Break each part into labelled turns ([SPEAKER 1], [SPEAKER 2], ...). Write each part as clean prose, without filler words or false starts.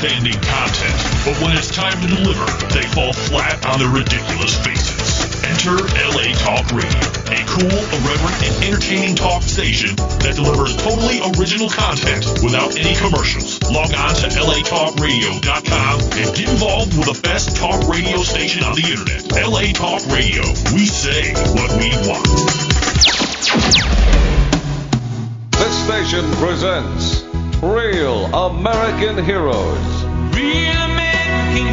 [SPEAKER 1] outstanding content, but when it's time to deliver, they fall flat on their ridiculous faces. Enter LA Talk Radio, a cool, irreverent, and entertaining talk station that delivers totally original content without any commercials. Log on to latalkradio.com and get involved with the best talk radio station on the internet. LA Talk Radio. We say what we want.
[SPEAKER 2] This station presents Real American Heroes.
[SPEAKER 3] Real American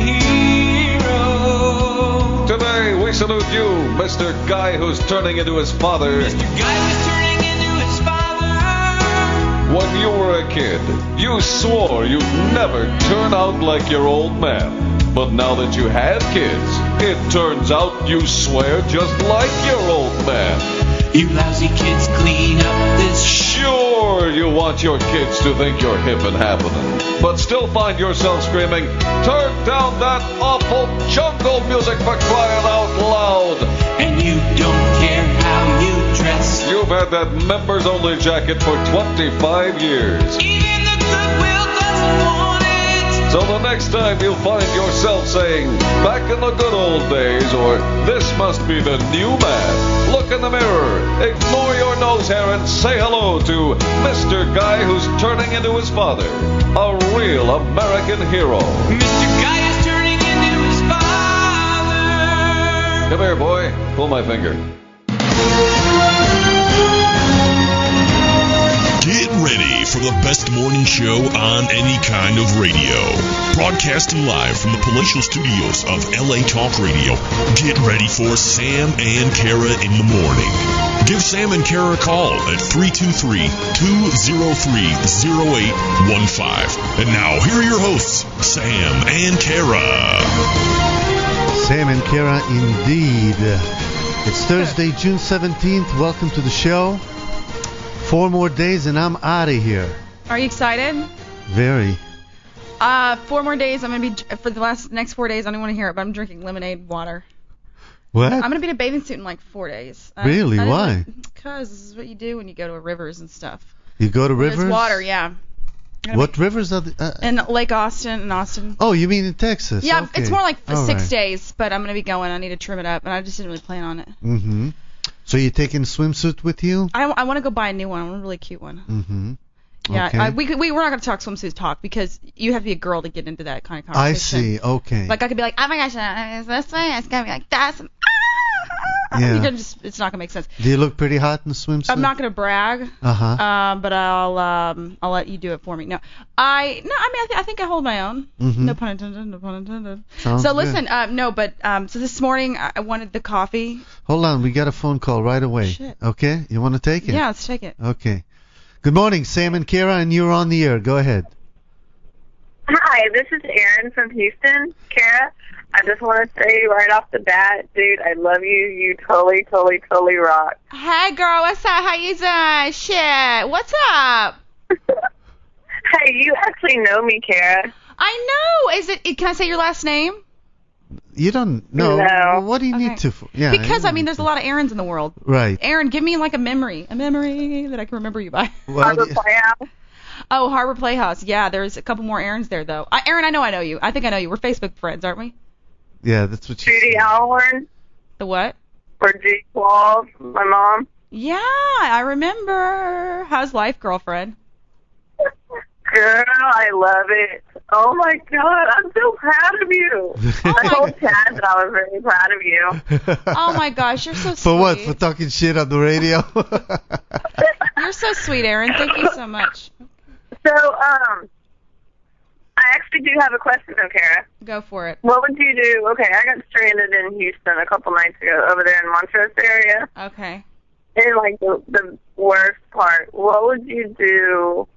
[SPEAKER 3] Heroes.
[SPEAKER 2] Today we salute you, Mr. Guy who's turning into his father.
[SPEAKER 3] Mr. Guy was turning into his father.
[SPEAKER 2] When you were a kid, you swore you'd never turn out like your old man. But now that you have kids, it turns out you swear just like your old man.
[SPEAKER 3] You lousy kids, clean up this
[SPEAKER 2] Sure, you want your kids to think you're hip and happening, but still find yourself screaming, "Turn down that awful jungle music for crying out loud!"
[SPEAKER 3] And you don't care how you dress.
[SPEAKER 2] You've had that members-only jacket for 25 years.
[SPEAKER 3] Even the Goodwill doesn't want it.
[SPEAKER 2] So the next time you'll find yourself saying, "Back in the good old days," or "This must be the new man," look in the mirror, ignore your nose hair, and say hello to Mr. Guy who's turning into his father. A real American hero.
[SPEAKER 3] Mr. Guy is turning into his father.
[SPEAKER 2] Come here, boy. Pull my finger.
[SPEAKER 1] Get ready for the best morning show on any kind of radio. Broadcasting live from the palatial studios of LA Talk Radio. Get ready for Sam and Kara in the morning. Give Sam and Kara a call at 323-203-0815. And now, here are your hosts, Sam and Kara.
[SPEAKER 4] Sam and Kara, indeed. It's Thursday, June 17th. Welcome to the show. 4 more days and I'm out of here.
[SPEAKER 5] Are you excited?
[SPEAKER 4] Very.
[SPEAKER 5] 4 more days. I'm going to be, for the next 4 days, I don't want to hear it, but I'm drinking lemonade water.
[SPEAKER 4] What?
[SPEAKER 5] I'm going to be in a bathing suit in like 4 days.
[SPEAKER 4] Really? Why?
[SPEAKER 5] Because this is what you do when you go to rivers and stuff.
[SPEAKER 4] You go to rivers?
[SPEAKER 5] There's water, yeah.
[SPEAKER 4] What rivers are
[SPEAKER 5] in Lake Austin and Austin.
[SPEAKER 4] Oh, you mean in Texas?
[SPEAKER 5] Yeah,
[SPEAKER 4] okay.
[SPEAKER 5] It's more like for
[SPEAKER 4] All
[SPEAKER 5] 6
[SPEAKER 4] right.
[SPEAKER 5] days, but I'm going to be going. I need to trim it up, and I just didn't really plan on it.
[SPEAKER 4] Mm-hmm. So you're taking a swimsuit with you?
[SPEAKER 5] I want to go buy a new one. I want a really cute one.
[SPEAKER 4] Mm-hmm.
[SPEAKER 5] Yeah,
[SPEAKER 4] Okay.
[SPEAKER 5] we're not going to talk swimsuit talk because you have to be a girl to get into that kind of conversation.
[SPEAKER 4] I see. Okay.
[SPEAKER 5] Like I could be like, oh my gosh, is this way? It's going to be like that's.
[SPEAKER 4] Yeah.
[SPEAKER 5] It's not going to make sense.
[SPEAKER 4] Do you look pretty hot in the swimsuit?
[SPEAKER 5] I'm not going to brag.
[SPEAKER 4] Uh-huh.
[SPEAKER 5] But I'll let you do it for me. I think I hold my own.
[SPEAKER 4] Mm-hmm.
[SPEAKER 5] No pun intended. No pun intended.
[SPEAKER 4] Sounds
[SPEAKER 5] so
[SPEAKER 4] good.
[SPEAKER 5] listen, so this morning I wanted the coffee.
[SPEAKER 4] Hold on, we got a phone call right away.
[SPEAKER 5] Shit.
[SPEAKER 4] Okay, you want to take it?
[SPEAKER 5] Yeah, let's take it.
[SPEAKER 4] Okay. Good morning, Sam and Kara, and you're on the air. Go ahead.
[SPEAKER 6] Hi, this is Erin from Houston. Kara, I just want to say right off the bat, dude, I love you. You totally, totally, totally rock.
[SPEAKER 5] Hey girl, what's up? How you doing? Shit, what's up?
[SPEAKER 6] Hey, you actually know me, Kara.
[SPEAKER 5] I know. Can I say your last name?
[SPEAKER 4] You don't know.
[SPEAKER 6] No.
[SPEAKER 4] What do you need to? Yeah.
[SPEAKER 5] Because
[SPEAKER 4] you don't
[SPEAKER 5] there's a lot of Aarons in the world.
[SPEAKER 4] Right.
[SPEAKER 5] Aaron, give me like a memory that I can remember you by.
[SPEAKER 4] Well,
[SPEAKER 6] Harbor Playhouse.
[SPEAKER 5] Oh, Harbor Playhouse. Yeah, there's a couple more Aarons there though. Aaron, I know you. I think I know you. We're Facebook friends, aren't we?
[SPEAKER 4] yeah, that's what you
[SPEAKER 6] Judy
[SPEAKER 4] said.
[SPEAKER 6] Alhorn
[SPEAKER 5] The what?
[SPEAKER 6] or G. Walls, my mom.
[SPEAKER 5] Yeah, I remember. How's life, girlfriend?
[SPEAKER 6] Girl, I love it. Oh, my God, I'm so proud of you. I told Chad that I was very proud of you.
[SPEAKER 5] Oh my gosh, you're so sweet.
[SPEAKER 4] For what? For talking shit on the radio?
[SPEAKER 5] You're so sweet, Aaron. Thank you so much.
[SPEAKER 6] So, I actually do have a question, though, Kara.
[SPEAKER 5] Go for it.
[SPEAKER 6] What would you do? Okay, I got stranded in Houston a couple nights ago over there in Montrose area.
[SPEAKER 5] Okay.
[SPEAKER 6] And, like, the worst part, what would you do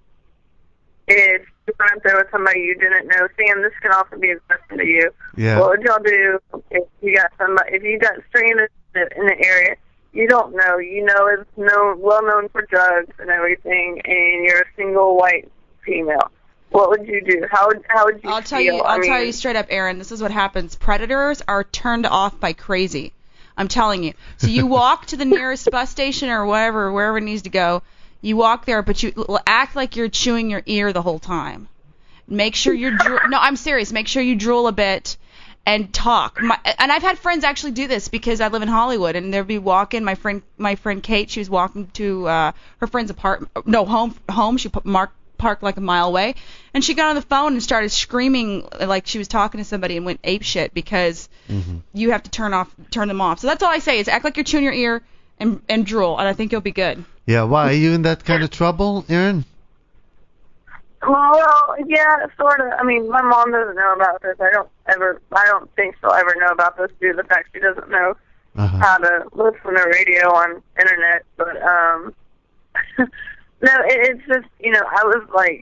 [SPEAKER 6] if you went up there with somebody you didn't know? Sam, this can also be a question to you.
[SPEAKER 4] Yeah.
[SPEAKER 6] What would y'all do if you got stranded in the area you don't know? You know it's well known for drugs and everything, and you're a single white female. What would you do? How would you
[SPEAKER 5] I'll tell
[SPEAKER 6] feel?
[SPEAKER 5] you. I'll tell you straight up, Aaron. This is what happens. Predators are turned off by crazy. I'm telling you. So you walk to the nearest bus station or wherever it needs to go. You walk there, but you act like you're chewing your ear the whole time. Make sure you're no, I'm serious. Make sure you drool a bit and talk. And I've had friends actually do this because I live in Hollywood, and they'd be walking. My friend Kate, she was walking to her friend's apartment. No, home. She parked like a mile away, and she got on the phone and started screaming like she was talking to somebody and went apeshit because you have to turn them off. So that's all I say is act like you're chewing your ear and drool, and I think you'll be good.
[SPEAKER 4] Yeah, why? Are you in that kind of trouble, Aaron?
[SPEAKER 6] Well, yeah, sort of. I mean, my mom doesn't know about this. I don't think she'll ever know about this due to the fact she doesn't know how to listen to radio on internet. But, no, it's just, I was like,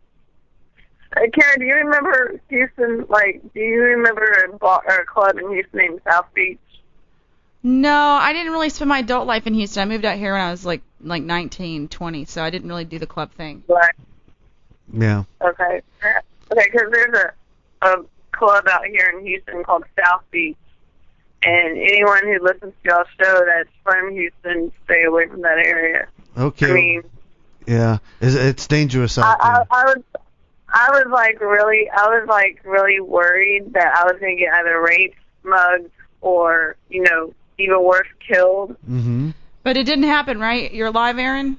[SPEAKER 6] Karen, do you remember Houston? Do you remember a club in Houston named South Beach?
[SPEAKER 5] No, I didn't really spend my adult life in Houston. I moved out here when I was like 19, 20, so I didn't really do the club thing.
[SPEAKER 6] Right.
[SPEAKER 4] Yeah.
[SPEAKER 6] Okay, because there's a club out here in Houston called South Beach, and anyone who listens to y'all's show that's from Houston, stay away from that area.
[SPEAKER 4] Okay.
[SPEAKER 6] I mean,
[SPEAKER 4] yeah, it's dangerous out there.
[SPEAKER 6] I was really worried that I was going to get either raped, mugged, or, even worse, killed.
[SPEAKER 4] Mm-hmm.
[SPEAKER 5] But it didn't happen, right? You're alive, Aaron?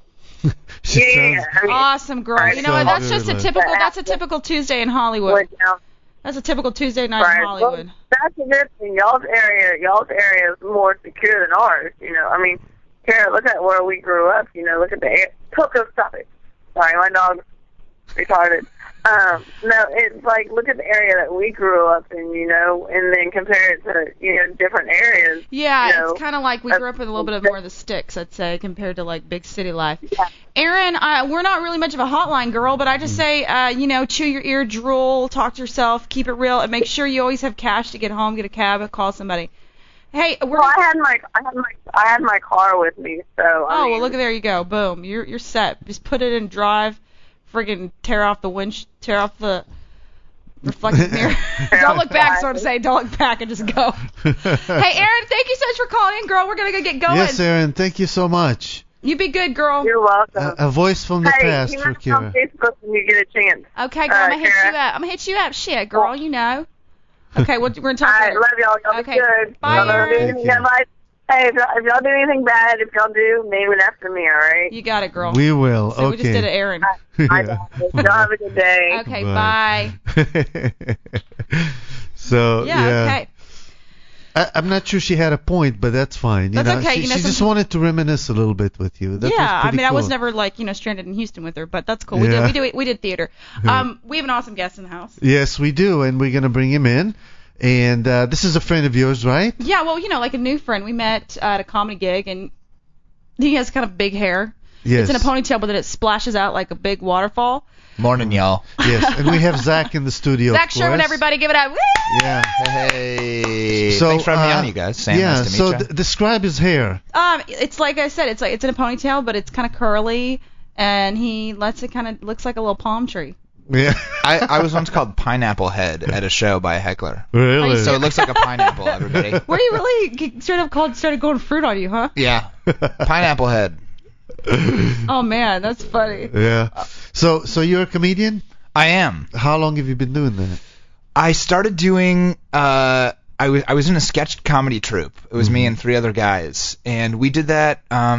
[SPEAKER 6] Yeah.
[SPEAKER 5] Awesome, girl. You know what? That's just a typical Tuesday in Hollywood. That's a typical Tuesday night in Hollywood.
[SPEAKER 6] Well, that's a good thing. Y'all's area is more secure than ours. I mean, Kara, look at where we grew up. Look at the area. Coco, stop it. Sorry, my dog's retarded. No, it's like, look at the area that we grew up in, and then compare it to, different areas.
[SPEAKER 5] Yeah, it's kind of like we grew up with a little bit of more of the sticks, I'd say, compared to, like, big city life.
[SPEAKER 6] Yeah.
[SPEAKER 5] Aaron, we're not really much of a hotline girl, but I just say, chew your ear, drool, talk to yourself, keep it real, and make sure you always have cash to get home, get a cab, call somebody. Hey,
[SPEAKER 6] I had my car with me, so.
[SPEAKER 5] Well, look, there you go. Boom. You're set. Just put it in drive. Friggin' tear off the reflective mirror. Don't look back, is what I'm saying. Don't look back and just go. Hey, Aaron, thank you so much for calling in, girl. We're going to go get going.
[SPEAKER 4] Yes, Aaron, thank you so much.
[SPEAKER 5] You be good, girl.
[SPEAKER 6] You're welcome.
[SPEAKER 4] A voice from the past for Kira.
[SPEAKER 6] On Facebook when you get a chance.
[SPEAKER 5] Okay, girl, I'm going to hit you up. Shit, girl, Okay, we're going to talk later.
[SPEAKER 6] I love y'all. Y'all be good.
[SPEAKER 5] Bye, Aaron.
[SPEAKER 6] Hey, if y'all do anything bad, if y'all do, name it after me, all right?
[SPEAKER 5] You got it, girl.
[SPEAKER 4] We will.
[SPEAKER 5] So we just did it, Aaron.
[SPEAKER 6] I got it. Y'all have a good day.
[SPEAKER 5] Okay, bye.
[SPEAKER 4] So,
[SPEAKER 5] okay.
[SPEAKER 4] I'm not sure she had a point, but that's fine.
[SPEAKER 5] That's okay.
[SPEAKER 4] She just wanted to reminisce a little bit with you. That was pretty cool.
[SPEAKER 5] I was never stranded in Houston with her, but that's cool.
[SPEAKER 4] Yeah.
[SPEAKER 5] We did theater. We have an awesome guest in the house.
[SPEAKER 4] Yes, we do, and we're gonna bring him in. And this is a friend of yours, right?
[SPEAKER 5] Yeah, well, like a new friend. We met at a comedy gig, and he has kind of big hair.
[SPEAKER 4] Yes.
[SPEAKER 5] It's in a ponytail, but then it splashes out like a big waterfall.
[SPEAKER 7] Morning, y'all.
[SPEAKER 4] Yes, and we have Zach in the studio.
[SPEAKER 5] Zach Sherman, everybody, give it up. Woo!
[SPEAKER 4] Yeah.
[SPEAKER 7] Hey. So, thanks for having me on, you guys. Sam, nice to meet you.
[SPEAKER 4] Describe his hair.
[SPEAKER 5] It's like I said, it's in a ponytail, but it's kind of curly, and he lets it kind of looks like a little palm tree.
[SPEAKER 4] Yeah.
[SPEAKER 7] I was once called Pineapple Head at a show by a heckler.
[SPEAKER 4] Really?
[SPEAKER 7] So it looks like a pineapple, everybody.
[SPEAKER 5] Were you really started going fruit on you, huh?
[SPEAKER 7] Yeah. Pineapple Head.
[SPEAKER 5] Oh man, that's funny.
[SPEAKER 4] Yeah. So you're a comedian?
[SPEAKER 7] I am.
[SPEAKER 4] How long have you been doing that?
[SPEAKER 7] I started doing I was in a sketch comedy troupe. It was me and 3 other guys, and we did that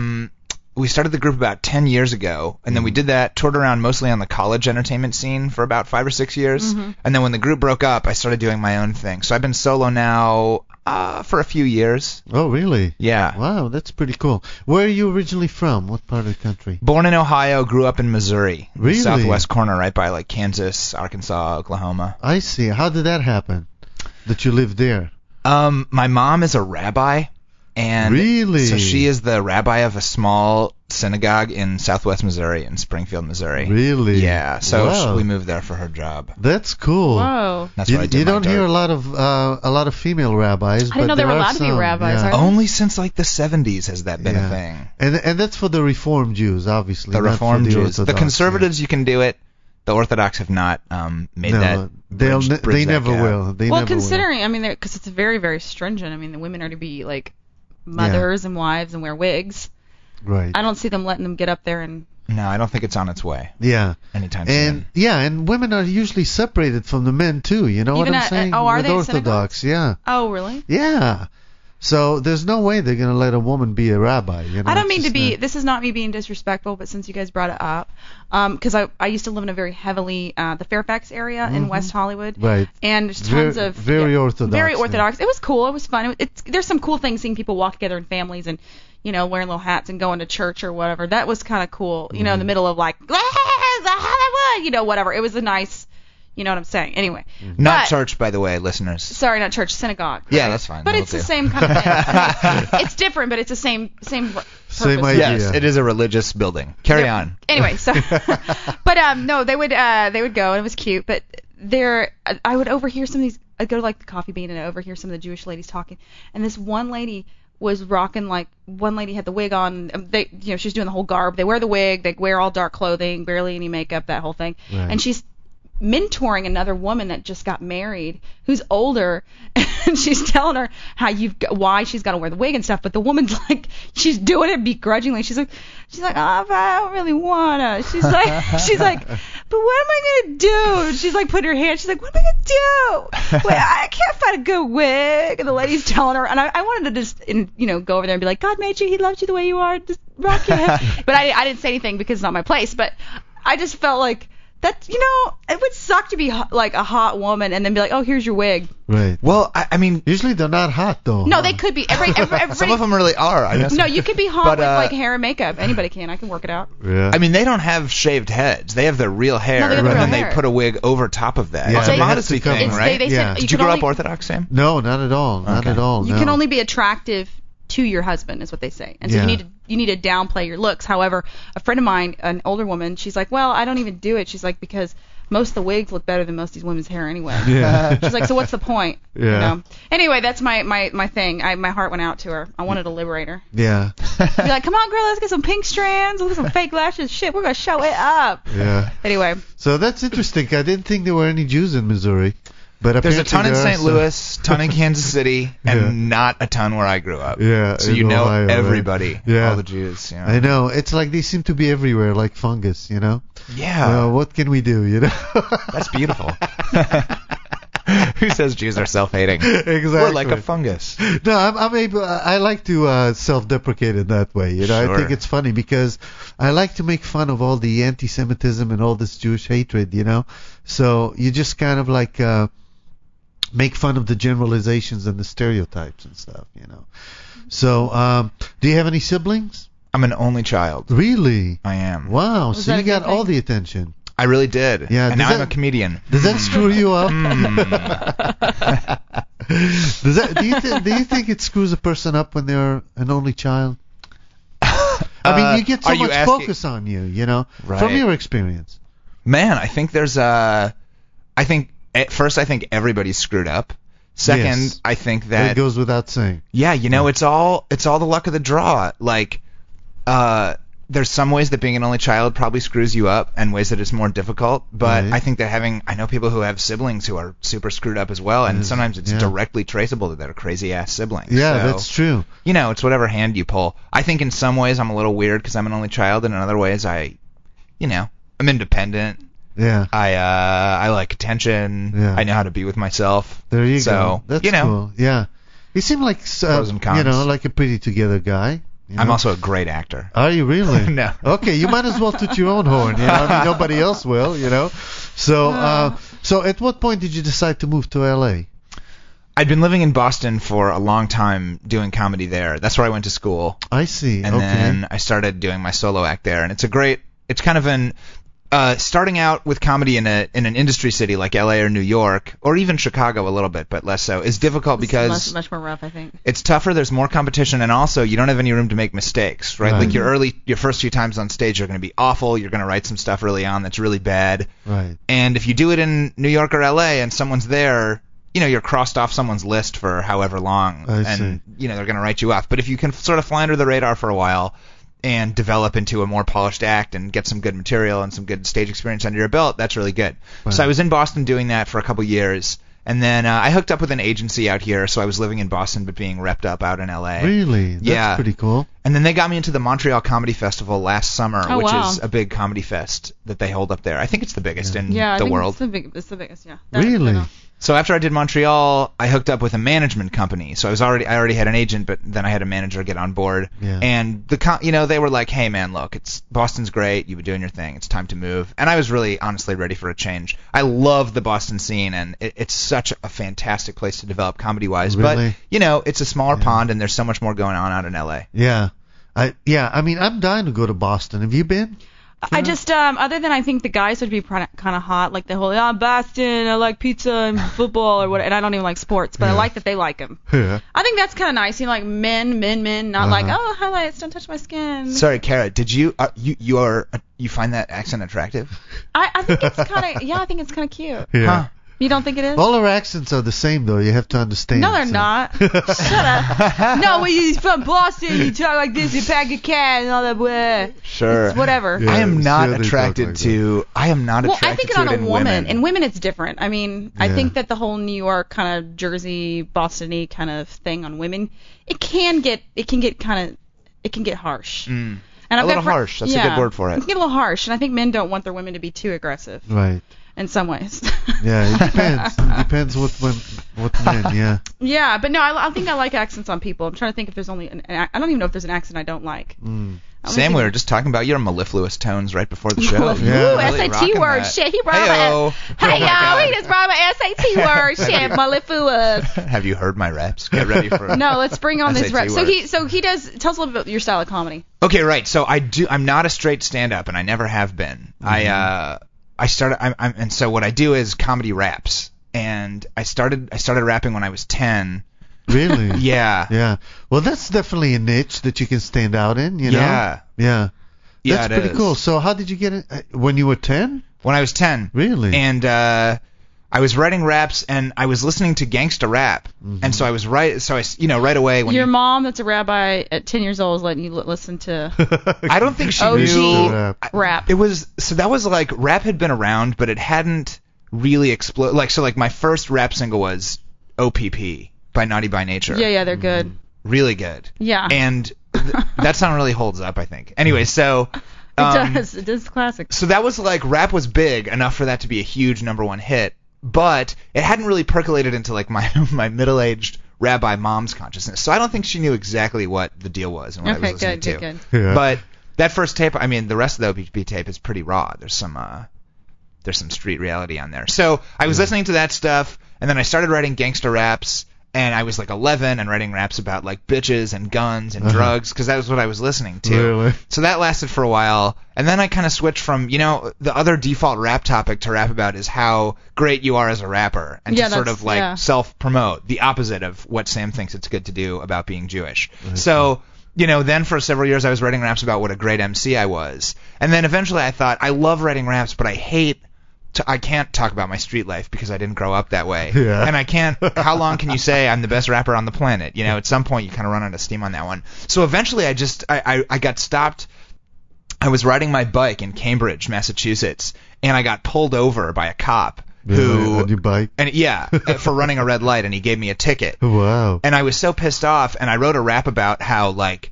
[SPEAKER 7] we started the group about 10 years ago, and then we did that, toured around mostly on the college entertainment scene for about 5 or 6 years. And then when the group broke up, I started doing my own thing. So I've been solo now for a few years.
[SPEAKER 4] Oh, really?
[SPEAKER 7] Yeah.
[SPEAKER 4] Wow, that's pretty cool. Where are you originally from? What part of the country?
[SPEAKER 7] Born in Ohio, grew up in Missouri.
[SPEAKER 4] Really?
[SPEAKER 7] Southwest corner, right by like Kansas, Arkansas, Oklahoma.
[SPEAKER 4] I see. How did that happen, that you lived there?
[SPEAKER 7] My mom is a rabbi. And
[SPEAKER 4] really?
[SPEAKER 7] So she is the rabbi of a small synagogue in Southwest Missouri, in Springfield, Missouri.
[SPEAKER 4] Really?
[SPEAKER 7] Yeah. So
[SPEAKER 4] wow.
[SPEAKER 7] we moved there for her job.
[SPEAKER 4] That's cool.
[SPEAKER 5] Whoa.
[SPEAKER 7] That's what I did.
[SPEAKER 4] You don't hear a lot of female rabbis.
[SPEAKER 5] I didn't know there were allowed to be rabbis.
[SPEAKER 4] Yeah.
[SPEAKER 7] Only since like the 70s has that been a thing.
[SPEAKER 4] And that's for the Reform Jews, obviously.
[SPEAKER 7] The Reform Jews.
[SPEAKER 4] Orthodox,
[SPEAKER 7] the conservatives, you can do it. The Orthodox have not made that.
[SPEAKER 4] They never will.
[SPEAKER 5] Considering, I mean, because it's very, very stringent. I mean, the women are to be like mothers and wives and wear wigs.
[SPEAKER 4] Right.
[SPEAKER 5] I don't see them letting them get up there and
[SPEAKER 7] No, I don't think it's on its way
[SPEAKER 4] Yeah.
[SPEAKER 7] anytime
[SPEAKER 4] And
[SPEAKER 7] soon.
[SPEAKER 4] yeah, and women are usually separated from the men too. You know
[SPEAKER 5] Even
[SPEAKER 4] what I'm
[SPEAKER 5] at-
[SPEAKER 4] saying?
[SPEAKER 5] oh, are
[SPEAKER 4] With
[SPEAKER 5] they at
[SPEAKER 4] Orthodox, yeah,
[SPEAKER 5] Oh, really?
[SPEAKER 4] yeah. So there's no way they're gonna let a woman be a rabbi. You know,
[SPEAKER 5] I don't
[SPEAKER 4] it's
[SPEAKER 5] mean to
[SPEAKER 4] just
[SPEAKER 5] be.
[SPEAKER 4] not-
[SPEAKER 5] This is not me being disrespectful, but since you guys brought it up, because I used to live in a very heavily the Fairfax area in West Hollywood,
[SPEAKER 4] Right.
[SPEAKER 5] and there's tons
[SPEAKER 4] Very-
[SPEAKER 5] of
[SPEAKER 4] very Orthodox,
[SPEAKER 5] Very
[SPEAKER 4] yeah.
[SPEAKER 5] Orthodox. It was cool. It was fun. There's some cool things seeing people walk together in families and wearing little hats and going to church or whatever. That was kind of cool. In the middle of like the Hollywood, whatever. It was a nice. You know what I'm saying? Anyway.
[SPEAKER 7] Not
[SPEAKER 5] But-
[SPEAKER 7] church, by the way, listeners.
[SPEAKER 5] Sorry, not church, synagogue.
[SPEAKER 7] Yeah,
[SPEAKER 5] right?
[SPEAKER 7] that's fine.
[SPEAKER 5] But
[SPEAKER 7] That'll
[SPEAKER 5] it's the
[SPEAKER 7] do.
[SPEAKER 5] same kind of thing. It's different, but it's the same purpose.
[SPEAKER 4] Same idea.
[SPEAKER 7] Yes, it is a religious building. Carry on.
[SPEAKER 5] Anyway, so but no, they would go and it was cute, but I would overhear some of these. I'd go to like the Coffee Bean and I'd overhear some of the Jewish ladies talking, and this one lady was rocking like one lady had the wig on. They she's doing the whole garb. They wear the wig, they wear all dark clothing, barely any makeup, that whole thing,
[SPEAKER 4] Right.
[SPEAKER 5] and she's mentoring another woman that just got married who's older, and she's telling her why she's got to wear the wig and stuff, but the woman's like, she's doing it begrudgingly. She's like, oh, but I don't really wanna. She's like, but what am I gonna do? She's like putting her hand. She's like, what am I gonna do? Wait, I can't find a good wig. And the lady's telling her, and I wanted to just go over there and be like, God made you. He loves you the way you are. Just rock your head. But I didn't say anything because it's not my place. But I just felt like. That it would suck to be like a hot woman and then be like, oh, here's your wig.
[SPEAKER 4] Right.
[SPEAKER 7] Well, I mean,
[SPEAKER 4] Usually they're not hot though.
[SPEAKER 5] No, they could be. Everybody,
[SPEAKER 7] some of them really are. I know.
[SPEAKER 5] No, you could be hot
[SPEAKER 7] But,
[SPEAKER 5] with like hair and makeup. Anybody can. I can work it out.
[SPEAKER 4] Yeah.
[SPEAKER 7] I mean, they don't have shaved heads. They have their real hair,
[SPEAKER 5] No, they have
[SPEAKER 7] and
[SPEAKER 5] the
[SPEAKER 7] then
[SPEAKER 5] real
[SPEAKER 7] they
[SPEAKER 5] hair.
[SPEAKER 7] put a wig over top of that.
[SPEAKER 4] Yeah,
[SPEAKER 7] It's a
[SPEAKER 5] they
[SPEAKER 4] have
[SPEAKER 7] modesty
[SPEAKER 4] to cover
[SPEAKER 7] thing,
[SPEAKER 4] it.
[SPEAKER 7] right?
[SPEAKER 5] They
[SPEAKER 4] Yeah.
[SPEAKER 5] said
[SPEAKER 7] Did you grow up Orthodox, Sam?
[SPEAKER 4] No, not at all. Not
[SPEAKER 7] Okay.
[SPEAKER 4] at all.
[SPEAKER 5] You
[SPEAKER 4] no.
[SPEAKER 5] can only be attractive to your husband, is what they say. And so
[SPEAKER 4] Yeah.
[SPEAKER 5] you need to downplay your looks. However, a friend of mine, an older woman, she's like, well, I don't even do it. She's like, because most of the wigs look better than most of these women's hair anyway.
[SPEAKER 4] Yeah.
[SPEAKER 5] She's like, so what's the point?
[SPEAKER 4] Yeah.
[SPEAKER 5] Anyway, that's my thing. My heart went out to her. I wanted to liberate her.
[SPEAKER 4] Yeah.
[SPEAKER 5] Be like, come on, girl, let's get some pink strands. Let's get some fake lashes. Shit, we're gonna show it up.
[SPEAKER 4] Yeah.
[SPEAKER 5] Anyway,
[SPEAKER 4] So that's interesting. I didn't think there were any Jews in Missouri, but
[SPEAKER 7] There's
[SPEAKER 4] apparently
[SPEAKER 7] a ton in
[SPEAKER 4] there are
[SPEAKER 7] St.
[SPEAKER 4] some.
[SPEAKER 7] Louis, ton in Kansas City, and
[SPEAKER 4] Yeah.
[SPEAKER 7] not a ton where I grew up.
[SPEAKER 4] Yeah,
[SPEAKER 7] So
[SPEAKER 4] in
[SPEAKER 7] you know
[SPEAKER 4] Ohio, right?
[SPEAKER 7] everybody,
[SPEAKER 4] Yeah.
[SPEAKER 7] all the Jews. You know.
[SPEAKER 4] I know. It's like they seem to be everywhere, like fungus.
[SPEAKER 7] Yeah.
[SPEAKER 4] Well, what can we do?
[SPEAKER 7] That's beautiful. Who says Jews are self-hating?
[SPEAKER 4] Exactly.
[SPEAKER 7] We're like a fungus.
[SPEAKER 4] No, I'm able. I like to self-deprecate it that way. I
[SPEAKER 7] Sure.
[SPEAKER 4] think it's funny because I like to make fun of all the anti-Semitism and all this Jewish hatred. So you just kind of like make fun of the generalizations and the stereotypes and stuff. So, do you have any siblings?
[SPEAKER 7] I'm an only child.
[SPEAKER 4] Really?
[SPEAKER 7] I am.
[SPEAKER 4] Wow.
[SPEAKER 5] Was
[SPEAKER 4] So
[SPEAKER 5] that
[SPEAKER 4] you
[SPEAKER 5] a good
[SPEAKER 4] got all
[SPEAKER 5] thing?
[SPEAKER 4] the attention.
[SPEAKER 7] I really did.
[SPEAKER 4] Yeah,
[SPEAKER 7] And
[SPEAKER 4] does
[SPEAKER 7] now I'm
[SPEAKER 4] that-
[SPEAKER 7] a comedian.
[SPEAKER 4] Does that screw you up? Do you think it screws a person up when they're an only child? I mean, you get so
[SPEAKER 7] are you
[SPEAKER 4] much
[SPEAKER 7] asking-
[SPEAKER 4] focus on you,
[SPEAKER 7] Right.
[SPEAKER 4] from your experience.
[SPEAKER 7] Man, I think there's at first I think everybody's screwed up. Second,
[SPEAKER 4] Yes.
[SPEAKER 7] I think
[SPEAKER 4] It
[SPEAKER 7] that
[SPEAKER 4] goes without saying.
[SPEAKER 7] yeah, it's all the luck of the draw. Like there's some ways that being an only child probably screws you up and ways that it's more difficult, but
[SPEAKER 4] Right.
[SPEAKER 7] I think that I know people who have siblings who are super screwed up as well, and
[SPEAKER 4] Yes,
[SPEAKER 7] sometimes it's
[SPEAKER 4] yeah.
[SPEAKER 7] directly traceable to their crazy ass siblings.
[SPEAKER 4] Yeah,
[SPEAKER 7] So,
[SPEAKER 4] that's true.
[SPEAKER 7] it's whatever hand you pull. I think in some ways I'm a little weird because I'm an only child, and in other ways I'm independent.
[SPEAKER 4] Yeah.
[SPEAKER 7] I like attention.
[SPEAKER 4] Yeah.
[SPEAKER 7] I know how to be with myself.
[SPEAKER 4] There you
[SPEAKER 7] So,
[SPEAKER 4] go. That's cool. Yeah. You seem like
[SPEAKER 7] Pros and cons.
[SPEAKER 4] like a pretty together guy.
[SPEAKER 7] I'm also a great actor.
[SPEAKER 4] Are you really?
[SPEAKER 7] No.
[SPEAKER 4] Okay, you might as well toot your own horn. I mean, nobody else will. So, so at what point did you decide to move to L.A.?
[SPEAKER 7] I'd been living in Boston for a long time doing comedy there. That's where I went to school.
[SPEAKER 4] I see.
[SPEAKER 7] And
[SPEAKER 4] okay.
[SPEAKER 7] then I started doing my solo act there. And it's kind of starting out with comedy in an industry city like LA or New York, or even Chicago a little bit, but less so, is difficult because
[SPEAKER 5] much more rough, I think.
[SPEAKER 7] it's tougher, there's more competition, and also you don't have any room to make mistakes, right?
[SPEAKER 4] Right.
[SPEAKER 7] Like your first few times on stage are going to be awful, you're going to write some stuff early on that's really bad.
[SPEAKER 4] Right.
[SPEAKER 7] And if you do it in New York or LA and someone's there, you're crossed off someone's list for however long,
[SPEAKER 4] I
[SPEAKER 7] and they're going to write you off. But if you can sort of fly under the radar for a while and develop into a more polished act and get some good material and some good stage experience under your belt, that's really good.
[SPEAKER 4] Right.
[SPEAKER 7] So I was in Boston doing that for a couple years, And then I hooked up with an agency out here, so I was living in Boston but being repped up out in L.A.
[SPEAKER 4] Really? That's
[SPEAKER 7] Yeah.
[SPEAKER 4] pretty cool.
[SPEAKER 7] And then they got me into the Montreal Comedy Festival last summer,
[SPEAKER 5] Oh,
[SPEAKER 7] which
[SPEAKER 5] wow.
[SPEAKER 7] is a big comedy fest that they hold up there. I think it's the biggest in
[SPEAKER 5] Yeah, I
[SPEAKER 7] the
[SPEAKER 5] think
[SPEAKER 7] world.
[SPEAKER 5] It's the biggest, yeah.
[SPEAKER 4] Really?
[SPEAKER 7] So after I did Montreal, I hooked up with a management company. So I already had an agent, but then I had a manager get on board.
[SPEAKER 4] Yeah.
[SPEAKER 7] And they were like, "Hey man, look, Boston's great. You've been doing your thing. It's time to move." And I was really honestly ready for a change. I love the Boston scene, and it's such a fantastic place to develop comedy-wise.
[SPEAKER 4] Really?
[SPEAKER 7] But it's a smaller pond, and there's so much more going on out in LA.
[SPEAKER 4] Yeah. I mean, I'm dying to go to Boston. Have you been?
[SPEAKER 5] I just, other than I think the guys would be kind of hot, like the whole, Boston, I like pizza and football or what, and I don't even like sports, but I like that they like them.
[SPEAKER 4] Yeah.
[SPEAKER 5] I think that's kind of nice, like men, not like, highlights, don't touch my skin.
[SPEAKER 7] Sorry, Kara, did you find that accent attractive?
[SPEAKER 5] I think it's kind of, I think it's kind of cute.
[SPEAKER 4] Yeah.
[SPEAKER 7] Huh.
[SPEAKER 5] You don't think it is?
[SPEAKER 4] All our accents are the same, though. You have to understand.
[SPEAKER 5] No, they're
[SPEAKER 4] so.
[SPEAKER 5] not. Shut up. No, when you're from Boston, you talk like this, you pack a cat and all that. Blah.
[SPEAKER 7] Sure.
[SPEAKER 5] It's whatever.
[SPEAKER 4] Yeah.
[SPEAKER 7] I am not
[SPEAKER 4] sure they
[SPEAKER 7] attracted
[SPEAKER 4] talk like
[SPEAKER 7] to. I am not
[SPEAKER 5] Well,
[SPEAKER 7] attracted
[SPEAKER 5] I think
[SPEAKER 7] to
[SPEAKER 5] on
[SPEAKER 7] it
[SPEAKER 5] a
[SPEAKER 7] in
[SPEAKER 5] woman.
[SPEAKER 7] women.
[SPEAKER 5] In women, it's different. I mean, I
[SPEAKER 4] Yeah.
[SPEAKER 5] think that the whole New York kind of Jersey, Boston-y kind of thing on women, it can get harsh.
[SPEAKER 7] Mm.
[SPEAKER 5] And
[SPEAKER 7] A little harsh. That's a good word for it.
[SPEAKER 5] It can get a little harsh, and I think men don't want their women to be too aggressive
[SPEAKER 4] Right.
[SPEAKER 5] in some ways.
[SPEAKER 4] Yeah, it depends. It depends what men, yeah.
[SPEAKER 5] Yeah, but no, I think I like accents on people. I'm trying to think if there's only I don't even know if there's an accent I don't like.
[SPEAKER 4] Mm.
[SPEAKER 7] Sam, we were just talking about your mellifluous tones right before the show.
[SPEAKER 4] Yeah.
[SPEAKER 5] Ooh,
[SPEAKER 7] Really
[SPEAKER 5] SAT
[SPEAKER 7] rocking
[SPEAKER 5] word
[SPEAKER 7] that.
[SPEAKER 5] shit. He brought
[SPEAKER 7] Hey-o.
[SPEAKER 5] my
[SPEAKER 7] Oh my God.
[SPEAKER 5] he just brought my SAT word shit. Mellifluous.
[SPEAKER 7] Have you heard my raps? Get ready for
[SPEAKER 5] No, let's bring on this
[SPEAKER 7] SAT
[SPEAKER 5] rep.
[SPEAKER 7] word.
[SPEAKER 5] So he does. Tell us a little bit about your style of comedy.
[SPEAKER 7] Okay, right. So I'm not a straight stand-up, and I never have been. I started. And so what I do is comedy raps, and I started rapping when I was 10.
[SPEAKER 4] Really?
[SPEAKER 7] Yeah.
[SPEAKER 4] Yeah. Well, that's definitely a niche that you can stand out in, you know?
[SPEAKER 7] Yeah.
[SPEAKER 4] Yeah.
[SPEAKER 7] Yeah,
[SPEAKER 4] That's
[SPEAKER 7] it
[SPEAKER 4] pretty
[SPEAKER 7] is.
[SPEAKER 4] cool. So how did you get it? When you were 10?
[SPEAKER 7] When I was 10.
[SPEAKER 4] Really?
[SPEAKER 7] And I was writing raps, and I was listening to gangsta rap, and so I was right away when
[SPEAKER 5] Your mom, that's a rabbi at 10 years old, is letting you listen to
[SPEAKER 7] I don't think she
[SPEAKER 5] OG
[SPEAKER 7] knew.
[SPEAKER 5] rap.
[SPEAKER 7] It was that was like rap had been around, but it hadn't really exploded. Like my first rap single was OPP by Naughty by Nature.
[SPEAKER 5] Yeah, they're good.
[SPEAKER 7] Really good.
[SPEAKER 5] Yeah.
[SPEAKER 7] And that song really holds up, I think. Anyway, so
[SPEAKER 5] It does classic.
[SPEAKER 7] so that was like rap was big enough for that to be a huge #1 hit, but it hadn't really percolated into like my middle-aged rabbi mom's consciousness. So I don't think she knew exactly what the deal was and what I was listening to.
[SPEAKER 5] Good.
[SPEAKER 4] Yeah.
[SPEAKER 7] But that first tape, I mean, the rest of the OPP tape is pretty raw. There's some street reality on there. So I was listening to that stuff, and then I started writing gangster raps, and I was like 11 and writing raps about like bitches and guns and drugs, because that was what I was listening to.
[SPEAKER 4] Really?
[SPEAKER 7] So that lasted for a while, and then I kind of switched from, the other default rap topic to rap about is how great you are as a rapper, and
[SPEAKER 5] Yeah,
[SPEAKER 7] to sort
[SPEAKER 5] that's-
[SPEAKER 7] of like
[SPEAKER 5] yeah.
[SPEAKER 7] self-promote, the opposite of what Sam thinks it's good to do about being Jewish. So, then for several years I was writing raps about what a great MC I was, and then eventually I thought, I love writing raps, but I can't talk about my street life because I didn't grow up that way.
[SPEAKER 4] Yeah.
[SPEAKER 7] And I can't, how long can you say I'm the best rapper on the planet? At some point you kind of run out of steam on that one. So eventually I got stopped. I was riding my bike in Cambridge, Massachusetts, and I got pulled over by a cop who,
[SPEAKER 4] on your bike?
[SPEAKER 7] and for running a red light, and he gave me a ticket.
[SPEAKER 4] Wow.
[SPEAKER 7] And I was so pissed off, and I wrote a rap about how, like,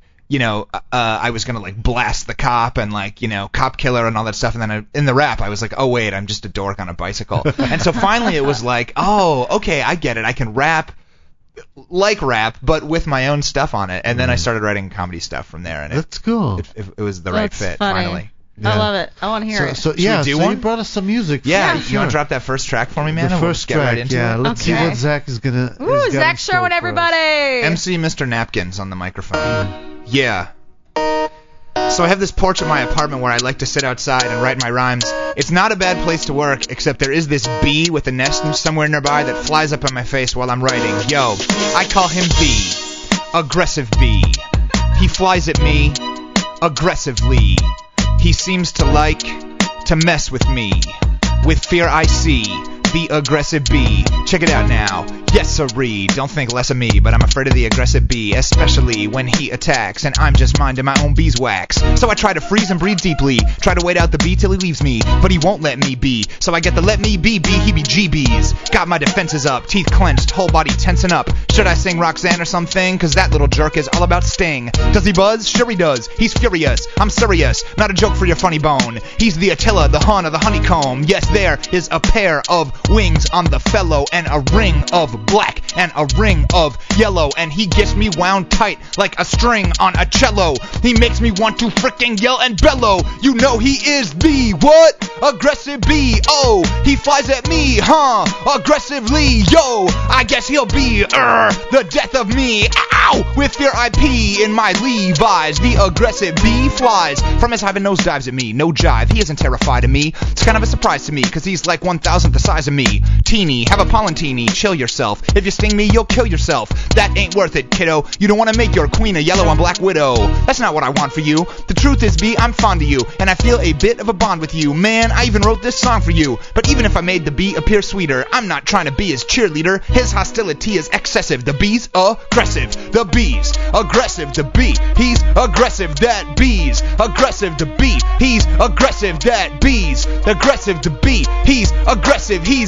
[SPEAKER 7] I was going to, like, blast the cop and, like, cop killer and all that stuff. And then in the rap, I was like, oh, wait, I'm just a dork on a bicycle. And so finally it was like, oh, okay, I get it. I can rap like rap, but with my own stuff on it. And then I started writing comedy stuff from there. And
[SPEAKER 4] That's cool.
[SPEAKER 7] it was the right
[SPEAKER 5] That's
[SPEAKER 7] fit,
[SPEAKER 5] funny.
[SPEAKER 7] finally.
[SPEAKER 4] Yeah.
[SPEAKER 5] I love it. I want to hear it.
[SPEAKER 4] So
[SPEAKER 7] we
[SPEAKER 4] yeah,
[SPEAKER 7] do
[SPEAKER 4] so
[SPEAKER 7] one?
[SPEAKER 4] you brought us some music.
[SPEAKER 7] Yeah, you
[SPEAKER 4] sure.
[SPEAKER 7] want to drop that first track for me, man?
[SPEAKER 4] The
[SPEAKER 7] And we'll
[SPEAKER 4] first
[SPEAKER 7] just get
[SPEAKER 4] track,
[SPEAKER 7] right into
[SPEAKER 4] yeah.
[SPEAKER 7] it.
[SPEAKER 4] Let's see
[SPEAKER 5] Okay.
[SPEAKER 4] what Zach is gonna.
[SPEAKER 5] Ooh,
[SPEAKER 4] has got in
[SPEAKER 5] Zach
[SPEAKER 4] store
[SPEAKER 5] Sherwood,
[SPEAKER 4] for us.
[SPEAKER 5] everybody.
[SPEAKER 7] MC Mr. Napkins on the microphone. Yeah. So I have this porch at my apartment where I like to sit outside and write my rhymes. It's not a bad place to work, except there is this bee with a nest somewhere nearby that flies up in my face while I'm writing. Yo, I call him B. Aggressive bee. He flies at me aggressively. He seems to like to mess with me. With fear I see the aggressive bee. Check it out now. Yes, sirree, don't think less of me, but I'm afraid of the aggressive bee, especially when he attacks, and I'm just minding my own beeswax. So I try to freeze and breathe deeply, try to wait out the bee till he leaves me, but he won't let me be, so I get the let me be heebie-jeebies. Got my defenses up, teeth clenched, whole body tensing up. Should I sing Roxanne or something? Cause that little jerk is all about Sting. Does he buzz? Sure he does. He's furious. I'm serious. Not a joke for your funny bone. He's the Attila, the Hun of the honeycomb. Yes, there is a pair of wings on the fellow, and a ring of black, and a ring of yellow, and he gets me wound tight like a string on a cello. He makes me want to frickin' yell and bellow. You know he is the what? Aggressive bee. Oh, he flies at me, huh? Aggressively, yo. I guess he'll be the death of me. Ow! With fear I pee in my Levi's. The aggressive bee flies from his hive and nosedives at me. No jive, he isn't terrified of me. It's kind of a surprise to me, cause he's like 1,000th the size of me. Teeny, have a pollen-teeny, chill yourself. If you sting me, you'll kill yourself. That ain't worth it, kiddo. You don't want to make your queen a yellow and black widow. That's not what I want for you. The truth is, bee, I'm fond of you, and I feel a bit of a bond with you. Man, I even wrote this song for you. But even if I made the bee appear sweeter, I'm not trying to be his cheerleader. His hostility is excessive. The bee's aggressive. The bee's aggressive. The bee, he's aggressive. That bee's aggressive. The bee, he's aggressive. That bee's aggressive. The bee, he's aggressive. He's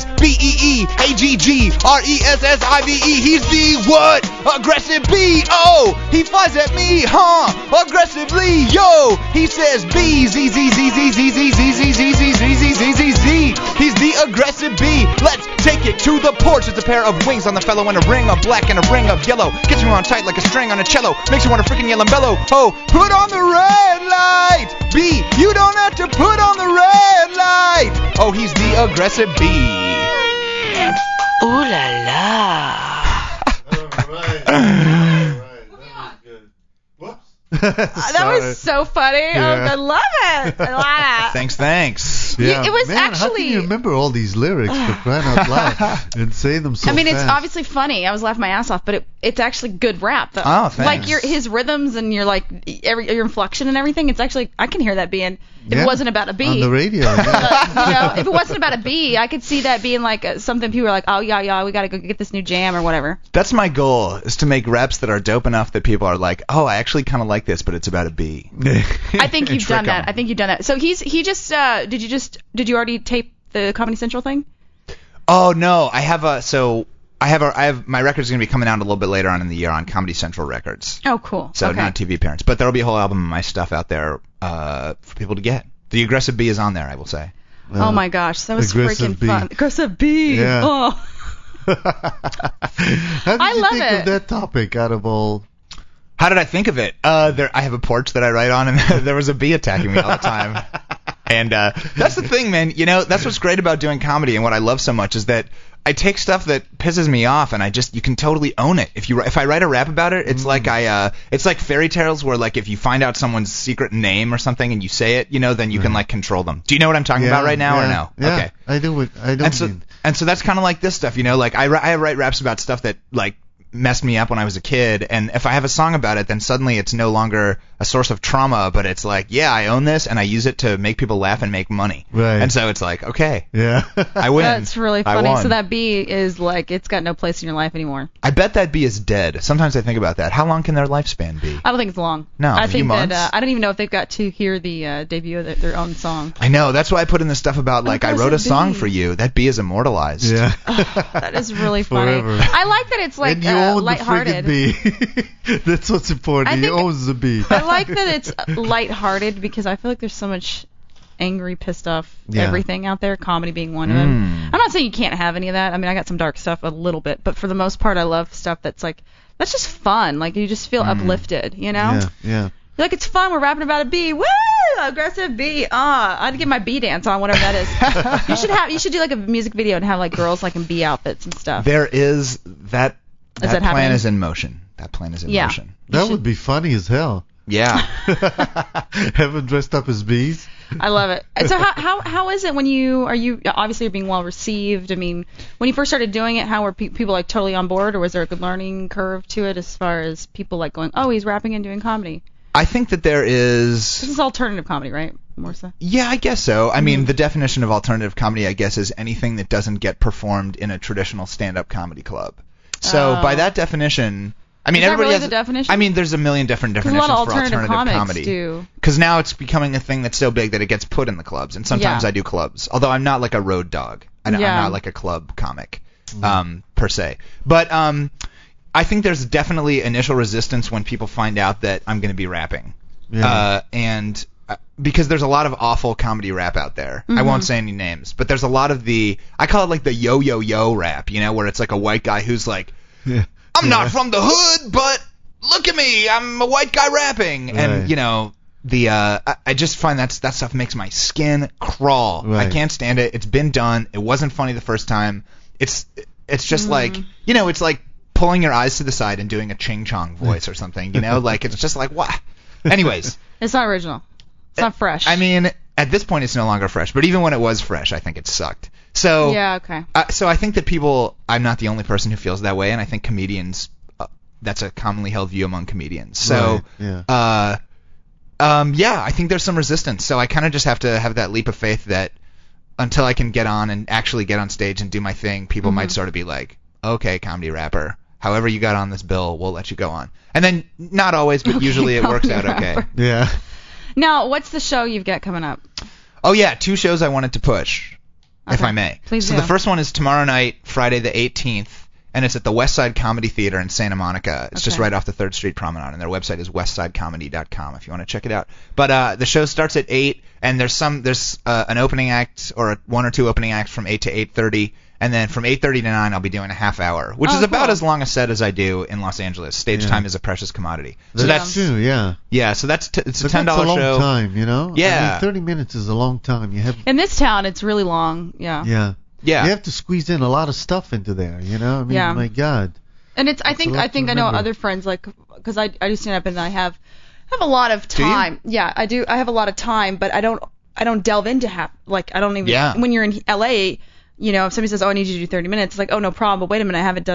[SPEAKER 7] BEEAGGRESSIVE. He's the what? Aggressive bee. Oh, he flies at me, huh? Aggressively, yo. He says bee, z z z z z z z z z z z z z z z. He's the aggressive bee. Let's take it to the porch. It's a pair of wings on the fellow, and a ring of black and a ring of yellow. Gets me on tight like a string on a cello. Makes you want to freaking yell and bellow. Oh, put on the red light. Bee, you don't have to put on the red light. Oh, he's the aggressive bee.
[SPEAKER 3] Ooh la la.
[SPEAKER 5] That was so funny.
[SPEAKER 4] Yeah.
[SPEAKER 5] I love it. I love it.
[SPEAKER 7] Thanks.
[SPEAKER 4] Yeah.
[SPEAKER 5] It was
[SPEAKER 4] Man, how
[SPEAKER 5] actually.
[SPEAKER 4] can you remember all these lyrics for crying out loud and say them so
[SPEAKER 5] I mean,
[SPEAKER 4] fast?
[SPEAKER 5] it's obviously funny. I was laughing my ass off, but it's actually good rap. Though.
[SPEAKER 7] Oh, thanks.
[SPEAKER 5] Like his rhythms and your your inflection and everything. It's actually, I can hear that being. If
[SPEAKER 4] Yeah.
[SPEAKER 5] it wasn't about a bee.
[SPEAKER 4] On the radio. Yeah.
[SPEAKER 5] If it wasn't about a bee, I could see that being like something people are like, oh yeah, we gotta go get this new jam or whatever.
[SPEAKER 7] That's my goal, is to make reps that are dope enough that people are like, oh, I actually kind of like this, but it's about a bee.
[SPEAKER 5] I think you've
[SPEAKER 7] trick
[SPEAKER 5] done that.
[SPEAKER 7] 'em.
[SPEAKER 5] I think you've done that. So did you already tape the Comedy Central thing?
[SPEAKER 7] Oh no, I have my record's gonna be coming out a little bit later on in the year on Comedy Central Records.
[SPEAKER 5] Oh, cool.
[SPEAKER 7] So
[SPEAKER 5] okay.
[SPEAKER 7] not TV appearance, but there'll be a whole album of my stuff out there for people to get. The aggressive bee is on there, I will say.
[SPEAKER 5] Oh my gosh, that was
[SPEAKER 4] Aggressive
[SPEAKER 5] freaking
[SPEAKER 4] bee.
[SPEAKER 5] fun. Aggressive bee.
[SPEAKER 4] Yeah.
[SPEAKER 5] Oh.
[SPEAKER 4] How did
[SPEAKER 5] I
[SPEAKER 4] you
[SPEAKER 5] love
[SPEAKER 4] think
[SPEAKER 5] it.
[SPEAKER 4] of that topic out of all?
[SPEAKER 7] How did I think of it? I have a porch that I write on, and there was a bee attacking me all the time. And that's the thing, man. You know, that's what's great about doing comedy, and what I love so much is that I take stuff that pisses me off, and you can totally own it. If I write a rap about it, it's like it's like fairy tales where like if you find out someone's secret name or something and you say it, then you can like control them. Do you know what I'm talking about right now or no?
[SPEAKER 4] Yeah,
[SPEAKER 7] Okay.
[SPEAKER 4] I do. I don't mean.
[SPEAKER 7] And so that's kind of like this stuff, like I write raps about stuff that like messed me up when I was a kid, and if I have a song about it, then suddenly it's no longer a source of trauma, but it's like, yeah, I own this and I use it to make people laugh and make money.
[SPEAKER 4] Right.
[SPEAKER 7] And so it's like, okay,
[SPEAKER 4] Yeah.
[SPEAKER 7] I win.
[SPEAKER 5] That's really
[SPEAKER 7] I
[SPEAKER 5] funny.
[SPEAKER 7] won.
[SPEAKER 5] So that bee is like, it's got no place in your life anymore.
[SPEAKER 7] I bet that bee is dead. Sometimes I think about that. How long can their lifespan be?
[SPEAKER 5] I don't think it's long.
[SPEAKER 7] No,
[SPEAKER 5] I
[SPEAKER 7] a few
[SPEAKER 5] think
[SPEAKER 7] months?
[SPEAKER 5] that I don't even know if they've got to hear the debut of their own song.
[SPEAKER 7] I know. That's why I put in the stuff about like I wrote a song for you. That bee is immortalized.
[SPEAKER 4] Yeah.
[SPEAKER 5] That is really funny.
[SPEAKER 4] Forever.
[SPEAKER 5] I like that it's like
[SPEAKER 4] And you own
[SPEAKER 5] lighthearted.
[SPEAKER 4] the friggin' bee. That's what's important.
[SPEAKER 5] I
[SPEAKER 4] He
[SPEAKER 5] think-
[SPEAKER 4] owns the bee.
[SPEAKER 5] I like that it's lighthearted because I feel like there's so much angry, pissed off everything out there, comedy being one of them. I'm not saying you can't have any of that. I mean, I got some dark stuff a little bit, but for the most part, I love stuff that's like, that's just fun. Like, you just feel uplifted, you know?
[SPEAKER 4] Yeah. Yeah.
[SPEAKER 5] Like, it's fun. We're rapping about a bee. Woo! Aggressive bee. I'd get my bee dance on, whatever that is. You should do like a music video and have like girls like in bee outfits and stuff.
[SPEAKER 7] There is that.
[SPEAKER 5] Is
[SPEAKER 7] That
[SPEAKER 5] that
[SPEAKER 7] plan
[SPEAKER 5] happening?
[SPEAKER 7] is in motion. That plan is in
[SPEAKER 5] Yeah.
[SPEAKER 7] motion.
[SPEAKER 4] That would be funny as hell.
[SPEAKER 7] Yeah.
[SPEAKER 4] Have them dressed up as bees.
[SPEAKER 5] I love it. And so how is it when you obviously you're being well received? I mean, when you first started doing it, how were people like totally on board, or was there a good learning curve to it as far as people like going, oh, he's rapping and doing comedy?
[SPEAKER 7] I think that there is.
[SPEAKER 5] This is alternative comedy, right? More so.
[SPEAKER 7] Yeah, I guess so. I mean, the definition of alternative comedy, I guess, is anything that doesn't get performed in a traditional stand-up comedy club. So by that definition, I mean,
[SPEAKER 5] Is that
[SPEAKER 7] everybody
[SPEAKER 5] really
[SPEAKER 7] has
[SPEAKER 5] the definition?
[SPEAKER 7] I mean, there's a million different
[SPEAKER 5] Because a
[SPEAKER 7] definitions
[SPEAKER 5] lot of
[SPEAKER 7] for
[SPEAKER 5] alternative comics
[SPEAKER 7] comedy.
[SPEAKER 5] do.
[SPEAKER 7] Because now it's becoming a thing that's so big that it gets put in the clubs, and sometimes
[SPEAKER 5] Yeah.
[SPEAKER 7] I do clubs. Although I'm not like a road dog. I'm
[SPEAKER 5] Yeah.
[SPEAKER 7] not like a club comic, per se. But I think there's definitely initial resistance when people find out that I'm going to be rapping,
[SPEAKER 4] Yeah.
[SPEAKER 7] and because there's a lot of awful comedy rap out there. I won't say any names, but there's a lot of I call it like the yo rap, you know, where it's like a white guy who's like,
[SPEAKER 4] Yeah.
[SPEAKER 7] I'm not from the hood, but look at me, I'm a white guy rapping,
[SPEAKER 4] Right.
[SPEAKER 7] and you know. I just find that stuff makes my skin crawl.
[SPEAKER 4] Right.
[SPEAKER 7] I can't stand it. It's been done. It wasn't funny the first time. It's just like, you know, it's like pulling your eyes to the side and doing a Ching Chong voice or something, you know? Like, it's just like, what? Anyways.
[SPEAKER 5] It's not original. It's not fresh.
[SPEAKER 7] I mean, at this point, it's no longer fresh. But even when it was fresh, I think it sucked. So,
[SPEAKER 5] yeah, okay.
[SPEAKER 7] so I think that I'm not the only person who feels that way, and I think comedians, that's a commonly held view among comedians. So,
[SPEAKER 4] Right, yeah.
[SPEAKER 7] yeah, I think there's some resistance. So I kind of just have to have that leap of faith that until I can get on and actually get on stage and do my thing, people might sort of be like, okay, comedy rapper, however you got on this bill, we'll let you go on. And then, not always, but usually it works out
[SPEAKER 5] comedy
[SPEAKER 7] okay.
[SPEAKER 5] rapper.
[SPEAKER 4] Yeah.
[SPEAKER 5] Now, what's the show you've got coming up?
[SPEAKER 7] Oh, yeah, 2 shows I wanted to push, if
[SPEAKER 5] Okay.
[SPEAKER 7] I may.
[SPEAKER 5] Please
[SPEAKER 7] so
[SPEAKER 5] do.
[SPEAKER 7] the first one is tomorrow night, Friday the 18th, and it's at the West Side Comedy Theater in Santa Monica. It's just
[SPEAKER 5] Okay.
[SPEAKER 7] right off the 3rd Street Promenade, and their website is westsidecomedy.com if you want to check it out. But the show starts at 8, and there's an opening act or one or two opening acts from 8 to 8:30, and then from 8:30 to 9 I'll be doing a half hour, which is about
[SPEAKER 5] cool.
[SPEAKER 7] as long a set as I do in Los Angeles. Stage
[SPEAKER 4] Yeah.
[SPEAKER 7] time is a precious commodity. So
[SPEAKER 4] That's true, yeah.
[SPEAKER 7] yeah, so it's a
[SPEAKER 4] But
[SPEAKER 7] $10
[SPEAKER 4] that's a long
[SPEAKER 7] show.
[SPEAKER 4] time, you know?
[SPEAKER 7] Yeah.
[SPEAKER 4] I mean, 30 minutes is a long time. You have
[SPEAKER 5] In this town, it's really long. Yeah.
[SPEAKER 4] Yeah.
[SPEAKER 7] Yeah.
[SPEAKER 4] You have to squeeze in a lot of stuff into there, you know? I mean,
[SPEAKER 5] Yeah.
[SPEAKER 4] my God.
[SPEAKER 5] And it's I
[SPEAKER 4] That's a
[SPEAKER 5] think
[SPEAKER 4] lot
[SPEAKER 5] I
[SPEAKER 4] to
[SPEAKER 5] think I know
[SPEAKER 4] remember.
[SPEAKER 5] other friends like because I do stand up and I have a lot of
[SPEAKER 7] you?
[SPEAKER 5] time. Yeah, I do. I have a lot of time, but I don't delve into I don't even
[SPEAKER 7] Yeah.
[SPEAKER 5] when you're in LA, you know, if somebody says, "Oh, I need you to do 30 minutes." It's like, "Oh, no problem." But wait a minute, I haven't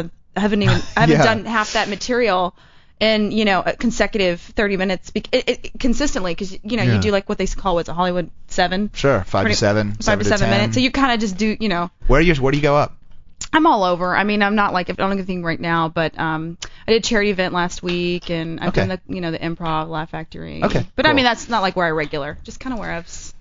[SPEAKER 7] Yeah.
[SPEAKER 5] done half that material in, you know, a consecutive 30 minutes consistently because you know,
[SPEAKER 4] Yeah.
[SPEAKER 5] you do like what they call what's a Hollywood 7.
[SPEAKER 7] Sure, 5 to 7,
[SPEAKER 5] 5 to 7
[SPEAKER 7] 10.
[SPEAKER 5] minutes. So you kind of just do, you know,
[SPEAKER 7] Where do you go up?
[SPEAKER 5] I'm all over. I mean, I'm not like I don't do anything right now, but I did a charity event last week, and I've
[SPEAKER 7] Okay.
[SPEAKER 5] done the Improv, Laugh Factory.
[SPEAKER 7] Okay,
[SPEAKER 5] But I
[SPEAKER 7] cool.
[SPEAKER 5] mean, that's not like where I regular. Just kind of where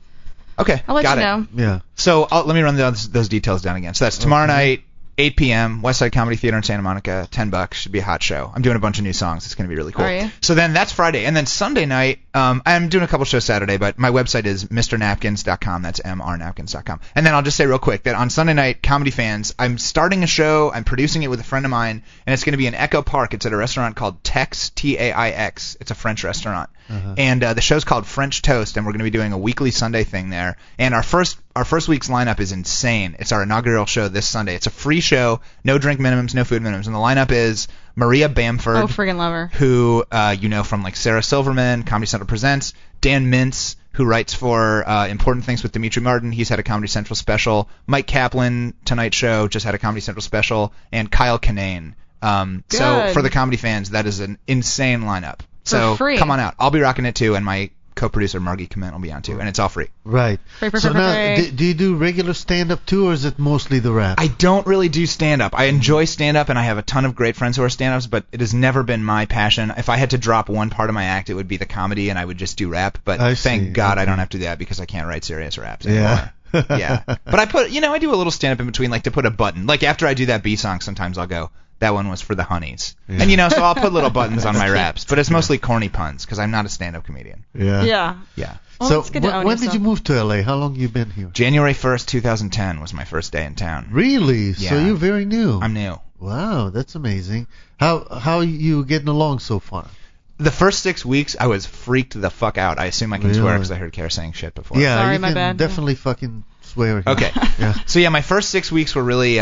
[SPEAKER 7] Okay,
[SPEAKER 5] I'll let
[SPEAKER 7] got
[SPEAKER 5] you
[SPEAKER 7] it.
[SPEAKER 5] know.
[SPEAKER 4] Yeah.
[SPEAKER 7] So let me run those details down again. So that's tomorrow night, 8 p.m., West Side Comedy Theater in Santa Monica, $10. Should be a hot show. I'm doing a bunch of new songs. It's going to be really cool.
[SPEAKER 5] Are you?
[SPEAKER 7] So then that's Friday. And then Sunday night, I'm doing a couple shows Saturday, but my website is mrnapkins.com. That's mrnapkins.com. And then I'll just say real quick that on Sunday night, comedy fans, I'm starting a show. I'm producing it with a friend of mine, and it's going to be in Echo Park. It's at a restaurant called Tex, T-A-I-X. It's a French restaurant. And the show's called French Toast, and we're going to be doing a weekly Sunday thing there. And our first week's lineup is insane. It's our inaugural show this Sunday. It's a free show, no drink minimums, no food minimums. And the lineup is Maria Bamford,
[SPEAKER 5] Oh, friggin' love her.
[SPEAKER 7] who you know from like Sarah Silverman, Comedy Central Presents, Dan Mintz, who writes for Important Things with Dimitri Martin. He's had a Comedy Central special. Mike Kaplan, Tonight Show, just had a Comedy Central special. And Kyle Kinane. So
[SPEAKER 5] Good.
[SPEAKER 7] for the comedy fans, that is an insane lineup. So
[SPEAKER 5] free.
[SPEAKER 7] come on out. I'll be rocking it too, and my co-producer Margie Clement will be on too, and it's all free.
[SPEAKER 4] Right.
[SPEAKER 5] Free.
[SPEAKER 4] So now, do you do regular stand-up too, or is it mostly the rap?
[SPEAKER 7] I don't really do stand-up. I enjoy stand-up, and I have a ton of great friends who are stand-ups, but it has never been my passion. If I had to drop one part of my act, it would be the comedy, and I would just do rap. But
[SPEAKER 4] I
[SPEAKER 7] thank
[SPEAKER 4] see.
[SPEAKER 7] God I
[SPEAKER 4] Okay.
[SPEAKER 7] don't have to do that because I can't write serious raps
[SPEAKER 4] Yeah.
[SPEAKER 7] anymore. Yeah. But I do a little stand-up in between, like to put a button. Like after I do that B song, sometimes I'll go, that one was for the honeys.
[SPEAKER 4] Yeah.
[SPEAKER 7] And so I'll put little buttons on my raps, but it's mostly corny puns because I'm not a stand-up comedian.
[SPEAKER 4] Yeah.
[SPEAKER 5] Yeah.
[SPEAKER 7] Yeah.
[SPEAKER 5] Well,
[SPEAKER 4] So
[SPEAKER 5] it's good to own
[SPEAKER 4] when did
[SPEAKER 5] yourself.
[SPEAKER 4] you move to LA? How long you been here?
[SPEAKER 7] January 1st, 2010 was my first day in town.
[SPEAKER 4] Really? So
[SPEAKER 7] Yeah.
[SPEAKER 4] you're very new.
[SPEAKER 7] I'm new.
[SPEAKER 4] Wow, that's amazing. How you getting along so far?
[SPEAKER 7] The first 6 weeks, I was freaked the fuck out. I assume I can swear
[SPEAKER 4] Really?
[SPEAKER 7] because I heard Kara saying shit before.
[SPEAKER 4] Yeah,
[SPEAKER 5] Sorry,
[SPEAKER 4] you
[SPEAKER 5] my
[SPEAKER 4] can
[SPEAKER 5] bad.
[SPEAKER 4] definitely fucking swear. here.
[SPEAKER 7] Okay.
[SPEAKER 4] Yeah.
[SPEAKER 7] So yeah, my first 6 weeks were really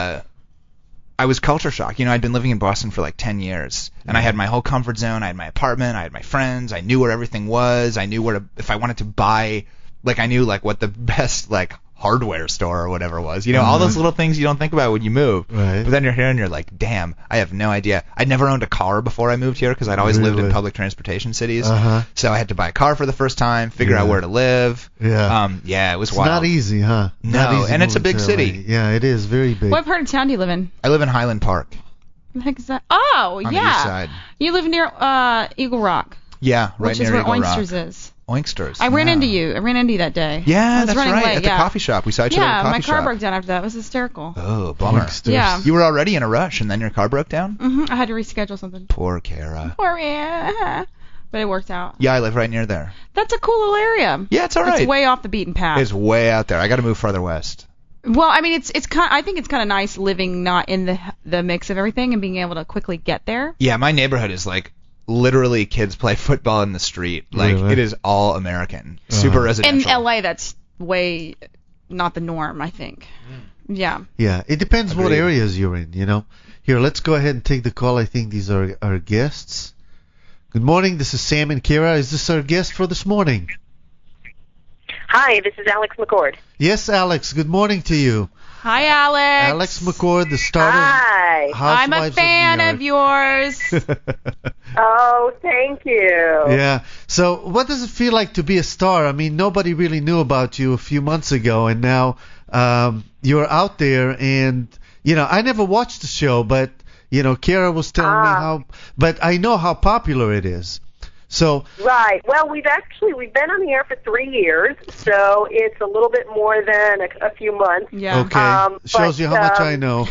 [SPEAKER 7] I was culture shocked. I'd been living in Boston for like 10 years, and I had my whole comfort zone. I had my apartment. I had my friends. I knew where everything was. I knew where to, if I wanted to buy, like I knew like what the best like hardware store or whatever was. All those little things you don't think about when you move.
[SPEAKER 4] Right.
[SPEAKER 7] But then you're here and you're like, damn, I have no idea. I'd never owned a car before I moved here because I'd always lived in
[SPEAKER 4] Really?
[SPEAKER 7] public transportation cities.
[SPEAKER 4] Uh-huh.
[SPEAKER 7] So I had to buy a car for the first time, figure out
[SPEAKER 4] Yeah.
[SPEAKER 7] where to live.
[SPEAKER 4] Yeah.
[SPEAKER 7] Yeah, it was
[SPEAKER 4] It's
[SPEAKER 7] wild.
[SPEAKER 4] not easy, huh?
[SPEAKER 7] No,
[SPEAKER 4] Not easy
[SPEAKER 7] and it's a
[SPEAKER 4] moving
[SPEAKER 7] big
[SPEAKER 4] to
[SPEAKER 7] city.
[SPEAKER 4] LA. Yeah, it is very big.
[SPEAKER 5] What part of town do you live in?
[SPEAKER 7] I live in Highland Park.
[SPEAKER 5] The heck is that? Oh,
[SPEAKER 7] on
[SPEAKER 5] yeah.
[SPEAKER 7] the east side.
[SPEAKER 5] You live near Eagle Rock,
[SPEAKER 7] Yeah, right
[SPEAKER 5] which
[SPEAKER 7] near
[SPEAKER 5] is where
[SPEAKER 7] Eagle
[SPEAKER 5] Oysters
[SPEAKER 7] Rock.
[SPEAKER 5] is.
[SPEAKER 7] Oysters.
[SPEAKER 5] I ran
[SPEAKER 7] yeah.
[SPEAKER 5] into you. I ran into you that day. I
[SPEAKER 7] Yeah,
[SPEAKER 5] was
[SPEAKER 7] that's
[SPEAKER 5] running
[SPEAKER 7] right.
[SPEAKER 5] late,
[SPEAKER 7] At the
[SPEAKER 5] yeah.
[SPEAKER 7] coffee shop. We saw each other at
[SPEAKER 5] Yeah,
[SPEAKER 7] the coffee
[SPEAKER 5] my car
[SPEAKER 7] shop.
[SPEAKER 5] broke down after that. It was hysterical.
[SPEAKER 7] Oh, bummer.
[SPEAKER 4] Oysters.
[SPEAKER 5] Yeah.
[SPEAKER 7] You were already in a rush, and then your car broke down?
[SPEAKER 5] I had to reschedule something.
[SPEAKER 7] Poor Kara.
[SPEAKER 5] Poor man. But it worked out.
[SPEAKER 7] Yeah, I live right near there.
[SPEAKER 5] That's a cool little area.
[SPEAKER 7] Yeah, it's all right.
[SPEAKER 5] It's way off the beaten path.
[SPEAKER 7] It's way out there. I got to move farther west.
[SPEAKER 5] Well, I mean, it's kind. I think it's kind of nice living not in the mix of everything and being able to quickly get there.
[SPEAKER 7] Yeah, my neighborhood is like literally kids play football in the street. Like
[SPEAKER 4] Really?
[SPEAKER 7] it is all American, super residential.
[SPEAKER 5] In LA, that's way not the norm, I think. Yeah.
[SPEAKER 4] Yeah, it depends what
[SPEAKER 7] Agreed.
[SPEAKER 4] areas you're in, you know. Here, let's go ahead and take the call. I think these are our guests. Good morning. This is Sam and Kira. Is this our guest for this morning?
[SPEAKER 6] Hi, this is Alex McCord.
[SPEAKER 4] Yes, Alex. Good morning to you.
[SPEAKER 5] Hi, Alex.
[SPEAKER 4] Alex McCord, the star
[SPEAKER 6] Hi.
[SPEAKER 4] of Housewives
[SPEAKER 5] I'm a fan
[SPEAKER 4] of
[SPEAKER 5] of yours.
[SPEAKER 4] New York.
[SPEAKER 6] Oh, thank you.
[SPEAKER 4] Yeah. So, what does it feel like to be a star? I mean, nobody really knew about you a few months ago, and now you're out there. And you know, I never watched the show, but you know, Kara was telling me how. But I know how popular it is. So,
[SPEAKER 6] Right. Well, we've been on the air for 3 years, so it's a little bit more than a few months.
[SPEAKER 5] Yeah.
[SPEAKER 4] okay, shows
[SPEAKER 6] but,
[SPEAKER 4] you how much I know.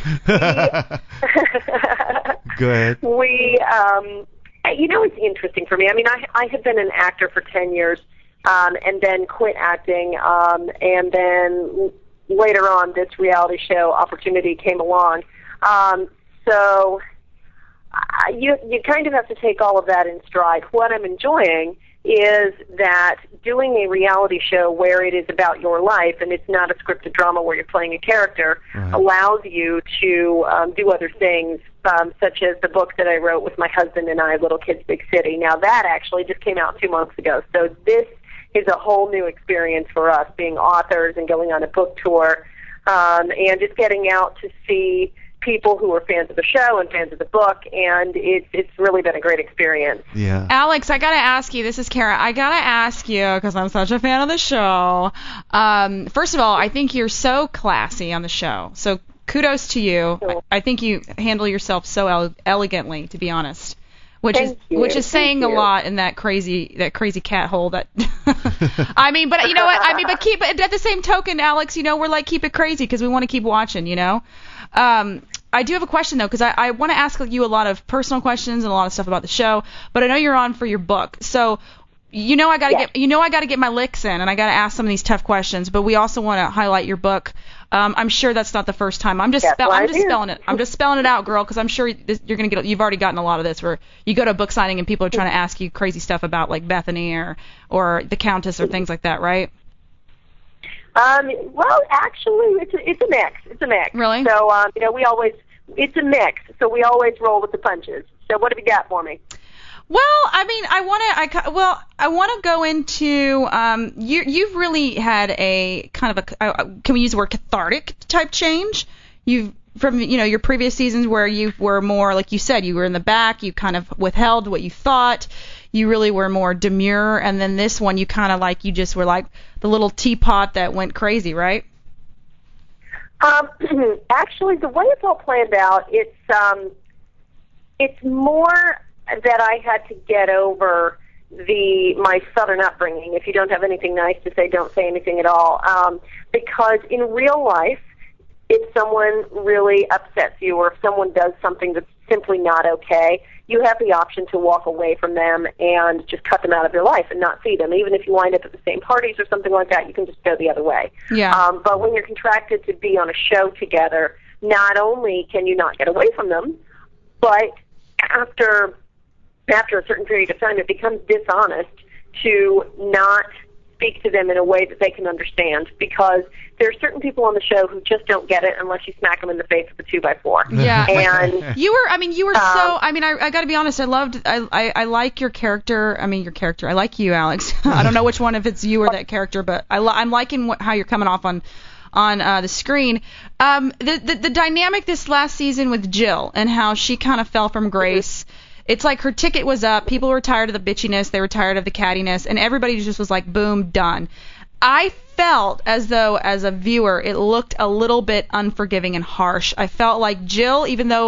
[SPEAKER 4] Go ahead.
[SPEAKER 6] You know, it's interesting for me. I mean, I had been an actor for 10 years, and then quit acting, and then later on this reality show opportunity came along. So you kind of have to take all of that in stride. What I'm enjoying is that doing a reality show where it is about your life and it's not a scripted drama where you're playing a character allows you to do other things, such as the book that I wrote with my husband and I, Little Kids, Big City. Now, that actually just came out 2 months ago. So this is a whole new experience for us, being authors and going on a book tour, and just getting out to see people who are fans of the show and fans of the book, and it's really been a great experience.
[SPEAKER 4] Yeah.
[SPEAKER 5] Alex, I gotta ask you. This is Kara. I gotta ask you because I'm such a fan of the show. First of all, I think you're so classy on the show. So kudos to you. I think you handle yourself so elegantly, to be honest. Which is saying a lot in that crazy cat hole that I mean, but you know what? I mean, but keep it at the same token, Alex, you know, we're like keep it crazy because we want to keep watching, you know. I do have a question though, because I want to ask you a lot of personal questions and a lot of stuff about the show, but I know you're on for your book, so you know I gotta get my licks in, and I gotta ask some of these tough questions. But we also want to highlight your book. I'm sure that's not the first time. I'm just spelling it. I'm just spelling it out, girl, because I'm sure you're gonna get. You've already gotten a lot of this, where you go to a book signing and people are trying to ask you crazy stuff about like Bethany or the Countess or things like that, right?
[SPEAKER 6] Well, actually, it's a mix. It's a mix.
[SPEAKER 5] Really?
[SPEAKER 6] So, you know, it's a mix. So we always roll with the punches. So what have you got for me?
[SPEAKER 5] Well, I mean, I want to go into you've really had a kind of a can we use the word cathartic type change? From your previous seasons where you were more, like you said, you were in the back, you kind of withheld what you thought, you really were more demure, and then this one you kind of like you just were like the little teapot that went crazy, right?
[SPEAKER 6] Actually, the way it's all planned out, it's more that I had to get over my Southern upbringing. If you don't have anything nice to say, don't say anything at all. Because in real life, if someone really upsets you or if someone does something that's simply not okay, you have the option to walk away from them and just cut them out of your life and not see them. Even if you wind up at the same parties or something like that, you can just go the other way.
[SPEAKER 5] Yeah.
[SPEAKER 6] But when you're contracted to be on a show together, not only can you not get away from them, but after a certain period of time, it becomes dishonest to not speak to them in a way that they can understand, because there are certain people on the show who just don't get it unless you smack them in the face with a 2x4.
[SPEAKER 5] Yeah.
[SPEAKER 6] And
[SPEAKER 5] you were so, I mean, I got to be honest, I like your character. I mean, your character. I like you, Alex. I don't know which one, if it's you or that character, but I'm liking how you're coming off on the screen. The dynamic this last season with Jill and how she kind of fell from grace. It's like her ticket was up. People were tired of the bitchiness. They were tired of the cattiness. And everybody just was like, boom, done. I felt as though, as a viewer, it looked a little bit unforgiving and harsh. I felt like Jill, even though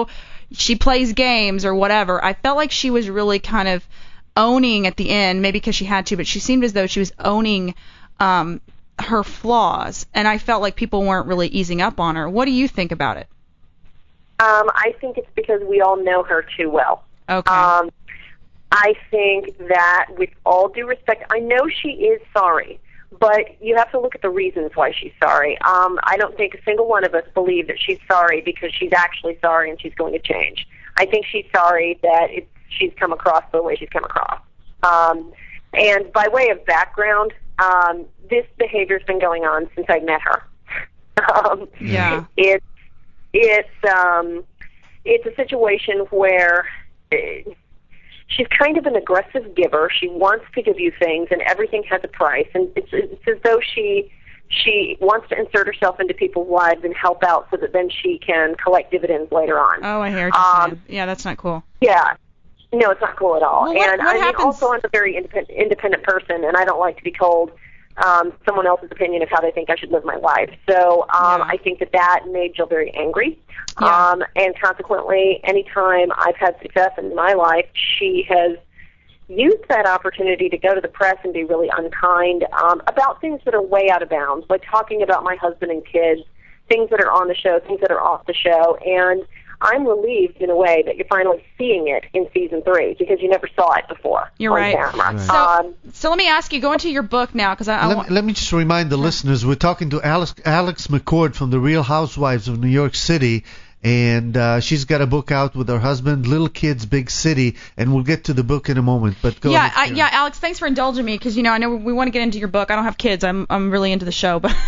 [SPEAKER 5] she plays games or whatever. I felt like she was really kind of owning at the end, maybe because she had to, but she seemed as though she was owning her flaws, and I felt like people weren't really easing up on her. What do you think about it?
[SPEAKER 8] I think it's because we all know her too well.
[SPEAKER 5] Okay.
[SPEAKER 8] I think that, with all due respect, I know she is sorry, but you have to look at the reasons why she's sorry. I don't think a single one of us believe that she's sorry because she's actually sorry and she's going to change. I think she's sorry that she's come across the way she's come across. And by way of background, this behavior's been going on since I met her.
[SPEAKER 5] Yeah.
[SPEAKER 8] It's a situation where she's kind of an aggressive giver. She wants to give you things, and everything has a price. And it's as though she wants to insert herself into people's lives and help out so that then she can collect dividends later on.
[SPEAKER 5] Oh, I hear what you're saying. Yeah, that's not cool.
[SPEAKER 8] Yeah. No, it's not cool at all.
[SPEAKER 5] Well, what happens?
[SPEAKER 8] Also, I'm a very independent person, and I don't like to be told someone else's opinion of how they think I should live my life. So I think that made Jill very angry.
[SPEAKER 5] Yeah.
[SPEAKER 8] And consequently, anytime I've had success in my life, she has used that opportunity to go to the press and be really unkind about things that are way out of bounds, like talking about my husband and kids, things that are on the show, things that are off the show. And I'm relieved, in a way, that you're finally seeing it in season 3 because you never saw it before.
[SPEAKER 5] You're
[SPEAKER 8] on
[SPEAKER 5] right.
[SPEAKER 8] camera.
[SPEAKER 5] So let me ask you, go into your book now, because
[SPEAKER 4] Let me just remind the listeners, we're talking to Alex McCord from The Real Housewives of New York City, and she's got a book out with her husband, Little Kids, Big City, and we'll get to the book in a moment. But go ahead.
[SPEAKER 5] Alex, thanks for indulging me, because I know we want to get into your book. I don't have kids. I'm really into the show, but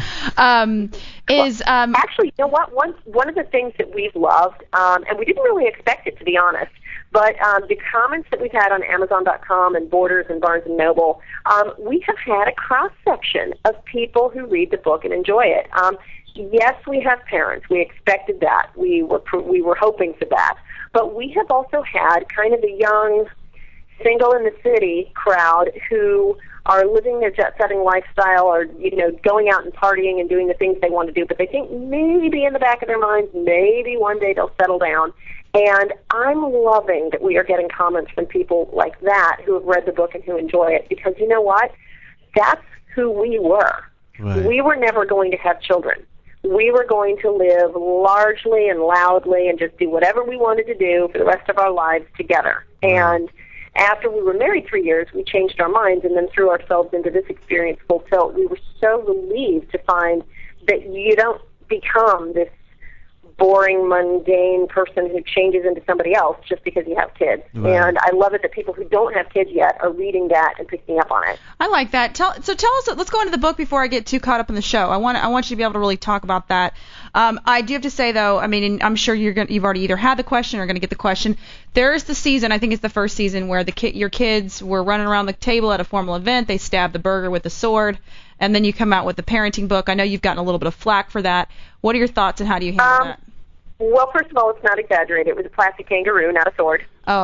[SPEAKER 8] actually, you know what? One of the things that we've loved, and we didn't really expect it, to be honest, but the comments that we've had on Amazon.com and Borders and Barnes & Noble, we have had a cross-section of people who read the book and enjoy it. Yes, we have parents. We expected that. We were hoping for that. But we have also had kind of a young, single-in-the-city crowd who are living their jet-setting lifestyle, or going out and partying and doing the things they want to do, but they think maybe in the back of their minds, maybe one day they'll settle down. And I'm loving that we are getting comments from people like that who have read the book and who enjoy it, because you know what? That's who we were.
[SPEAKER 4] Right.
[SPEAKER 8] We were never going to have children. We were going to live largely and loudly and just do whatever we wanted to do for the rest of our lives together. And after we were married 3 years, we changed our minds and then threw ourselves into this experience full tilt. We were so relieved to find that you don't become this boring, mundane person who changes into somebody else just because you have kids.
[SPEAKER 4] Right.
[SPEAKER 8] And I love it that people who don't have kids yet are reading that and picking up on it.
[SPEAKER 5] I like that. Tell us. Let's go into the book before I get too caught up in the show. I want you to be able to really talk about that. I do have to say, though, I mean, I'm sure you've already either had the question or going to get the question. There is the season, I think it's the first season, where your kids were running around the table at a formal event. They stabbed the burger with a sword, and then you come out with the parenting book. I know you've gotten a little bit of flack for that. What are your thoughts, and how do you handle that?
[SPEAKER 8] Well, first of all, it's not exaggerated. It was a plastic kangaroo, not a sword.
[SPEAKER 5] Oh.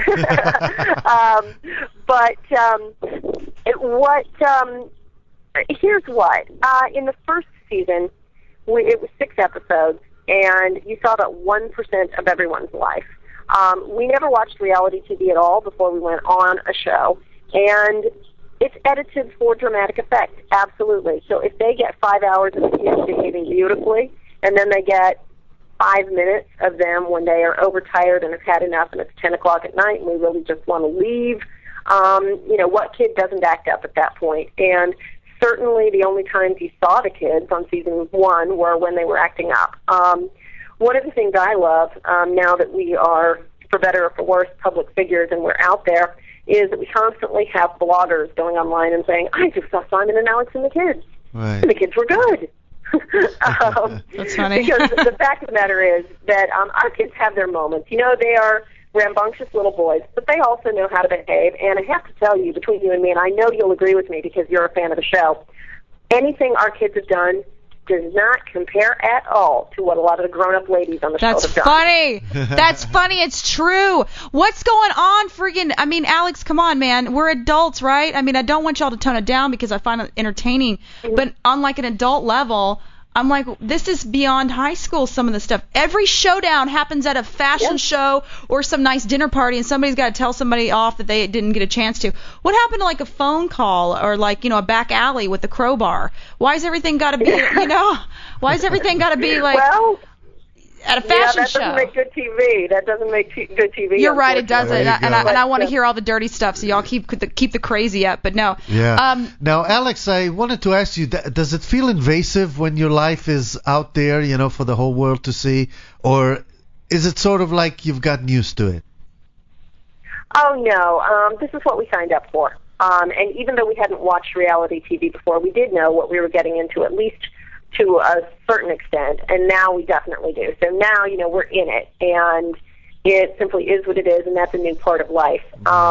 [SPEAKER 8] Here's what. In the first season, it was 6 episodes, and you saw about 1% of everyone's life. We never watched reality TV at all before we went on a show, and it's edited for dramatic effect, absolutely. So if they get 5 hours of the kids behaving beautifully, and then they get 5 minutes of them when they are overtired and have had enough and it's 10 o'clock at night and we really just want to leave, what kid doesn't act up at that point? And certainly the only times you saw the kids on season 1 were when they were acting up. One of the things I love, now that we are, for better or for worse, public figures and we're out there, is that we constantly have bloggers going online and saying, I just saw Simon and Alex and the kids.
[SPEAKER 4] Right.
[SPEAKER 8] And the kids were good.
[SPEAKER 5] That's funny.
[SPEAKER 8] Because the fact of the matter is that our kids have their moments. They are rambunctious little boys, but they also know how to behave. And I have to tell you, between you and me, and I know you'll agree with me because you're a fan of the show, anything our kids have done does not compare at all to what a lot of the grown-up ladies on the show have done.
[SPEAKER 5] That's funny. That's funny. It's true. What's going on? Alex, come on, man. We're adults, right? I don't want y'all to tone it down because I find it entertaining. But on like an adult level, I'm like, this is beyond high school, some of the stuff. Every showdown happens at a fashion show or some nice dinner party, and somebody's got to tell somebody off that they didn't get a chance to. What happened to like a phone call or like, a back alley with the crowbar? Why is everything got to be, why is everything got to be like at a fashion show?
[SPEAKER 8] That doesn't make good TV. That doesn't make good TV.
[SPEAKER 5] You're right, it doesn't.
[SPEAKER 4] There you
[SPEAKER 5] And
[SPEAKER 4] go.
[SPEAKER 5] I want to hear all the dirty stuff, so y'all keep the crazy up. But no.
[SPEAKER 4] Yeah. Now, Alex, I wanted to ask you, does it feel invasive when your life is out there, for the whole world to see? Or is it sort of like you've gotten used to it?
[SPEAKER 8] Oh, no. This is what we signed up for. And even though we hadn't watched reality TV before, we did know what we were getting into, at least to a certain extent, and now we definitely do. So now, we're in it, and it simply is what it is, and that's a new part of life.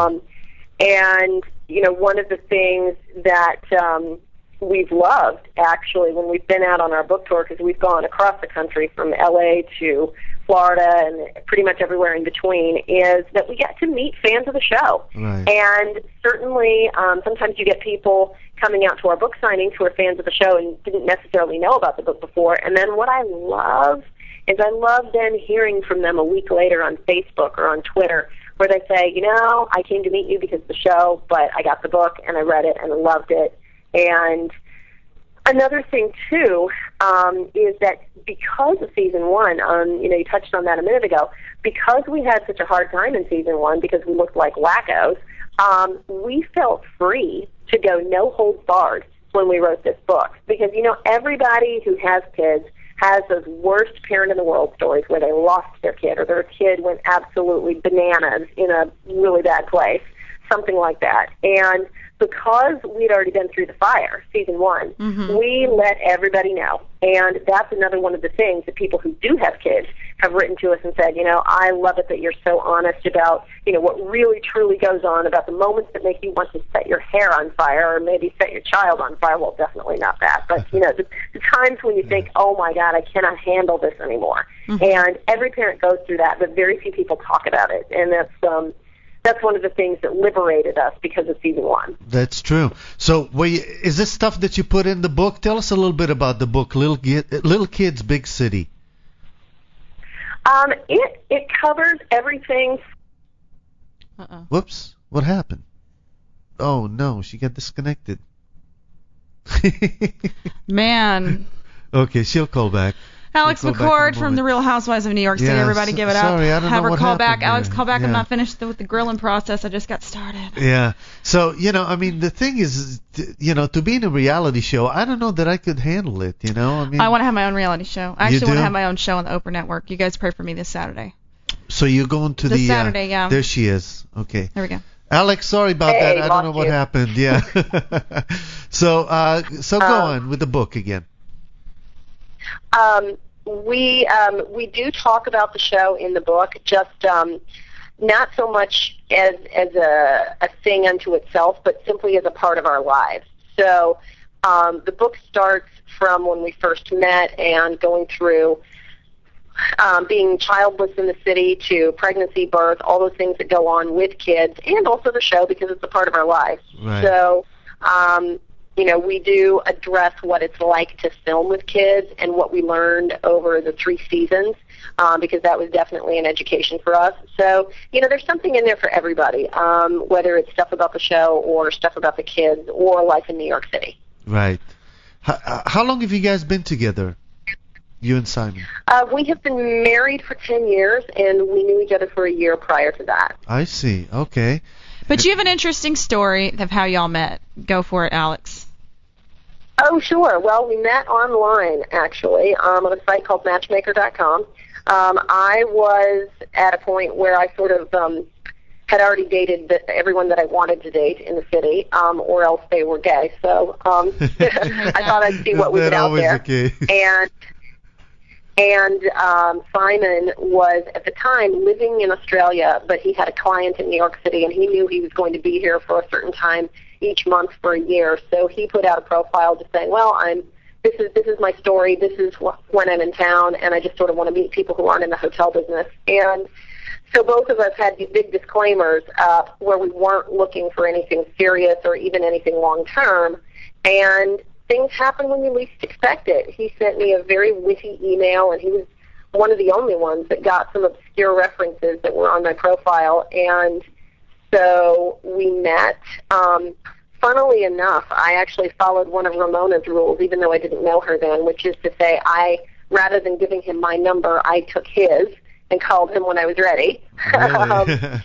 [SPEAKER 8] And, one of the things that we've loved, actually, when we've been out on our book tour, because we've gone across the country from L.A. to Florida and pretty much everywhere in between, is that we get to meet fans of the show.
[SPEAKER 4] Right.
[SPEAKER 8] And certainly, sometimes you get people coming out to our book signings who are fans of the show and didn't necessarily know about the book before. And then what I love is I love then hearing from them a week later on Facebook or on Twitter where they say, I came to meet you because of the show, but I got the book and I read it and I loved it. And another thing, too, is that because of season one, you touched on that a minute ago, because we had such a hard time in season one because we looked like wackos, we felt free to go no holds barred when we wrote this book. Because, everybody who has kids has those worst parent in the world stories where they lost their kid or their kid went absolutely bananas in a really bad place, something like that. And because we'd already been through the fire, season one, we let everybody know. And that's another one of the things that people who do have kids have written to us and said, I love it that you're so honest about, what really truly goes on, about the moments that make you want to set your hair on fire or maybe set your child on fire. Well, definitely not that. But, the times when you think, oh, my God, I cannot handle this anymore. And every parent goes through that, but very few people talk about it. And that's one of the things that liberated us because of season one.
[SPEAKER 4] That's true. So, is this stuff that you put in the book? Tell us a little bit about the book, Little Kids, Big City.
[SPEAKER 8] It covers everything.
[SPEAKER 4] Whoops! What happened? Oh no, she got disconnected.
[SPEAKER 5] Man.
[SPEAKER 4] Okay, she'll call back.
[SPEAKER 5] Alex McCord from The Real Housewives of New York City. Everybody give it up.
[SPEAKER 4] Sorry, I don't
[SPEAKER 5] Have
[SPEAKER 4] know
[SPEAKER 5] her
[SPEAKER 4] what
[SPEAKER 5] call
[SPEAKER 4] happened
[SPEAKER 5] back. Alex,
[SPEAKER 4] there.
[SPEAKER 5] call back.
[SPEAKER 4] Yeah.
[SPEAKER 5] I'm not finished with the grilling process. I just got started.
[SPEAKER 4] Yeah. So, the thing is, to be in a reality show, I don't know that I could handle it,
[SPEAKER 5] I want to have my own reality show. I actually
[SPEAKER 4] do?
[SPEAKER 5] want to have my own show on the Oprah Network. You guys pray for me this Saturday.
[SPEAKER 4] So you're going to
[SPEAKER 5] This Saturday, yeah.
[SPEAKER 4] There she is. Okay.
[SPEAKER 5] There we go.
[SPEAKER 4] Alex, sorry about that. I don't know what happened. Yeah. So go on with the book again.
[SPEAKER 8] We do talk about the show in the book, just not so much as a thing unto itself, but simply as a part of our lives. So the book starts from when we first met and going through being childless in the city to pregnancy, birth, all those things that go on with kids, and also the show because it's a part of our lives.
[SPEAKER 4] Right.
[SPEAKER 8] So we do address what it's like to film with kids and what we learned over the 3 seasons, because that was definitely an education for us. So, there's something in there for everybody, whether it's stuff about the show or stuff about the kids or life in New York City.
[SPEAKER 4] Right. How long have you guys been together, you and Simon?
[SPEAKER 8] We have been married for 10 years, and we knew each other for a year prior to that.
[SPEAKER 4] I see. Okay.
[SPEAKER 5] But you have an interesting story of how y'all met. Go for it, Alex.
[SPEAKER 8] Oh, sure. Well, we met online, actually, on a site called Matchmaker.com. I was at a point where I sort of had already dated everyone that I wanted to date in the city, or else they were gay. So I thought I'd see what we did out there.
[SPEAKER 4] The case?
[SPEAKER 8] And Simon was, at the time, living in Australia, but he had a client in New York City, and he knew he was going to be here for a certain time each month for a year. So he put out a profile just saying, well, this is my story, this is when I'm in town, and I just sort of want to meet people who aren't in the hotel business. And so both of us had these big disclaimers where we weren't looking for anything serious or even anything long-term. And things happen when you least expect it. He sent me a very witty email, and he was one of the only ones that got some obscure references that were on my profile. And so we met. Funnily enough, I actually followed one of Ramona's rules, even though I didn't know her then, which is to say rather than giving him my number, I took his and called him when I was ready.
[SPEAKER 4] Really?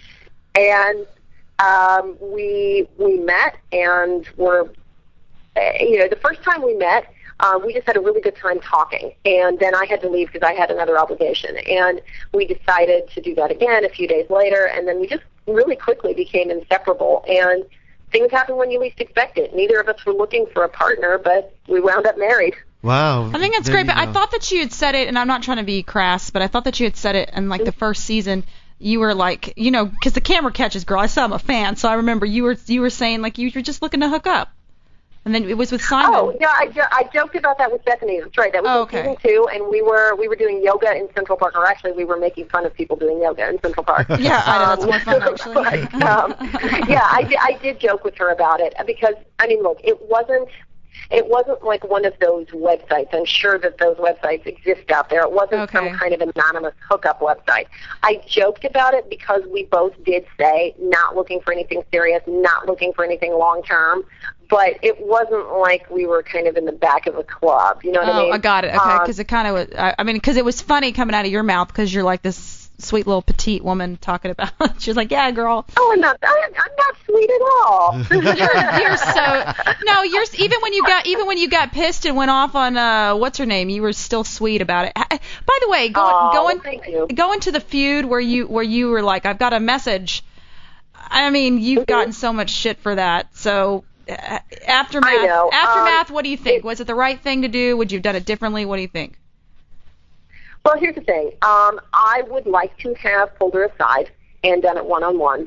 [SPEAKER 8] And we met, and were, the first time we met, we just had a really good time talking. And then I had to leave because I had another obligation. And we decided to do that again a few days later, and then we just really quickly became inseparable. And things happen when you least expect it. Neither of us were looking for a partner, but we wound up married.
[SPEAKER 4] Wow.
[SPEAKER 5] I think that's
[SPEAKER 4] There
[SPEAKER 5] great,
[SPEAKER 4] you
[SPEAKER 5] but I
[SPEAKER 4] go.
[SPEAKER 5] thought that you had said it, and I'm not trying to be crass, but I thought that you had said it in like the first season. You were like, because the camera catches, girl. I saw I'm a fan, so I remember you were saying like you were just looking to hook up, and then it was with Simon.
[SPEAKER 8] Oh, yeah, I joked about that with Bethany. That's right. That was in season 2, and we were doing yoga in Central Park, or actually we were making fun of people doing yoga in Central Park.
[SPEAKER 5] Yeah, I know, that's more fun actually.
[SPEAKER 8] But, yeah, I did joke with her about it because, I mean, look, it wasn't like one of those websites. I'm sure that those websites exist out there. It wasn't some kind of anonymous hookup website. I joked about it because we both did say not looking for anything serious, not looking for anything long term. But it wasn't like we were kind of in the back of a club. You know what I mean?
[SPEAKER 5] I got it. Okay, because it kind of was. I mean, because it was funny coming out of your mouth because you're like this sweet little petite woman talking about. She was like, "Yeah, girl."
[SPEAKER 8] Oh, I'm not sweet at all.
[SPEAKER 5] you're so no. You're even when you got pissed and went off on what's her name, you were still sweet about it. By the way, going to the feud where you were like, I've got a message. I mean, you've gotten so much shit for that. So. Aftermath.
[SPEAKER 8] I know.
[SPEAKER 5] Aftermath. What do you think? Was it the right thing to do? Would you have done it differently? What do you think?
[SPEAKER 8] Well, here's the thing. I would like to have pulled her aside and done it one-on-one.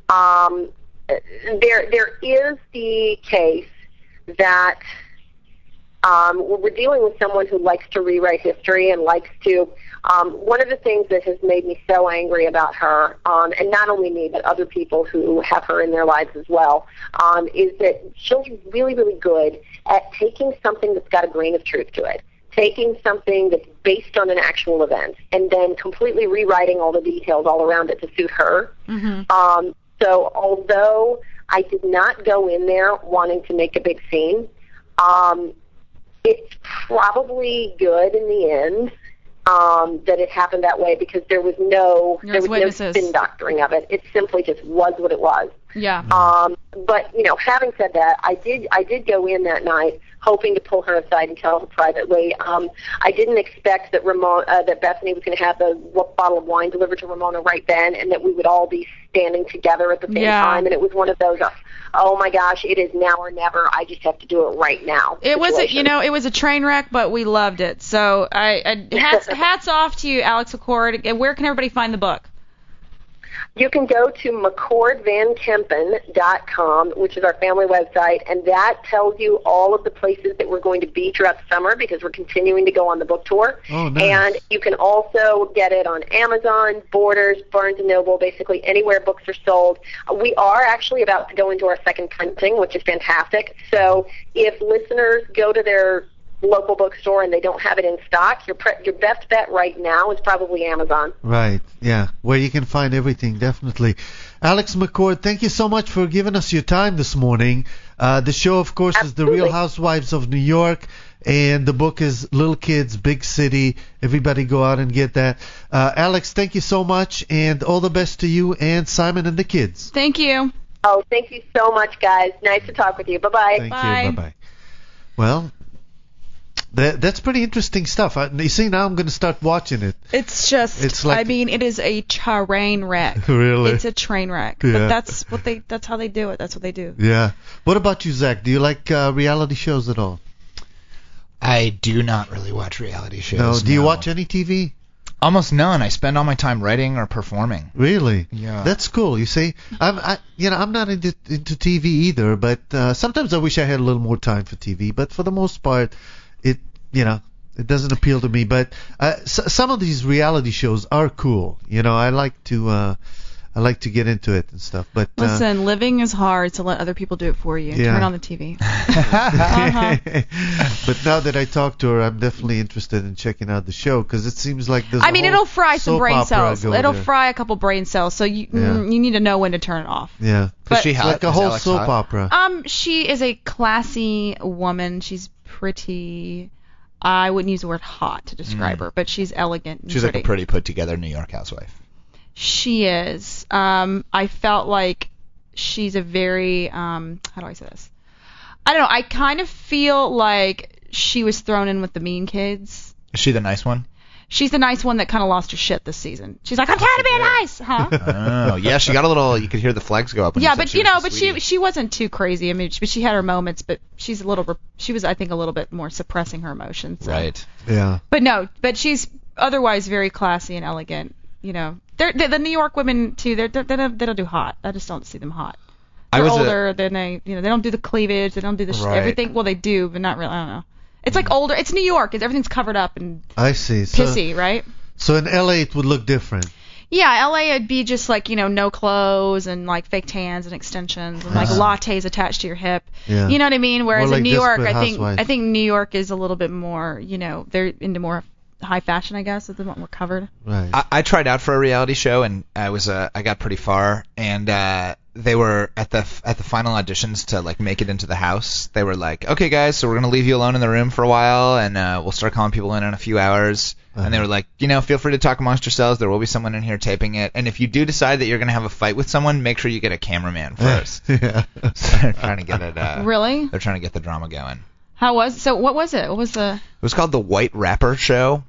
[SPEAKER 8] There is the case that we're dealing with someone who likes to rewrite history and likes to. One of the things that has made me so angry about her, and not only me, but other people who have her in their lives as well, is that she's really, really good at taking something that's got a grain of truth to it, taking something that's based on an actual event, and then completely rewriting all the details all around it to suit her.
[SPEAKER 5] Mm-hmm.
[SPEAKER 8] So although I did not go in there wanting to make a big scene, it's probably good in the end that it happened that way because there was no spin doctoring of it. It simply just was what it was.
[SPEAKER 5] Yeah.
[SPEAKER 8] But having said that, I did go in that night hoping to pull her aside and tell her privately. I didn't expect that that Bethany was going to have the bottle of wine delivered to Ramona right then, and that we would all be standing together at the same time. And it was one of those, oh my gosh, it is now or never. I just have to do it right now.
[SPEAKER 5] It was it was a train wreck, but we loved it. So hats off to you, Alex McCord. Where can everybody find the book?
[SPEAKER 8] You can go to McCordVanKempen.com, which is our family website, and that tells you all of the places that we're going to be throughout the summer because we're continuing to go on the book tour.
[SPEAKER 4] Oh, nice.
[SPEAKER 8] And you can also get it on Amazon, Borders, Barnes & Noble, basically anywhere books are sold. We are actually about to go into our second printing, which is fantastic. So if listeners go to their local bookstore and they don't have it in stock, your best bet right now is probably Amazon.
[SPEAKER 4] Right, yeah, where you can find everything, definitely. Alex McCord, thank you so much for giving us your time this morning. The show, of course, is The Real Housewives of New York, and the book is Little Kids, Big City. Everybody go out and get that. Alex, thank you so much, and all the best to you and Simon and the kids.
[SPEAKER 5] Thank you.
[SPEAKER 8] Oh, thank you so much, guys. Nice to talk with you. Bye-bye.
[SPEAKER 4] Thank you. Bye-bye. Well, that's pretty interesting stuff. You see, now I'm going to start watching it.
[SPEAKER 5] It's like, I mean, it is a train wreck.
[SPEAKER 4] Really?
[SPEAKER 5] It's a train wreck.
[SPEAKER 4] Yeah.
[SPEAKER 5] But that's how they do it. That's what they do.
[SPEAKER 4] Yeah. What about you, Zach? Do you like reality shows at all?
[SPEAKER 7] I do not really watch reality shows.
[SPEAKER 4] No. Do you watch any TV?
[SPEAKER 7] Almost none. I spend all my time writing or performing.
[SPEAKER 4] Really?
[SPEAKER 7] Yeah.
[SPEAKER 4] That's cool. You see, I'm not into TV either, but sometimes I wish I had a little more time for TV. But for the most part, it doesn't appeal to me. But some of these reality shows are cool. I like to I like to get into it and stuff. But
[SPEAKER 5] Listen, living is hard, so let other people do it for you.
[SPEAKER 4] Yeah.
[SPEAKER 5] Turn on the TV.
[SPEAKER 4] But now that I talked to her, I'm definitely interested in checking out the show because it seems like there's.
[SPEAKER 5] I mean, it'll fry some
[SPEAKER 4] soap
[SPEAKER 5] brain
[SPEAKER 4] opera
[SPEAKER 5] cells.
[SPEAKER 4] there.
[SPEAKER 5] It'll fry a couple brain cells, so you need to know when to turn it off.
[SPEAKER 4] Yeah.
[SPEAKER 5] But-
[SPEAKER 7] Is she hot?
[SPEAKER 4] Like a
[SPEAKER 7] Is
[SPEAKER 4] whole
[SPEAKER 7] Alex
[SPEAKER 4] soap
[SPEAKER 7] hot?
[SPEAKER 4] opera.
[SPEAKER 5] She is a classy woman. She's pretty. I wouldn't use the word hot to describe her, but she's elegant. And
[SPEAKER 7] She's like
[SPEAKER 5] pretty.
[SPEAKER 7] a pretty put together New York housewife.
[SPEAKER 5] She is. I felt like she's a very. How do I say this? I don't know. I kind of feel like she was thrown in with the mean kids.
[SPEAKER 7] Is she the nice one?
[SPEAKER 5] She's the nice one that kind of lost her shit this season. She's like, I'm trying to be nice, huh?
[SPEAKER 7] Oh, yeah, she got a little. You could hear the flags go up. When
[SPEAKER 5] Yeah,
[SPEAKER 7] you said
[SPEAKER 5] but
[SPEAKER 7] she
[SPEAKER 5] you
[SPEAKER 7] was
[SPEAKER 5] know,
[SPEAKER 7] the
[SPEAKER 5] but
[SPEAKER 7] sweetie.
[SPEAKER 5] she wasn't too crazy. I mean, but she had her moments, but she's a little. She was, I think, a little bit more suppressing her emotions. So.
[SPEAKER 7] Right.
[SPEAKER 4] Yeah.
[SPEAKER 5] But no, but she's otherwise very classy and elegant. You know, they're the New York women too. They don't do hot. I just don't see them hot. They're older than they. You know, they don't do the cleavage. They don't do the
[SPEAKER 7] Right.
[SPEAKER 5] everything. Well, they do, but not really. I don't know. It's like older. It's New York. Everything's covered up and
[SPEAKER 4] I see.
[SPEAKER 5] pissy, right?
[SPEAKER 4] So in LA it would look different.
[SPEAKER 5] Yeah, LA would be just like, no clothes and like fake tans and extensions and like lattes attached to your hip.
[SPEAKER 4] Yeah.
[SPEAKER 5] You know what I mean? Whereas
[SPEAKER 4] More like
[SPEAKER 5] in New York,
[SPEAKER 4] Desperate
[SPEAKER 5] I
[SPEAKER 4] Housewives.
[SPEAKER 5] think New York is a little bit more, they're into more high fashion, I guess, is the one we're covered.
[SPEAKER 4] Right.
[SPEAKER 7] I tried out for a reality show and I got pretty far and they were at the final auditions to like make it into the house. They were like, okay guys, so we're gonna leave you alone in the room for a while and we'll start calling people in a few hours. And they were like, feel free to talk amongst yourselves. There will be someone in here taping it. And if you do decide that you're gonna have a fight with someone, make sure you get a cameraman first.
[SPEAKER 4] Yeah.
[SPEAKER 7] So they're trying to get it.
[SPEAKER 5] Really?
[SPEAKER 7] They're trying to get the drama going.
[SPEAKER 5] What was it? What was the...
[SPEAKER 7] It was called The White Rapper Show.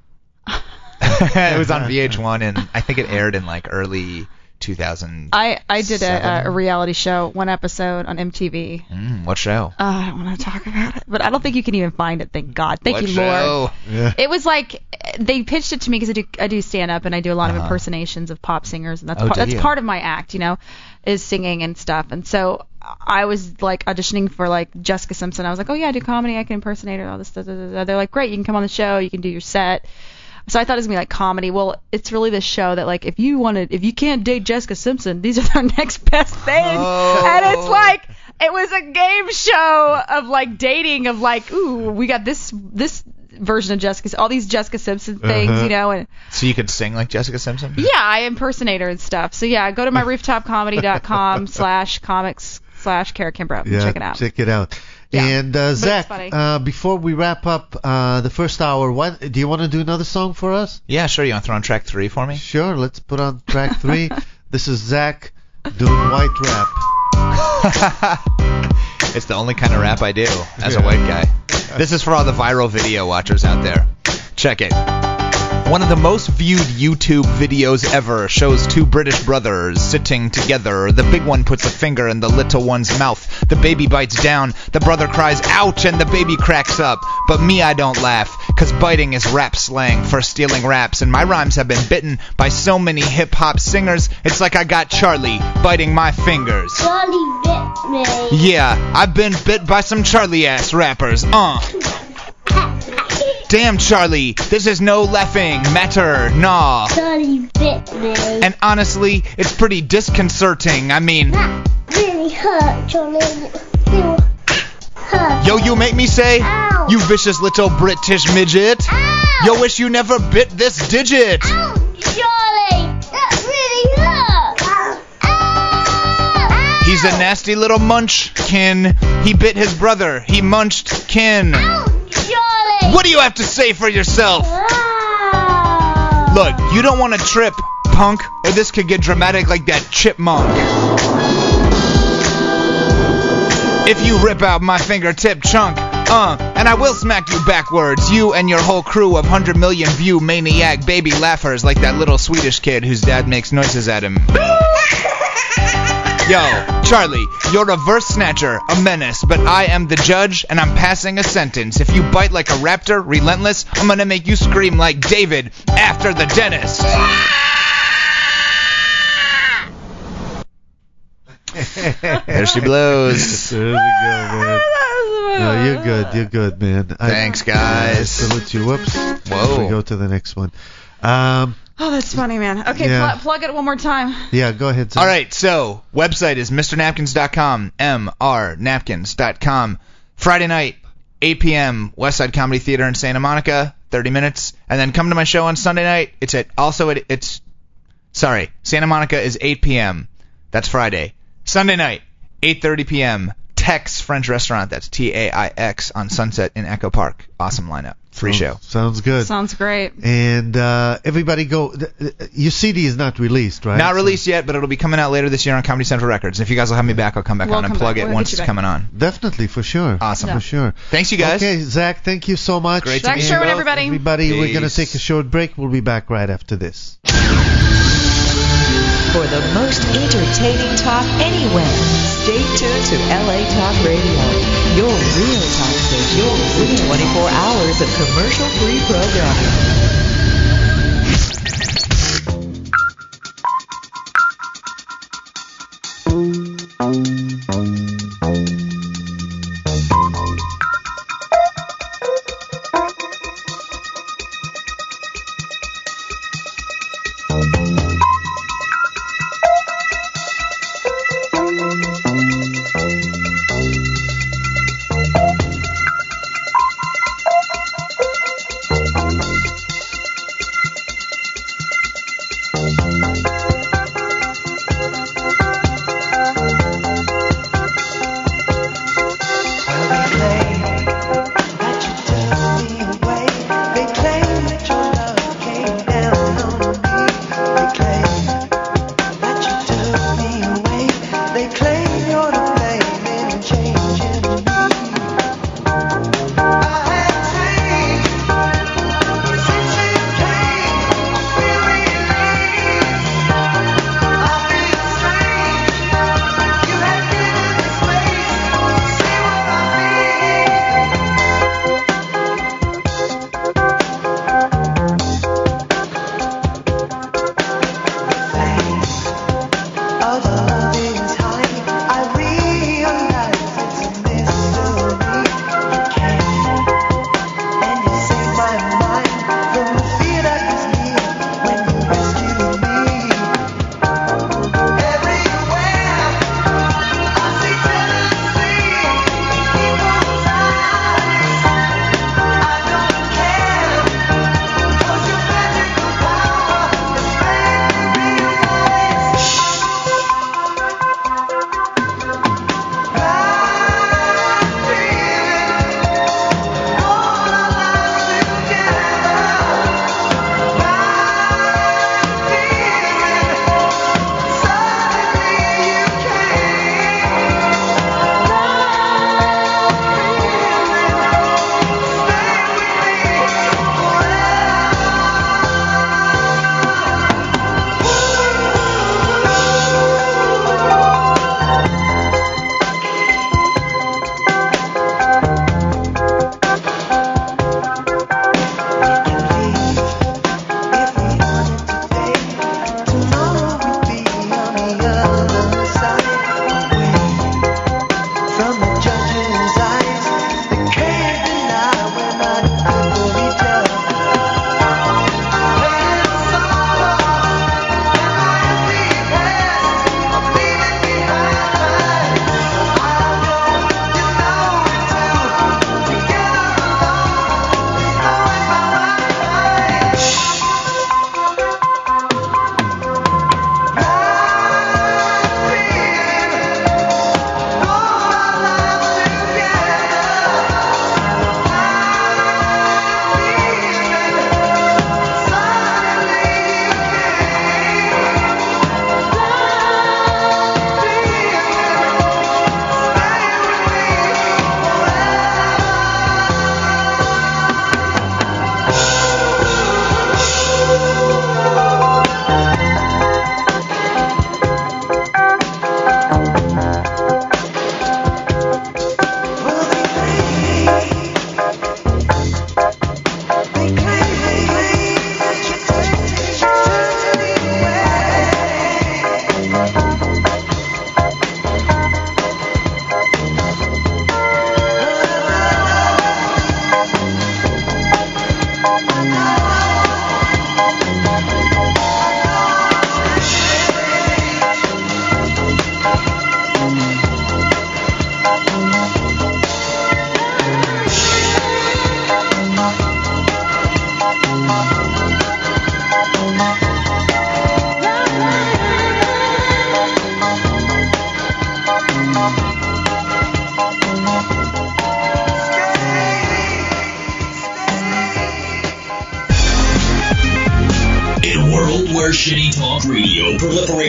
[SPEAKER 7] It was on VH1 and I think it aired in like early 2000.
[SPEAKER 5] I did a reality show, one episode on MTV.
[SPEAKER 7] What show?
[SPEAKER 5] I don't want to talk about it, but I don't think you can even find it, thank God. Thank
[SPEAKER 7] What
[SPEAKER 5] you,
[SPEAKER 7] show?
[SPEAKER 5] Lord.
[SPEAKER 4] Yeah.
[SPEAKER 5] It was like they pitched it to me because I do stand up and I do a lot of impersonations of pop singers and that's
[SPEAKER 7] you?
[SPEAKER 5] part of my act, is singing and stuff. And so I was like auditioning for like Jessica Simpson. I was like, oh yeah, I do comedy, I can impersonate her, all this. They're like, great, you can come on the show, you can do your set. So I thought it was gonna be like comedy. Well, it's really this show that like if you can't date Jessica Simpson, these are their next best thing.
[SPEAKER 7] Oh.
[SPEAKER 5] And it's like it was a game show of like dating of like, ooh, we got this version of Jessica, all these Jessica Simpson things, and
[SPEAKER 7] So you could sing like Jessica Simpson?
[SPEAKER 5] yeah, I impersonate her and stuff. So yeah, go to my rooftopcomedy.com/comics/Kara Kimbrough.
[SPEAKER 4] Yeah,
[SPEAKER 5] Check it out.
[SPEAKER 4] Check it out.
[SPEAKER 5] Yeah.
[SPEAKER 4] And
[SPEAKER 5] it's
[SPEAKER 4] Zach,
[SPEAKER 5] funny.
[SPEAKER 4] before we wrap up the first hour, do you want to do another song for us?
[SPEAKER 7] Yeah, sure. You want to throw on track 3 for me?
[SPEAKER 4] Sure, let's put on track 3. This is Zach doing white rap.
[SPEAKER 7] It's the only kind of rap I do as a white guy. This is for all the viral video watchers out there. Check it. One of the most viewed YouTube videos ever shows two British brothers sitting together. The big one puts a finger in the little one's mouth. The baby bites down. The brother cries, ouch, and the baby cracks up. But me, I don't laugh, cause biting is rap slang for stealing raps. And my rhymes have been bitten by so many hip-hop singers. It's like I got Charlie biting my fingers.
[SPEAKER 9] Charlie bit me.
[SPEAKER 7] Yeah, I've been bit by some Charlie-ass rappers. Damn, Charlie, this is no laughing matter, nah.
[SPEAKER 9] Charlie bit me.
[SPEAKER 7] And honestly, it's pretty disconcerting. I mean,
[SPEAKER 9] That really hurt, Charlie. Still hurt.
[SPEAKER 7] yo, you make me say,
[SPEAKER 9] Ow.
[SPEAKER 7] you vicious little British midget.
[SPEAKER 9] Ow.
[SPEAKER 7] Yo, wish you never bit this digit.
[SPEAKER 9] Ow, Charlie. That really hurt. Ow. Ow.
[SPEAKER 7] He's a nasty little munchkin. He bit his brother. He munched kin.
[SPEAKER 9] Ow, Charlie.
[SPEAKER 7] What do you have to say for yourself?
[SPEAKER 9] Ow.
[SPEAKER 7] Look, you don't want to trip, punk, or this could get dramatic like that chipmunk. If you rip out my fingertip chunk, and I will smack you backwards, you and your whole crew of 100 million view maniac baby laughers like that little Swedish kid whose dad makes noises at him. Yo, Charlie, you're a verse snatcher, a menace, but I am the judge, and I'm passing a sentence. If you bite like a raptor, relentless, I'm gonna make you scream like David after the dentist. There she blows.
[SPEAKER 4] There we go, man. No, you're good, man.
[SPEAKER 7] Thanks, guys.
[SPEAKER 4] Salute you. Whoops.
[SPEAKER 7] Whoa.
[SPEAKER 4] We go to the next one.
[SPEAKER 5] Oh, that's funny, man. Okay,
[SPEAKER 4] Yeah.
[SPEAKER 5] plug it one more time.
[SPEAKER 4] Yeah, go ahead, Zach.
[SPEAKER 7] All right, so website is mrnapkins.com, mrnapkins.com. Friday night, 8 p.m., Westside Comedy Theater in Santa Monica, 30 minutes. And then come to my show on Sunday night. Santa Monica is 8 p.m. That's Friday. Sunday night, 8:30 p.m., Tex French Restaurant. That's Taix on Sunset in Echo Park. Awesome lineup. Free show.
[SPEAKER 4] Sounds good.
[SPEAKER 5] Sounds great.
[SPEAKER 4] And everybody go. Your CD is not released, right?
[SPEAKER 7] Not released yet, but it'll be coming out later this year on Comedy Central Records. And if you guys will have me back, I'll come back on and plug it once it's coming on.
[SPEAKER 4] Definitely, for sure.
[SPEAKER 7] Awesome.
[SPEAKER 4] For sure.
[SPEAKER 7] Thanks, you guys.
[SPEAKER 4] Okay, Zach, thank you so much.
[SPEAKER 7] Great to
[SPEAKER 5] Zach
[SPEAKER 7] meet you
[SPEAKER 5] Sherwood,
[SPEAKER 7] both.
[SPEAKER 5] everybody.
[SPEAKER 4] Everybody, we're going to
[SPEAKER 7] Peace.
[SPEAKER 4] take a short break. We'll be back right after this.
[SPEAKER 10] For the most entertaining talk anywhere, stay tuned to LA Talk Radio, your real talk station with 24 hours of commercial-free programming.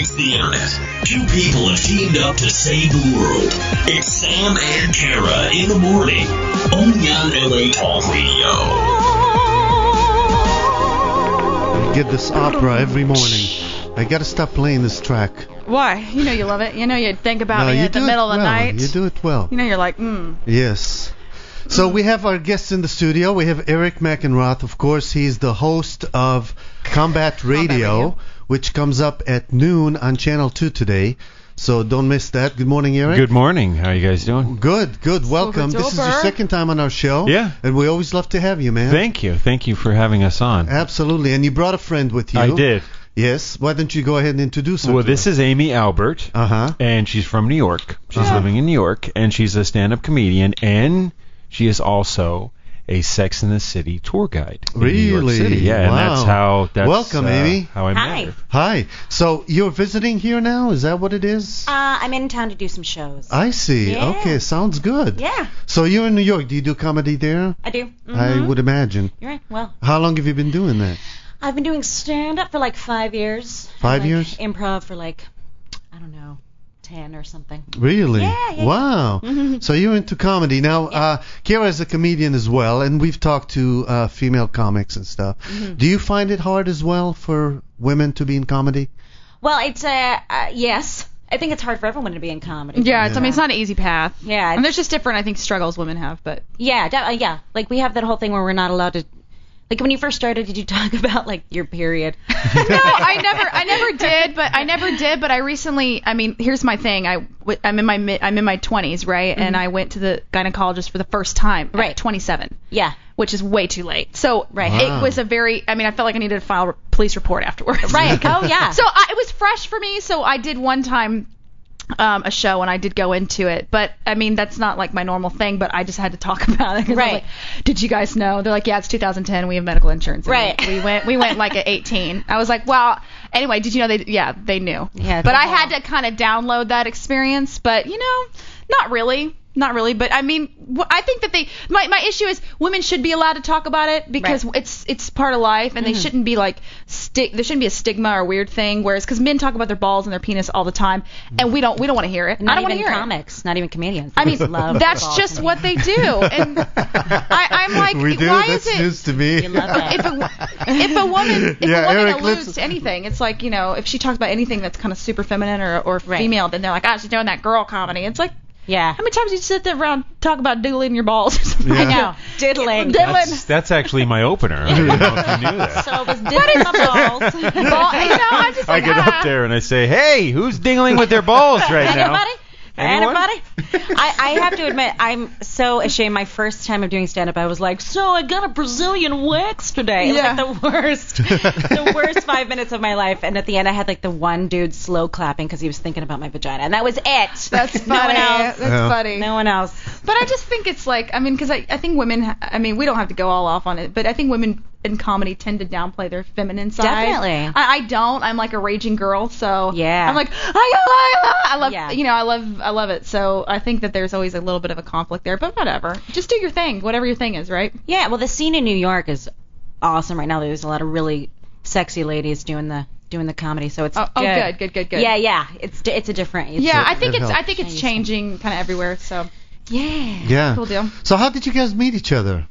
[SPEAKER 1] breaks the internet. Two people have teamed up to save the world. It's Sam and Kara in the morning, only on LA Talk Radio.
[SPEAKER 4] I get this opera every morning. I gotta stop playing this track.
[SPEAKER 5] Why? You know you love it. You know you'd think about
[SPEAKER 4] No,
[SPEAKER 5] me
[SPEAKER 4] you
[SPEAKER 5] at the
[SPEAKER 4] do it
[SPEAKER 5] middle of the
[SPEAKER 4] well.
[SPEAKER 5] night.
[SPEAKER 4] You do it well.
[SPEAKER 5] You know you're like,
[SPEAKER 4] Yes. So we have our guests in the studio. We have Eric McEnroth, of course. He's the host of Combat Radio, which comes up at noon on Channel 2 today. So don't miss that. Good morning, Eric.
[SPEAKER 11] Good morning. How are you guys doing?
[SPEAKER 4] Good. Welcome. This is your second time on our show.
[SPEAKER 11] Yeah.
[SPEAKER 4] And we always love to have you, man.
[SPEAKER 11] Thank you. Thank you for having us on.
[SPEAKER 4] Absolutely. And you brought a friend with you.
[SPEAKER 11] I did.
[SPEAKER 4] Yes. Why don't you go ahead and introduce her?
[SPEAKER 11] Well, this is Amy Albert, and she's from New York. She's living in New York, and she's a stand-up comedian, and she is also a Sex and the City tour guide in New York City. Yeah,
[SPEAKER 4] Wow.
[SPEAKER 11] and that's
[SPEAKER 4] Welcome, Amy.
[SPEAKER 11] how I met her.
[SPEAKER 4] Hi. So you're visiting here now? Is that what it is?
[SPEAKER 12] I'm in town to do some shows.
[SPEAKER 4] I see.
[SPEAKER 12] Yeah.
[SPEAKER 4] Okay, sounds good.
[SPEAKER 12] Yeah.
[SPEAKER 4] So you're in New York. Do you do comedy there?
[SPEAKER 12] I do.
[SPEAKER 4] I would imagine.
[SPEAKER 12] You're right. Well,
[SPEAKER 4] How long have you been doing that?
[SPEAKER 12] I've been doing stand-up for like 5 years.
[SPEAKER 4] 5
[SPEAKER 12] and,
[SPEAKER 4] years?
[SPEAKER 12] Improv for like, I don't know, 10 or something.
[SPEAKER 4] Really?
[SPEAKER 12] Yeah.
[SPEAKER 4] Wow. So you're into comedy. Now, Kara is a comedian as well, and we've talked to female comics and stuff. Do you find it hard as well for women to be in comedy?
[SPEAKER 12] Well, it's yes. I think it's hard for everyone to be in comedy.
[SPEAKER 5] yeah. I mean, it's not an easy path.
[SPEAKER 12] Yeah.
[SPEAKER 5] And there's just different, I think, struggles women have. But
[SPEAKER 12] Yeah. Yeah. Like we have that whole thing where we're not allowed to. Like when you first started, did you talk about like your period?
[SPEAKER 5] no, I never did. But I recently, I mean, here's my thing. I'm in my 20s, right? And I went to the gynecologist for the first time at 27.
[SPEAKER 12] Yeah.
[SPEAKER 5] Which is way too late. So
[SPEAKER 12] Wow.
[SPEAKER 5] it was a very, I mean, I felt like I needed to file a police report afterwards.
[SPEAKER 12] Right. Oh yeah.
[SPEAKER 5] So it was fresh for me. So I did one time a show and I did go into it, but I mean that's not like my normal thing. But I just had to talk about it. 'Cause I was like, did you guys know? They're like, yeah, it's 2010. We have medical insurance. And
[SPEAKER 12] Right.
[SPEAKER 5] We went like at 18. I was like, wow. Anyway, did you know they knew?
[SPEAKER 12] Yeah.
[SPEAKER 5] But I had to kind of download that experience. But you know, not really. Not really, but I mean, I think that my issue is women should be allowed to talk about it because it's part of life, and they shouldn't be like there shouldn't be a stigma or weird thing. Whereas, because men talk about their balls and their penis all the time, and we don't want to hear it.
[SPEAKER 12] Not
[SPEAKER 5] I don't want to
[SPEAKER 12] even
[SPEAKER 5] hear
[SPEAKER 12] comics, not even comedians.
[SPEAKER 5] I mean,
[SPEAKER 12] love
[SPEAKER 5] that's
[SPEAKER 12] balls
[SPEAKER 5] just
[SPEAKER 12] and
[SPEAKER 5] what they do, and I'm like,
[SPEAKER 4] We do?
[SPEAKER 5] why
[SPEAKER 4] That's
[SPEAKER 5] is it?
[SPEAKER 4] news to me.
[SPEAKER 12] You love that.
[SPEAKER 5] If a woman
[SPEAKER 4] Eric,
[SPEAKER 5] alludes to anything, it's like, you know, if she talks about anything that's kind of super feminine or female, then they're like, she's doing that girl comedy. It's like,
[SPEAKER 12] Yeah.
[SPEAKER 5] how many times do you sit there around talk about diddling your balls or something?
[SPEAKER 12] I know. Diddling.
[SPEAKER 11] That's actually my opener. I don't know if you knew that.
[SPEAKER 12] So it was diddling my balls.
[SPEAKER 5] I'm just
[SPEAKER 11] I
[SPEAKER 5] like,
[SPEAKER 11] get up there and I say, hey, who's dingling with their balls right now?
[SPEAKER 12] Anybody?
[SPEAKER 11] Anyone?
[SPEAKER 12] Anybody? I have to admit, I'm so ashamed. My first time of doing stand-up, I was like, so I got a Brazilian wax today. It was like the worst 5 minutes of my life. And at the end, I had like the one dude slow clapping because he was thinking about my vagina. And that was it.
[SPEAKER 5] That's funny.
[SPEAKER 12] No one else.
[SPEAKER 5] That's funny.
[SPEAKER 12] No one else.
[SPEAKER 5] But I just think it's like, I mean, because I think women, I mean, we don't have to go all off on it, but I think women in comedy tend to downplay their feminine side.
[SPEAKER 12] Definitely.
[SPEAKER 5] I don't. I'm like a raging girl, so
[SPEAKER 12] Yeah.
[SPEAKER 5] I'm like, I love,
[SPEAKER 12] Yeah.
[SPEAKER 5] you know, I love it. So I think that there's always a little bit of a conflict there, but whatever. Just do your thing, whatever your thing is, right?
[SPEAKER 12] Yeah, well, the scene in New York is awesome right now. There's a lot of really sexy ladies doing the comedy, so it's
[SPEAKER 5] good.
[SPEAKER 12] Yeah. It's a different.
[SPEAKER 5] I think it's changing kind of everywhere. So
[SPEAKER 4] Yeah.
[SPEAKER 5] cool deal.
[SPEAKER 4] So how did you guys meet each other?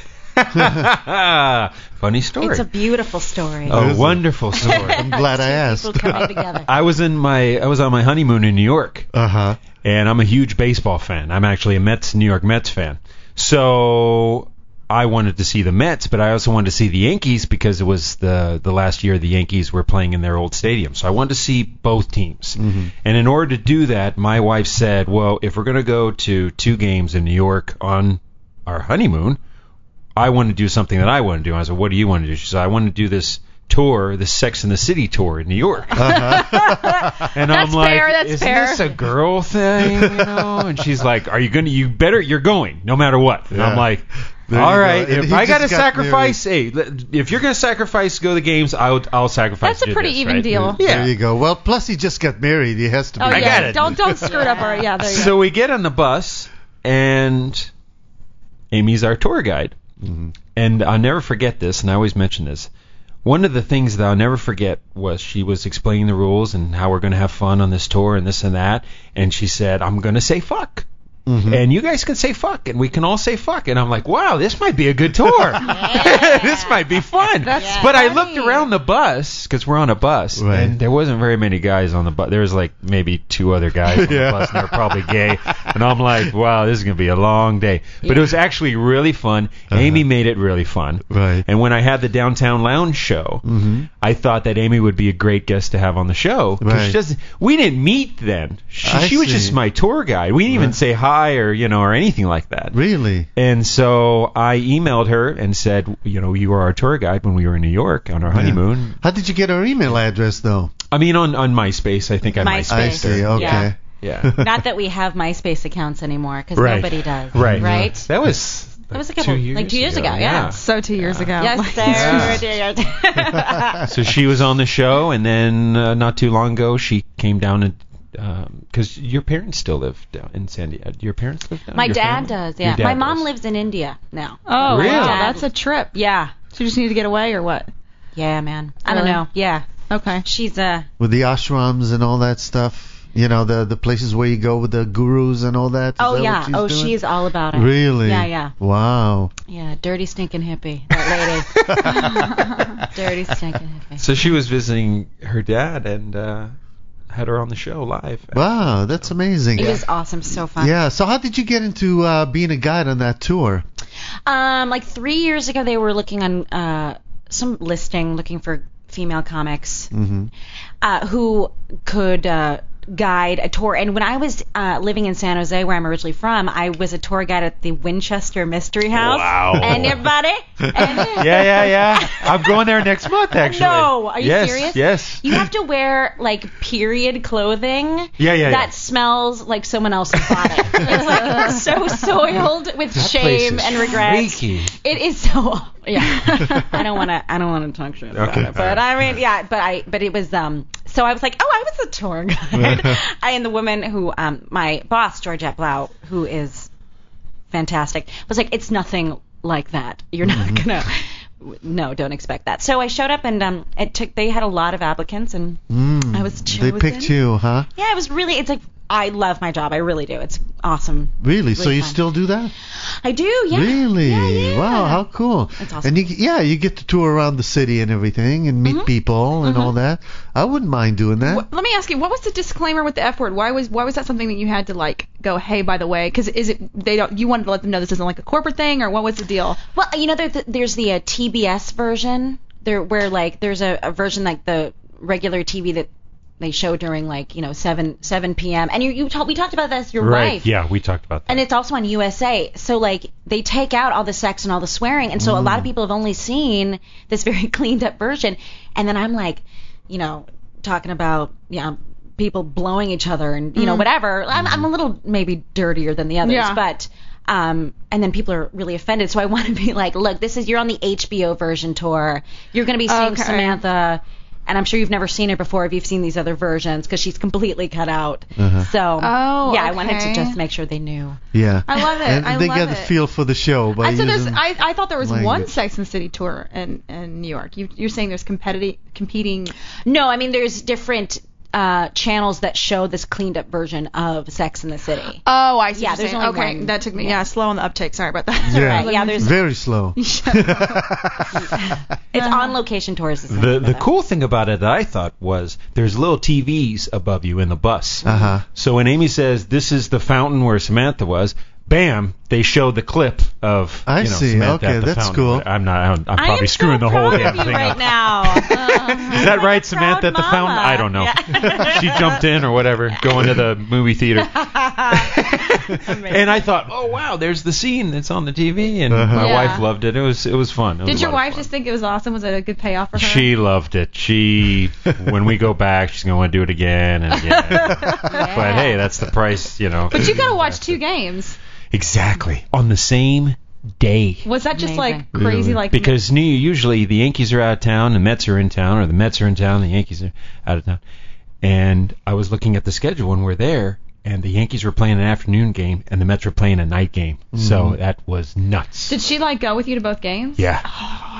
[SPEAKER 11] Funny story.
[SPEAKER 12] It's a beautiful story.
[SPEAKER 11] A wonderful story.
[SPEAKER 4] I'm glad I asked.
[SPEAKER 12] People coming together.
[SPEAKER 11] I was on my honeymoon in New York,
[SPEAKER 4] Uh-huh.
[SPEAKER 11] and I'm a huge baseball fan. I'm actually a New York Mets fan. So I wanted to see the Mets, but I also wanted to see the Yankees because it was the last year the Yankees were playing in their old stadium. So I wanted to see both teams.
[SPEAKER 4] Mm-hmm.
[SPEAKER 11] And in order to do that, my wife said, well, if we're going to go to 2 games in New York on our honeymoon, I want to do something that I want to do. I said, what do you want to do? She said, I want to do this tour, the Sex and the City tour in New York. And I'm like, isn't this a girl thing? You know? And she's like, are you going to, you're going, no matter what. And I'm like, all right, if I got to sacrifice, if you're going to sacrifice to go to the games, I'll sacrifice.
[SPEAKER 5] That's a pretty even deal.
[SPEAKER 11] Yeah.
[SPEAKER 4] There you go. Well, plus he just got married. He has to be.
[SPEAKER 5] Oh,
[SPEAKER 11] I
[SPEAKER 5] yeah.
[SPEAKER 11] got it.
[SPEAKER 5] Don't screw it up. Or, yeah, there you go.
[SPEAKER 11] So we get on the bus, and Amy's our tour guide.
[SPEAKER 4] Mm-hmm.
[SPEAKER 11] And I'll never forget this, and I always mention this. one of the things that I'll never forget was she was explaining the rules and how we're going to have fun on this tour and this and that. And she said, I'm going to say fuck.
[SPEAKER 4] Mm-hmm.
[SPEAKER 11] And you guys can say fuck, and we can all say fuck. And I'm like, wow, this might be a good tour. This might be fun. But I looked around the bus, because we're on a bus, and there wasn't very many guys on the bus. There was like maybe 2 other guys on the bus, and they're probably gay. And I'm like, wow, this is going to be a long day. But it was actually really fun. Amy made it really fun.
[SPEAKER 4] Right.
[SPEAKER 11] And when I had the Downtown Lounge show, I thought that Amy would be a great guest to have on the show. 'Cause she doesn't, we didn't meet then. She was just my tour guide. We didn't even say hi or or anything like that.
[SPEAKER 4] Really?
[SPEAKER 11] And so I emailed her and said, you were our tour guide when we were in New York on our honeymoon.
[SPEAKER 4] How did you get her email address though?
[SPEAKER 11] I mean on MySpace. I think I MySpace.
[SPEAKER 4] I see. Okay.
[SPEAKER 11] Yeah.
[SPEAKER 12] Not that we have MySpace accounts anymore, because
[SPEAKER 11] Right.
[SPEAKER 12] nobody does.
[SPEAKER 11] Right.
[SPEAKER 12] Right.
[SPEAKER 11] That was
[SPEAKER 12] a couple,
[SPEAKER 11] 2 years
[SPEAKER 12] like 2 years ago.
[SPEAKER 11] Yeah.
[SPEAKER 5] So 2 years ago.
[SPEAKER 12] Yes, sir.
[SPEAKER 11] So she was on the show, and then not too long ago she came down and because your parents still live down in San Diego. Do your parents live down?
[SPEAKER 12] My
[SPEAKER 11] Your
[SPEAKER 12] dad
[SPEAKER 11] family?
[SPEAKER 12] does.
[SPEAKER 11] Your
[SPEAKER 12] Yeah.
[SPEAKER 11] dad
[SPEAKER 12] My mom
[SPEAKER 11] does.
[SPEAKER 12] lives in India now.
[SPEAKER 5] Oh,
[SPEAKER 11] Really?
[SPEAKER 5] wow.
[SPEAKER 12] Dad-
[SPEAKER 5] That's a trip.
[SPEAKER 12] Yeah.
[SPEAKER 5] So you just need to get away or what?
[SPEAKER 12] Yeah, man. I don't
[SPEAKER 5] Really?
[SPEAKER 12] know. Yeah.
[SPEAKER 5] Okay.
[SPEAKER 12] She's
[SPEAKER 4] With the ashrams and all that stuff. The places where you go with the gurus and all that. Is
[SPEAKER 12] Oh
[SPEAKER 4] that
[SPEAKER 12] yeah.
[SPEAKER 4] what she's doing?
[SPEAKER 12] She's all about it.
[SPEAKER 4] Really?
[SPEAKER 12] Yeah.
[SPEAKER 4] Wow.
[SPEAKER 12] Yeah. Dirty stinking hippie. That lady. Dirty stinking hippie.
[SPEAKER 11] So she was visiting her dad and had her on the show live.
[SPEAKER 4] Wow, that's amazing.
[SPEAKER 12] It was awesome. So fun.
[SPEAKER 4] Yeah. So how did you get into being a guide on that tour?
[SPEAKER 12] Like 3 years ago, they were looking on some listing, looking for female comics who could guide a tour. And when I was living in San Jose, where I'm originally from, I was a tour guide at the Winchester Mystery House.
[SPEAKER 11] Wow.
[SPEAKER 12] Anybody?
[SPEAKER 11] Yeah. I'm going there next month, actually.
[SPEAKER 12] No, are you serious?
[SPEAKER 11] Yes.
[SPEAKER 12] You have to wear like period clothing
[SPEAKER 11] Yeah.
[SPEAKER 12] that smells like someone else's body. It's like so soiled with
[SPEAKER 11] That
[SPEAKER 12] shame
[SPEAKER 11] place is
[SPEAKER 12] and regret.
[SPEAKER 11] freaky.
[SPEAKER 12] It is so. Yeah. I don't want to talk shit about
[SPEAKER 11] Okay,
[SPEAKER 12] it, but I mean, yeah, but it was so I was like, oh, I was a tour guide. And the woman who my boss Georgette Blau, who is fantastic, was like, it's nothing like that. You're not gonna. No, don't expect that. So I showed up, and they had a lot of applicants, and I was chosen.
[SPEAKER 4] They picked you, huh?
[SPEAKER 12] Yeah, it was really. It's like, I love my job. I really do. It's awesome.
[SPEAKER 4] Really? So you
[SPEAKER 12] fun.
[SPEAKER 4] still do that?
[SPEAKER 12] I do. Yeah.
[SPEAKER 4] Really?
[SPEAKER 12] Yeah.
[SPEAKER 4] Wow, how cool.
[SPEAKER 12] It's awesome.
[SPEAKER 4] And you get to tour around the city and everything and meet people and all that. I wouldn't mind doing that.
[SPEAKER 5] Let me ask you, what was the disclaimer with the F word? Why was that something that you had to like go, hey, by the way? Because you wanted to let them know this isn't like a corporate thing, or what was the deal?
[SPEAKER 12] Well, there's the TBS version there where like there's a version like the regular TV that they show during like 7 p.m. and we talked about this your
[SPEAKER 11] Right.
[SPEAKER 12] wife.
[SPEAKER 11] Yeah, we talked about that.
[SPEAKER 12] And it's also on USA. So like they take out all the sex and all the swearing, and so a lot of people have only seen this very cleaned up version. And then I'm like, talking about people blowing each other and whatever. I'm a little maybe dirtier than the others, but and then people are really offended. So I want to be like, look, you're on the HBO version tour. You're going to be seeing Samantha. And I'm sure you've never seen her before if you've seen these other versions, because she's completely cut out. So, I wanted to just make sure they knew.
[SPEAKER 4] Yeah.
[SPEAKER 5] I love it.
[SPEAKER 4] And they got the feel for the show by using
[SPEAKER 5] I thought there was one
[SPEAKER 4] language.
[SPEAKER 5] Sex and the City tour in New York. You're saying there's competing.
[SPEAKER 12] No, I mean there's different channels that show this cleaned up version of Sex and the City.
[SPEAKER 5] Oh, I see.
[SPEAKER 12] Yeah,
[SPEAKER 5] what you're
[SPEAKER 12] there's
[SPEAKER 5] saying.
[SPEAKER 12] only
[SPEAKER 5] Okay,
[SPEAKER 12] one.
[SPEAKER 5] that took me. Yeah, slow on the uptake. Sorry about that.
[SPEAKER 4] Yeah.
[SPEAKER 12] Right, yeah, there's
[SPEAKER 4] very slow.
[SPEAKER 12] it's on location tours.
[SPEAKER 11] The cool thing about it that I thought was there's little TVs above you in the bus. So when Amy says this is the fountain where Samantha was, bam, they show the clip of
[SPEAKER 4] I see.
[SPEAKER 11] Samantha
[SPEAKER 4] Okay,
[SPEAKER 11] at the
[SPEAKER 4] that's
[SPEAKER 11] fountain.
[SPEAKER 4] cool.
[SPEAKER 11] I'm probably screwing the whole damn thing
[SPEAKER 12] right
[SPEAKER 11] up.
[SPEAKER 12] now.
[SPEAKER 11] Is that right, Samantha at the fountain? I don't know. She jumped in or whatever, going to the movie theater. And I thought, oh wow, there's the scene that's on the TV, and my wife loved it. It was fun. It was
[SPEAKER 5] Did
[SPEAKER 11] a
[SPEAKER 5] your
[SPEAKER 11] lot of
[SPEAKER 5] wife
[SPEAKER 11] fun.
[SPEAKER 5] just think it was awesome? Was it a good payoff for her?
[SPEAKER 11] She loved it. When we go back, she's gonna want to do it again and again. But hey, that's the price,
[SPEAKER 5] But you got to watch 2 games.
[SPEAKER 11] Exactly. On the same day.
[SPEAKER 5] Was that just
[SPEAKER 12] Amazing.
[SPEAKER 5] like crazy?
[SPEAKER 11] Really?
[SPEAKER 5] Like
[SPEAKER 11] Because usually the Yankees are out of town, the Mets are in town, or the Mets are in town, the Yankees are out of town. And I was looking at the schedule when we're there, and the Yankees were playing an afternoon game, and the Mets were playing a night game. So that was nuts.
[SPEAKER 5] Did she like go with you to both games?
[SPEAKER 11] Yeah.
[SPEAKER 5] Oh, I can't do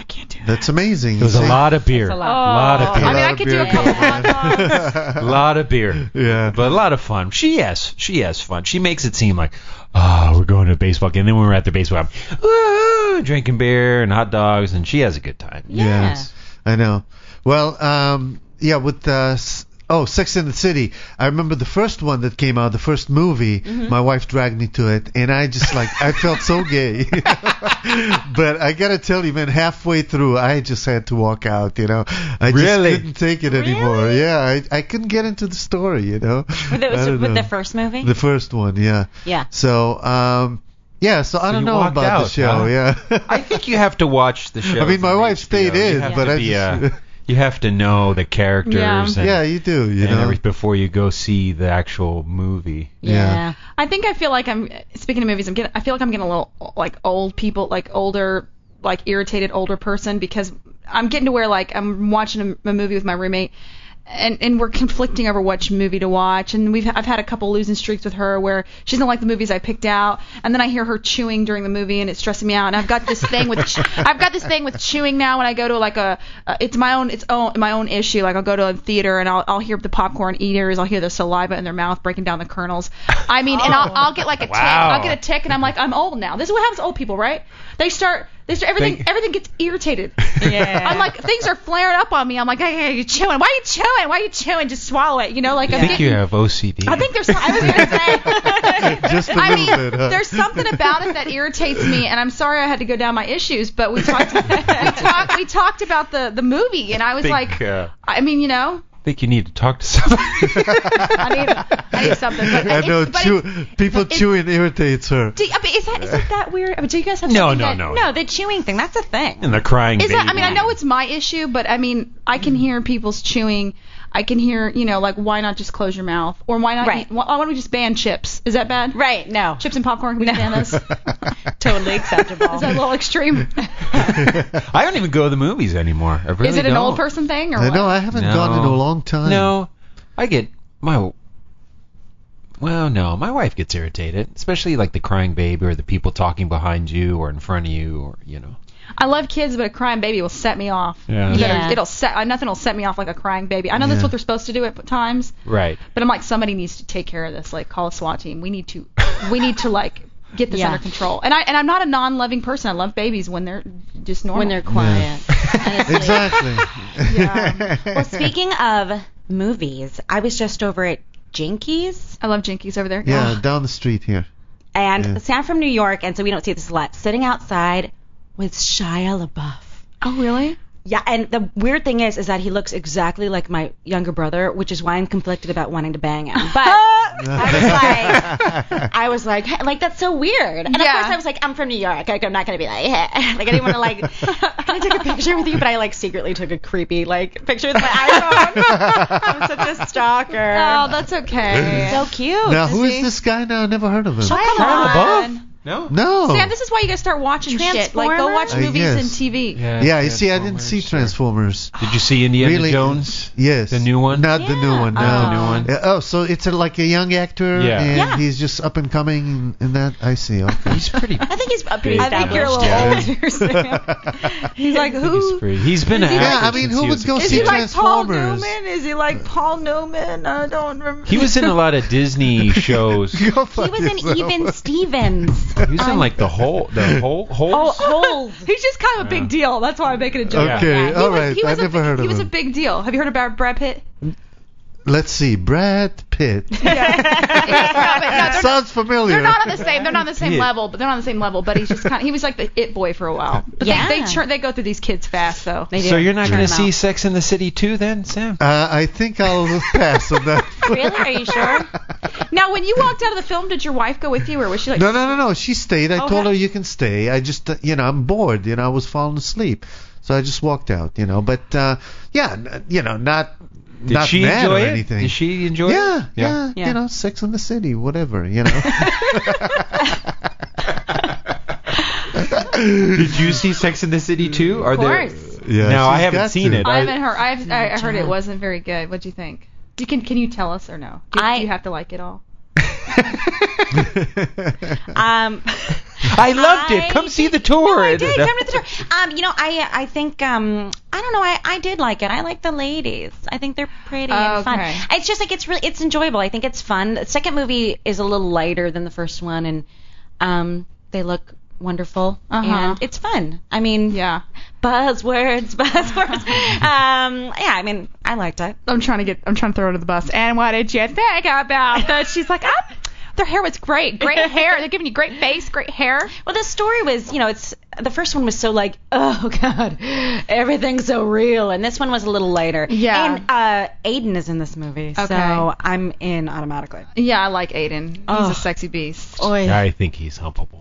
[SPEAKER 4] That's amazing.
[SPEAKER 11] It was a lot of beer.
[SPEAKER 12] That's a
[SPEAKER 11] A lot of beer.
[SPEAKER 5] I mean, I could do a couple hot dogs.
[SPEAKER 11] A lot of beer.
[SPEAKER 4] Yeah.
[SPEAKER 11] But a lot of fun. She has fun. She makes it seem like, oh, we're going to a baseball game. And then when we're at the baseball game, woo, drinking beer and hot dogs, and she has a good time.
[SPEAKER 4] Yes, I know. Well, with Sex and the City. I remember the first one that came out, the first movie. My wife dragged me to it, and I just I felt so gay. But I gotta tell you, man, halfway through, I just had to walk out. I just couldn't take it anymore. Yeah, I couldn't get into the story.
[SPEAKER 12] With the first movie.
[SPEAKER 4] The first one, yeah.
[SPEAKER 12] Yeah.
[SPEAKER 4] So, so I don't know
[SPEAKER 11] walked
[SPEAKER 4] about the
[SPEAKER 11] out,
[SPEAKER 4] show.
[SPEAKER 11] huh?
[SPEAKER 4] Yeah.
[SPEAKER 11] I think you have to watch the show.
[SPEAKER 4] I mean, my wife stayed in, but
[SPEAKER 11] you have to know the characters.
[SPEAKER 4] Yeah, you do. You know,
[SPEAKER 11] before you go see the actual movie.
[SPEAKER 4] Yeah.
[SPEAKER 5] I think I feel like speaking of movies, I feel like I'm getting a little like old people, like older, like irritated older person, because I'm getting to where like I'm watching a movie with my roommate. And we're conflicting over which movie to watch, and I've had a couple losing streaks with her where she doesn't like the movies I picked out, and then I hear her chewing during the movie and it's stressing me out. And I've got this thing with chewing now when I go to it's my own issue. Like I'll go to a theater and I'll hear the popcorn eaters, I'll hear the saliva in their mouth breaking down the kernels. I mean, and I'll get like a tick. I'll get a tick, and I'm like, I'm old now. This is what happens to old people, right? They start everything gets irritated.
[SPEAKER 12] Yeah.
[SPEAKER 5] I'm like, things are flaring up on me. I'm like, hey, you're chewing. Why are you chewing? Why are you chewing? Just swallow it.
[SPEAKER 11] I think you have OCD.
[SPEAKER 5] I think there's something. I was gonna say.
[SPEAKER 4] Just a little bit. Huh?
[SPEAKER 5] There's something about it that irritates me, and I'm sorry I had to go down my issues, but we talked about the movie, and I was I
[SPEAKER 11] think you need to talk to somebody.
[SPEAKER 5] I need something. But
[SPEAKER 4] I know people chewing irritates her.
[SPEAKER 5] Is that weird? I mean, do you guys have
[SPEAKER 11] No.
[SPEAKER 12] No, the chewing thing, that's a thing.
[SPEAKER 11] And the crying baby.
[SPEAKER 5] I mean, I know it's my issue, but I mean, I can hear people's chewing. I can hear, like, why not just close your mouth? Or why not eat, why don't we just ban chips? Is that bad?
[SPEAKER 12] Right, no.
[SPEAKER 5] Chips and popcorn, can we ban those?
[SPEAKER 12] Totally acceptable.
[SPEAKER 5] Is that a little extreme?
[SPEAKER 11] I don't even go to the movies anymore. I really
[SPEAKER 5] Is it an
[SPEAKER 11] don't.
[SPEAKER 5] old person thing? Or what?
[SPEAKER 4] No, I haven't gone in a long time.
[SPEAKER 11] No, I get my wife gets irritated, especially like the crying baby or the people talking behind you or in front of you, or
[SPEAKER 5] I love kids, but a crying baby will set me off.
[SPEAKER 11] Yeah.
[SPEAKER 5] Nothing will set me off like a crying baby. I know that's what they're supposed to do at times.
[SPEAKER 11] Right.
[SPEAKER 5] But I'm like, somebody needs to take care of this. Like, call a SWAT team. We need to like get this under control. And I'm not a non-loving person. I love babies when they're just normal.
[SPEAKER 12] When they're quiet.
[SPEAKER 4] Exactly.
[SPEAKER 5] Yeah.
[SPEAKER 12] Well, speaking of movies, I was just over at Jinkies.
[SPEAKER 5] I love Jinkies over there.
[SPEAKER 4] Yeah, down the street here.
[SPEAKER 12] And so I'm from New York, and so we don't see this a lot. Sitting outside with Shia LaBeouf.
[SPEAKER 5] Oh, really?
[SPEAKER 12] Yeah, and the weird thing is that he looks exactly like my younger brother, which is why I'm conflicted about wanting to bang him. But I was like, hey, like, that's so weird. And of course I was like, I'm from New York. Like, I'm not going to be like, like, I didn't want to, can I take a picture with you? But I, secretly took a creepy, picture with my iPhone. I'm such a stalker.
[SPEAKER 5] Oh, that's okay.
[SPEAKER 12] So cute.
[SPEAKER 4] Now, who is this guy now? I never heard of him.
[SPEAKER 5] Shia LaBeouf.
[SPEAKER 11] No.
[SPEAKER 5] Sam, this is why you guys start watching shit. Like, go watch movies and TV.
[SPEAKER 4] Yeah, you see, I didn't see Transformers.
[SPEAKER 11] Did you see Indiana Jones?
[SPEAKER 4] Yes.
[SPEAKER 11] The new one?
[SPEAKER 4] Not the new one, no.
[SPEAKER 11] The new one?
[SPEAKER 4] So it's like a young actor, and he's just up and coming in that? I see, okay.
[SPEAKER 11] He's pretty
[SPEAKER 12] I think he's pretty established.
[SPEAKER 5] I think you're a little old, Sam. He's like, who?
[SPEAKER 11] He's been an actor.
[SPEAKER 4] I mean, who would go
[SPEAKER 5] Is
[SPEAKER 4] see
[SPEAKER 5] he like Paul
[SPEAKER 4] Transformers?
[SPEAKER 5] Newman? Is he like Paul Newman? I don't remember.
[SPEAKER 11] He was in a lot of Disney shows.
[SPEAKER 12] He was in Even Stevens.
[SPEAKER 11] He was in like the whole.
[SPEAKER 12] Oh, Holes.
[SPEAKER 5] He's just kind of a big deal. That's why I'm making a joke.
[SPEAKER 4] Okay, all right. I never heard of him.
[SPEAKER 5] He was a big deal. Have you heard about Brad Pitt?
[SPEAKER 4] Let's see, Brad Pitt. Sounds familiar.
[SPEAKER 5] They're not on the same. They're not on the same level. But they're not on the same level. But he's just kind of. He was like the it boy for a while. But they go through these kids fast though.
[SPEAKER 11] So you're not going to see Sex in the City 2 then, Sam?
[SPEAKER 4] I think I'll pass on that.
[SPEAKER 12] Really? Are you sure?
[SPEAKER 5] Now, when you walked out of the film, did your wife go with you, or was she like?
[SPEAKER 4] No. She stayed. I told her you can stay. I just, I'm bored. I was falling asleep, so I just walked out. But not.
[SPEAKER 11] Did
[SPEAKER 4] not
[SPEAKER 11] she
[SPEAKER 4] mad
[SPEAKER 11] enjoy
[SPEAKER 4] or
[SPEAKER 11] it?
[SPEAKER 4] anything.
[SPEAKER 11] Did she enjoy it?
[SPEAKER 4] Yeah. Sex in the City, whatever.
[SPEAKER 11] Did you see Sex in the City 2?
[SPEAKER 5] Of course.
[SPEAKER 4] Yeah.
[SPEAKER 11] Now I haven't seen it.
[SPEAKER 5] I haven't heard. I heard it wasn't very good. What'd you think? Can you tell us or no? Do you have to like it all?
[SPEAKER 7] I loved it. Come see the tour.
[SPEAKER 12] No, I did. Come to the tour. I think I don't know. I did like it. I like the ladies. I think they're pretty and fun.
[SPEAKER 5] Okay.
[SPEAKER 12] It's just like it's enjoyable. I think it's fun. The second movie is a little lighter than the first one, and they look wonderful and it's fun. I mean, buzzwords. Yeah, I mean, I liked it.
[SPEAKER 5] I'm trying to throw her under the bus. And what did you think about this? She's like, their hair was great. Great hair. They're giving you great face, great hair.
[SPEAKER 12] Well, the story was, it's the first one was so like, oh god, everything's so real, and this one was a little lighter.
[SPEAKER 5] Yeah.
[SPEAKER 12] And Aiden is in this movie, so I'm in automatically.
[SPEAKER 5] Yeah, I like Aiden. He's a sexy beast.
[SPEAKER 11] I think he's humpable.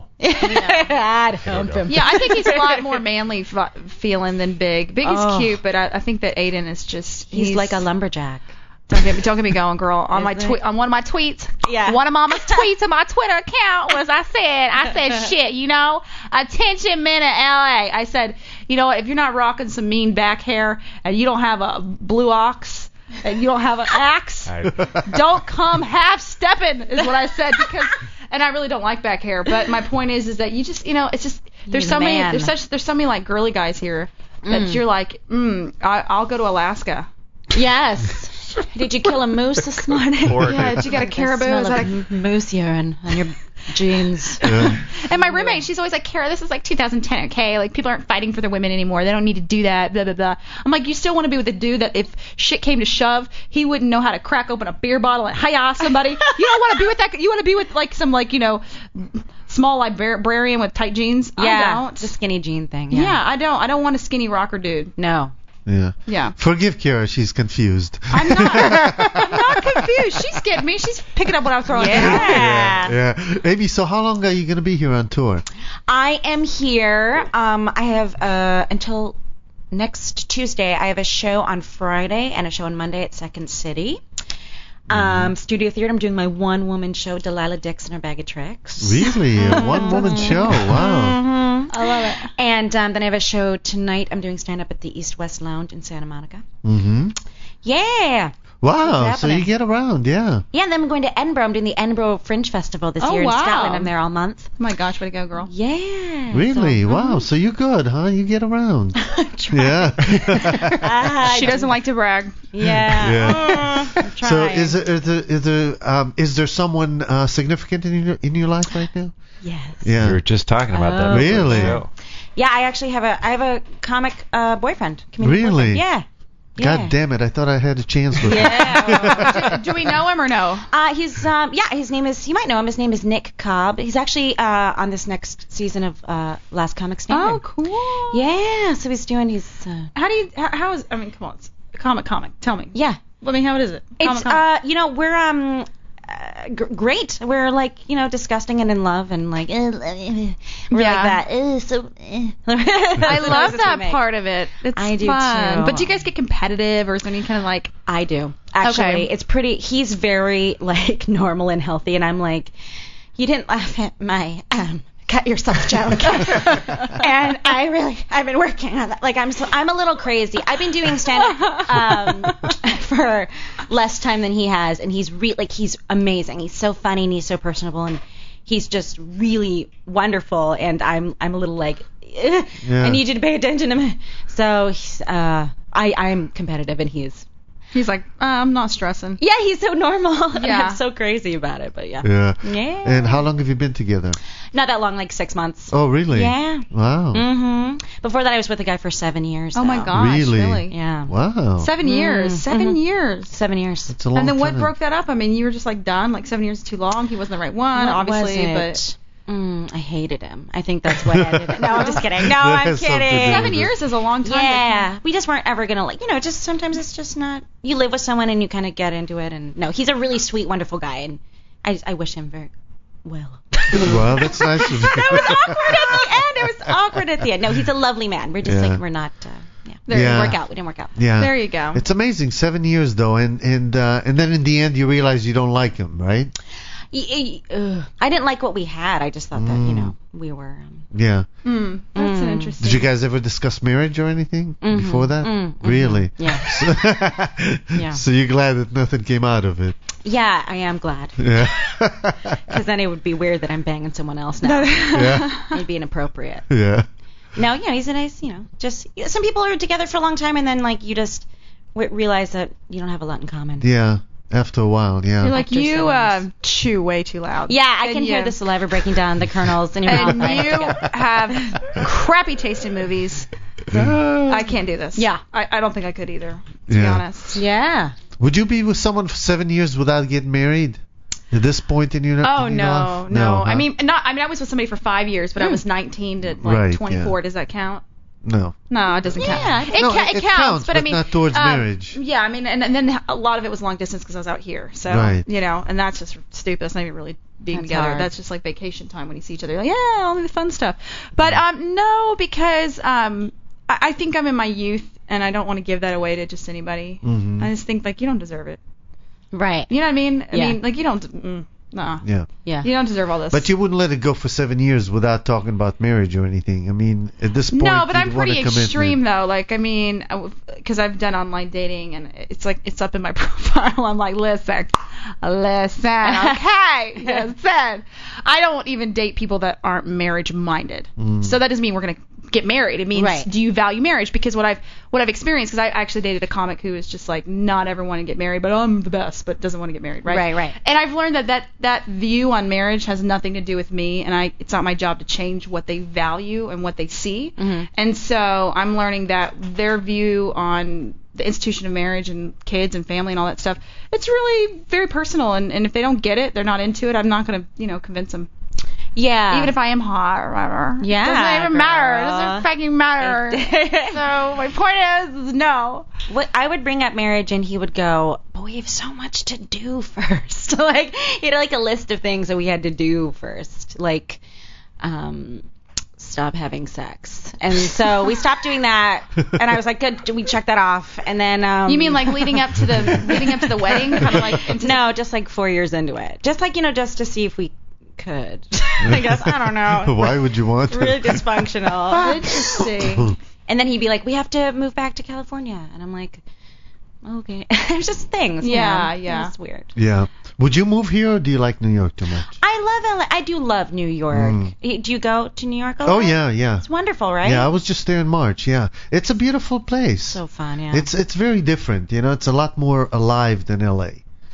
[SPEAKER 12] I'd hump him.
[SPEAKER 5] Yeah, I think he's a lot more manly feeling than Big. Big is cute, but I think that Aiden is just
[SPEAKER 12] he's like a lumberjack.
[SPEAKER 5] Don't get me going, girl. On one of my tweets, one of Mama's tweets on my Twitter account was I said shit, attention men in LA. I said, you know what, if you're not rocking some mean back hair and you don't have a blue ox and you don't have an axe, don't come half stepping is what I said and I really don't like back hair, but my point is that you just, it's just there's so many like girly guys here that you're like, I'll go to Alaska.
[SPEAKER 12] Yes. Did you kill a moose this morning?
[SPEAKER 5] Yeah, did you get a caribou?
[SPEAKER 12] Smell of moose urine on your jeans.
[SPEAKER 5] Yeah. And my roommate, she's always like, Kara, this is like 2010, okay? Like, people aren't fighting for their women anymore. They don't need to do that, blah, blah, blah. I'm like, you still want to be with a dude that if shit came to shove, he wouldn't know how to crack open a beer bottle and hi-ya somebody? You don't want to be with that. You want to be with, like, some, like, small librarian with tight jeans?
[SPEAKER 12] Yeah,
[SPEAKER 5] I don't.
[SPEAKER 12] The skinny jean thing.
[SPEAKER 5] Yeah, I don't. I don't want a skinny rocker dude.
[SPEAKER 12] No.
[SPEAKER 4] Yeah. Forgive Kara, she's confused.
[SPEAKER 5] I'm not confused. She's getting me. She's picking up what I'm throwing.
[SPEAKER 4] Yeah. Amy, so how long are you going to be here on tour?
[SPEAKER 12] I am here. I have until next Tuesday. I have a show on Friday and a show on Monday at Second City. Studio Theater. I'm doing my one-woman show, Delilah Dix and Her Bag of Tricks.
[SPEAKER 4] Really? A one-woman show? Wow.
[SPEAKER 12] I love it. And then I have a show tonight. I'm doing stand-up at the East West Lounge in Santa Monica. Yeah.
[SPEAKER 4] Wow. So you get around, yeah.
[SPEAKER 12] Yeah, and then I'm going to Edinburgh. I'm doing the Edinburgh Fringe Festival this year in Scotland. I'm there all month.
[SPEAKER 5] Oh my gosh, way to go, girl.
[SPEAKER 12] Yeah.
[SPEAKER 4] Really? Wow. So you're good, huh? You get around. Yeah.
[SPEAKER 5] She doesn't like to brag.
[SPEAKER 12] Yeah. I'm trying.
[SPEAKER 4] So is there someone significant in your life right now?
[SPEAKER 12] Yes.
[SPEAKER 4] Yeah.
[SPEAKER 11] We were just talking about that.
[SPEAKER 4] Really?
[SPEAKER 12] Yeah, I actually have a comic boyfriend.
[SPEAKER 4] Really?
[SPEAKER 12] Boyfriend. Yeah.
[SPEAKER 4] God damn it! I thought I had a chance with him.
[SPEAKER 5] Yeah. Do we know him or no?
[SPEAKER 12] His name is. You might know him. His name is Nick Cobb. He's actually on this next season of Last Comic Standing.
[SPEAKER 5] Oh, cool.
[SPEAKER 12] Yeah. So he's doing.
[SPEAKER 5] How is? I mean, come on. It's comic. Tell me.
[SPEAKER 12] Yeah.
[SPEAKER 5] I mean, how is it?
[SPEAKER 12] It's we're great. We're like disgusting and in love and like we're like that.
[SPEAKER 5] I love that part of it. It's
[SPEAKER 12] I do
[SPEAKER 5] fun.
[SPEAKER 12] too.
[SPEAKER 5] But do you guys get competitive or is there any kind of like?
[SPEAKER 12] I do actually.
[SPEAKER 5] Okay.
[SPEAKER 12] It's pretty. He's very like normal and healthy, and I'm like, you didn't laugh at my cut yourself joke. And I've been working on that. Like I'm a little crazy. I've been doing stand up for less time than he has, and he's he's amazing. He's so funny and he's so personable, and he's just really wonderful. And I'm a little like, I need you to pay attention to me. So I'm competitive, and
[SPEAKER 5] He's like, I'm not stressing.
[SPEAKER 12] Yeah, he's so normal. And
[SPEAKER 5] Yeah.
[SPEAKER 12] I'm so crazy about it, but yeah.
[SPEAKER 4] Yeah. And how long have you been together?
[SPEAKER 12] Not that long, like 6 months.
[SPEAKER 4] Oh, really?
[SPEAKER 12] Yeah.
[SPEAKER 4] Wow.
[SPEAKER 12] Mhm. Before that, I was with a guy for 7 years.
[SPEAKER 5] Oh my
[SPEAKER 12] though.
[SPEAKER 5] gosh,
[SPEAKER 4] Really?
[SPEAKER 12] Yeah.
[SPEAKER 4] Wow.
[SPEAKER 5] 7 years. 7 years.
[SPEAKER 12] 7 years.
[SPEAKER 4] That's a long
[SPEAKER 5] And then what
[SPEAKER 4] time.
[SPEAKER 5] broke that up? I mean, you were just like done. Like 7 years is too long. He wasn't the right one,
[SPEAKER 12] What
[SPEAKER 5] obviously,
[SPEAKER 12] was it? I hated him. I think that's what ended it. No, I'm just kidding. No, I'm
[SPEAKER 4] has something to do
[SPEAKER 12] kidding.
[SPEAKER 4] with
[SPEAKER 5] 7 years is a long time.
[SPEAKER 12] Yeah, we just weren't ever gonna just sometimes it's just not. You live with someone and you kind of get into it, and no, he's a really sweet, wonderful guy, and I wish him very well.
[SPEAKER 4] Well, that's nice of you.
[SPEAKER 12] That was awkward at the end. It was awkward at the end. No, he's a lovely man. We're just
[SPEAKER 4] Yeah.
[SPEAKER 12] we're not.
[SPEAKER 5] There
[SPEAKER 12] We didn't work out. We didn't work out.
[SPEAKER 4] Yeah.
[SPEAKER 5] There you go.
[SPEAKER 4] It's amazing. 7 years though, and then in the end you realize you don't like him, right?
[SPEAKER 12] I didn't like what we had. I just thought that, you know, we were.
[SPEAKER 4] Yeah.
[SPEAKER 5] That's an interesting.
[SPEAKER 4] Did you guys ever discuss marriage or anything before that? Really?
[SPEAKER 12] Yeah. Yeah.
[SPEAKER 4] So you're glad that nothing came out of it?
[SPEAKER 12] Yeah, I am glad.
[SPEAKER 4] Yeah.
[SPEAKER 12] Because then it would be weird that I'm banging someone else now.
[SPEAKER 4] Yeah.
[SPEAKER 12] It'd be inappropriate.
[SPEAKER 4] Yeah.
[SPEAKER 12] No, yeah, he's a nice, you know, just some people are together for a long time and then like you just realize that you don't have a lot in common.
[SPEAKER 4] Yeah. After a while, yeah.
[SPEAKER 5] You're like, you chew way too loud.
[SPEAKER 12] Yeah, I can hear the saliva breaking down the kernels in your mouth.
[SPEAKER 5] And you have crappy taste in movies. I can't do this.
[SPEAKER 12] Yeah.
[SPEAKER 5] I don't think I could either, to be honest.
[SPEAKER 12] Yeah.
[SPEAKER 4] Would you be with someone for 7 years without getting married? At this point in your life?
[SPEAKER 5] Oh, no.
[SPEAKER 4] Huh?
[SPEAKER 5] I mean, I was with somebody for 5 years, but I was 19 to like 24. Yeah. Does that count?
[SPEAKER 4] No.
[SPEAKER 5] No, it doesn't count.
[SPEAKER 12] Yeah,
[SPEAKER 5] it counts, but I mean,
[SPEAKER 4] not towards marriage.
[SPEAKER 5] Yeah, I mean, and then a lot of it was long distance because I was out here. So, you know, and that's just stupid. That's not even really being together.
[SPEAKER 12] Hard.
[SPEAKER 5] That's just like vacation time when you see each other. You're like, yeah, only the fun stuff. But no, because I think I'm in my youth, and I don't want to give that away to just anybody.
[SPEAKER 4] Mm-hmm.
[SPEAKER 5] I just think like you don't deserve it.
[SPEAKER 12] Right.
[SPEAKER 5] You know what I mean?
[SPEAKER 12] Yeah.
[SPEAKER 5] I mean, like you don't. No.
[SPEAKER 4] Yeah.
[SPEAKER 12] Yeah.
[SPEAKER 5] You don't deserve all this.
[SPEAKER 4] But you wouldn't let it go for 7 years without talking about marriage or anything. I mean, at this point,
[SPEAKER 5] no, but I'm
[SPEAKER 4] you'd want
[SPEAKER 5] pretty
[SPEAKER 4] a commitment.
[SPEAKER 5] extreme though. Like, I mean, because I've done online dating, and it's like it's up in my profile. I'm like, listen, okay, listen. I don't even date people that aren't marriage minded. So that doesn't mean we're gonna get married. It means, do you value marriage? Because what I've experienced, because I actually dated a comic who is just like, not ever want to get married, but I'm the best, but doesn't want to get married, right?
[SPEAKER 12] Right.
[SPEAKER 5] And I've learned that view on marriage has nothing to do with me, and it's not my job to change what they value and what they see. And so I'm learning that their view on the institution of marriage and kids and family and all that stuff, it's really very personal, and if they don't get it, they're not into it, I'm not going to, convince them.
[SPEAKER 12] Yeah.
[SPEAKER 5] Even if I am hot or whatever.
[SPEAKER 12] Yeah.
[SPEAKER 5] Doesn't even matter. Doesn't fucking matter. So my point is no.
[SPEAKER 12] What I would bring up marriage and he would go, but we have so much to do first. Like he had like a list of things that we had to do first. Like stop having sex. And so we stopped doing that and I was like, good, we check that off. And then
[SPEAKER 5] you mean like leading up to the wedding? Kind of like
[SPEAKER 12] no, just like 4 years into it. Just like, just to see if we could. I guess, I don't know.
[SPEAKER 4] Why would you want
[SPEAKER 12] really dysfunctional.
[SPEAKER 5] Interesting.
[SPEAKER 12] And then he'd be like, we have to move back to California. And I'm like, okay. There's just things.
[SPEAKER 5] Yeah.
[SPEAKER 12] It's weird.
[SPEAKER 4] Yeah. Would you move here or do you like New York too much?
[SPEAKER 12] I love LA. I do love New York. Do you go to New York a lot?
[SPEAKER 4] Oh, yeah.
[SPEAKER 12] It's wonderful, right?
[SPEAKER 4] Yeah, I was just there in March, yeah. It's a beautiful place.
[SPEAKER 12] So fun, yeah.
[SPEAKER 4] It's very different, it's a lot more alive than LA.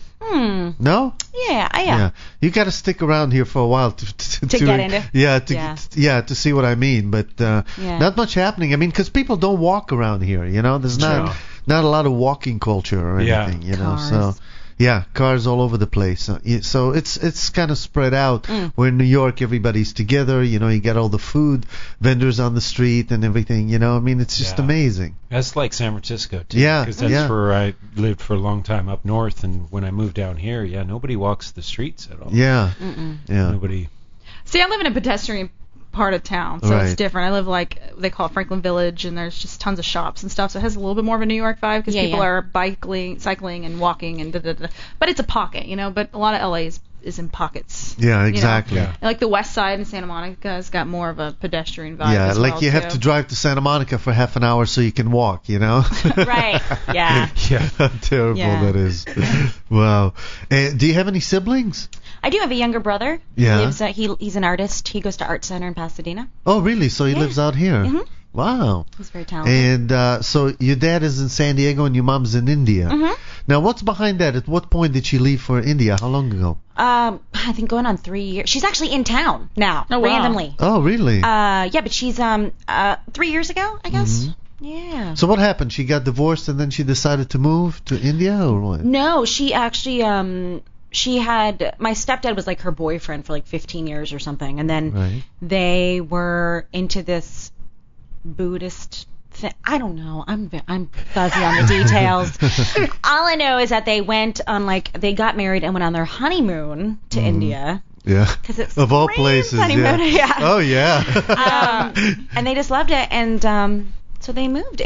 [SPEAKER 4] No?
[SPEAKER 12] Yeah.
[SPEAKER 4] You got to stick around here for a while to
[SPEAKER 12] get into.
[SPEAKER 4] To see what I mean. But not much happening. I mean, because people don't walk around here. There's not a lot of walking culture or anything.
[SPEAKER 12] Cars.
[SPEAKER 4] So cars all over the place. So it's kind of spread out. Where in New York everybody's together. You get all the food vendors on the street and everything. I mean, it's just amazing.
[SPEAKER 11] That's like San Francisco too.
[SPEAKER 4] Yeah,
[SPEAKER 11] because that's where I lived for a long time up north, and when I moved down here, nobody walks the streets at all.
[SPEAKER 4] Yeah.
[SPEAKER 11] Nobody.
[SPEAKER 5] See, I live in a pedestrian part of town, so it's different. I live like they call it Franklin Village, and there's just tons of shops and stuff, so it has a little bit more of a New York vibe because people are cycling and walking and but it's a pocket, but a lot of LA is in pockets.
[SPEAKER 4] Yeah, exactly.
[SPEAKER 5] And like the West Side and Santa Monica has got more of a pedestrian vibe.
[SPEAKER 4] Yeah,
[SPEAKER 5] as
[SPEAKER 4] like
[SPEAKER 5] well,
[SPEAKER 4] you have to drive to Santa Monica for half an hour so you can walk,
[SPEAKER 12] Right. Yeah.
[SPEAKER 4] How terrible that is. Wow. Do you have any siblings?
[SPEAKER 12] I do have a younger brother.
[SPEAKER 4] Yeah.
[SPEAKER 12] He's an artist. He goes to Art Center in Pasadena.
[SPEAKER 4] Oh, really? So he lives out here?
[SPEAKER 12] Mm-hmm.
[SPEAKER 4] Wow.
[SPEAKER 12] He's very talented.
[SPEAKER 4] And so your dad is in San Diego and your mom's in India.
[SPEAKER 12] Mm-hmm.
[SPEAKER 4] Now, what's behind that? At what point did she leave for India? How long ago?
[SPEAKER 12] I think going on 3 years. She's actually in town now, randomly.
[SPEAKER 4] Oh, really?
[SPEAKER 12] Yeah, but she's 3 years ago, I guess. Mm-hmm. Yeah.
[SPEAKER 4] So what happened? She got divorced and then she decided to move to India, or what?
[SPEAKER 12] No, she actually she had, my stepdad was like her boyfriend for like 15 years or something, and then they were into this Buddhist thing. I don't know. I'm fuzzy on the details. All I know is that they went on they got married and went on their honeymoon to India.
[SPEAKER 4] Yeah.
[SPEAKER 12] Because it's
[SPEAKER 4] of all places.
[SPEAKER 12] Honeymoon, yeah.
[SPEAKER 4] Oh yeah.
[SPEAKER 12] And they just loved it, and so they moved, and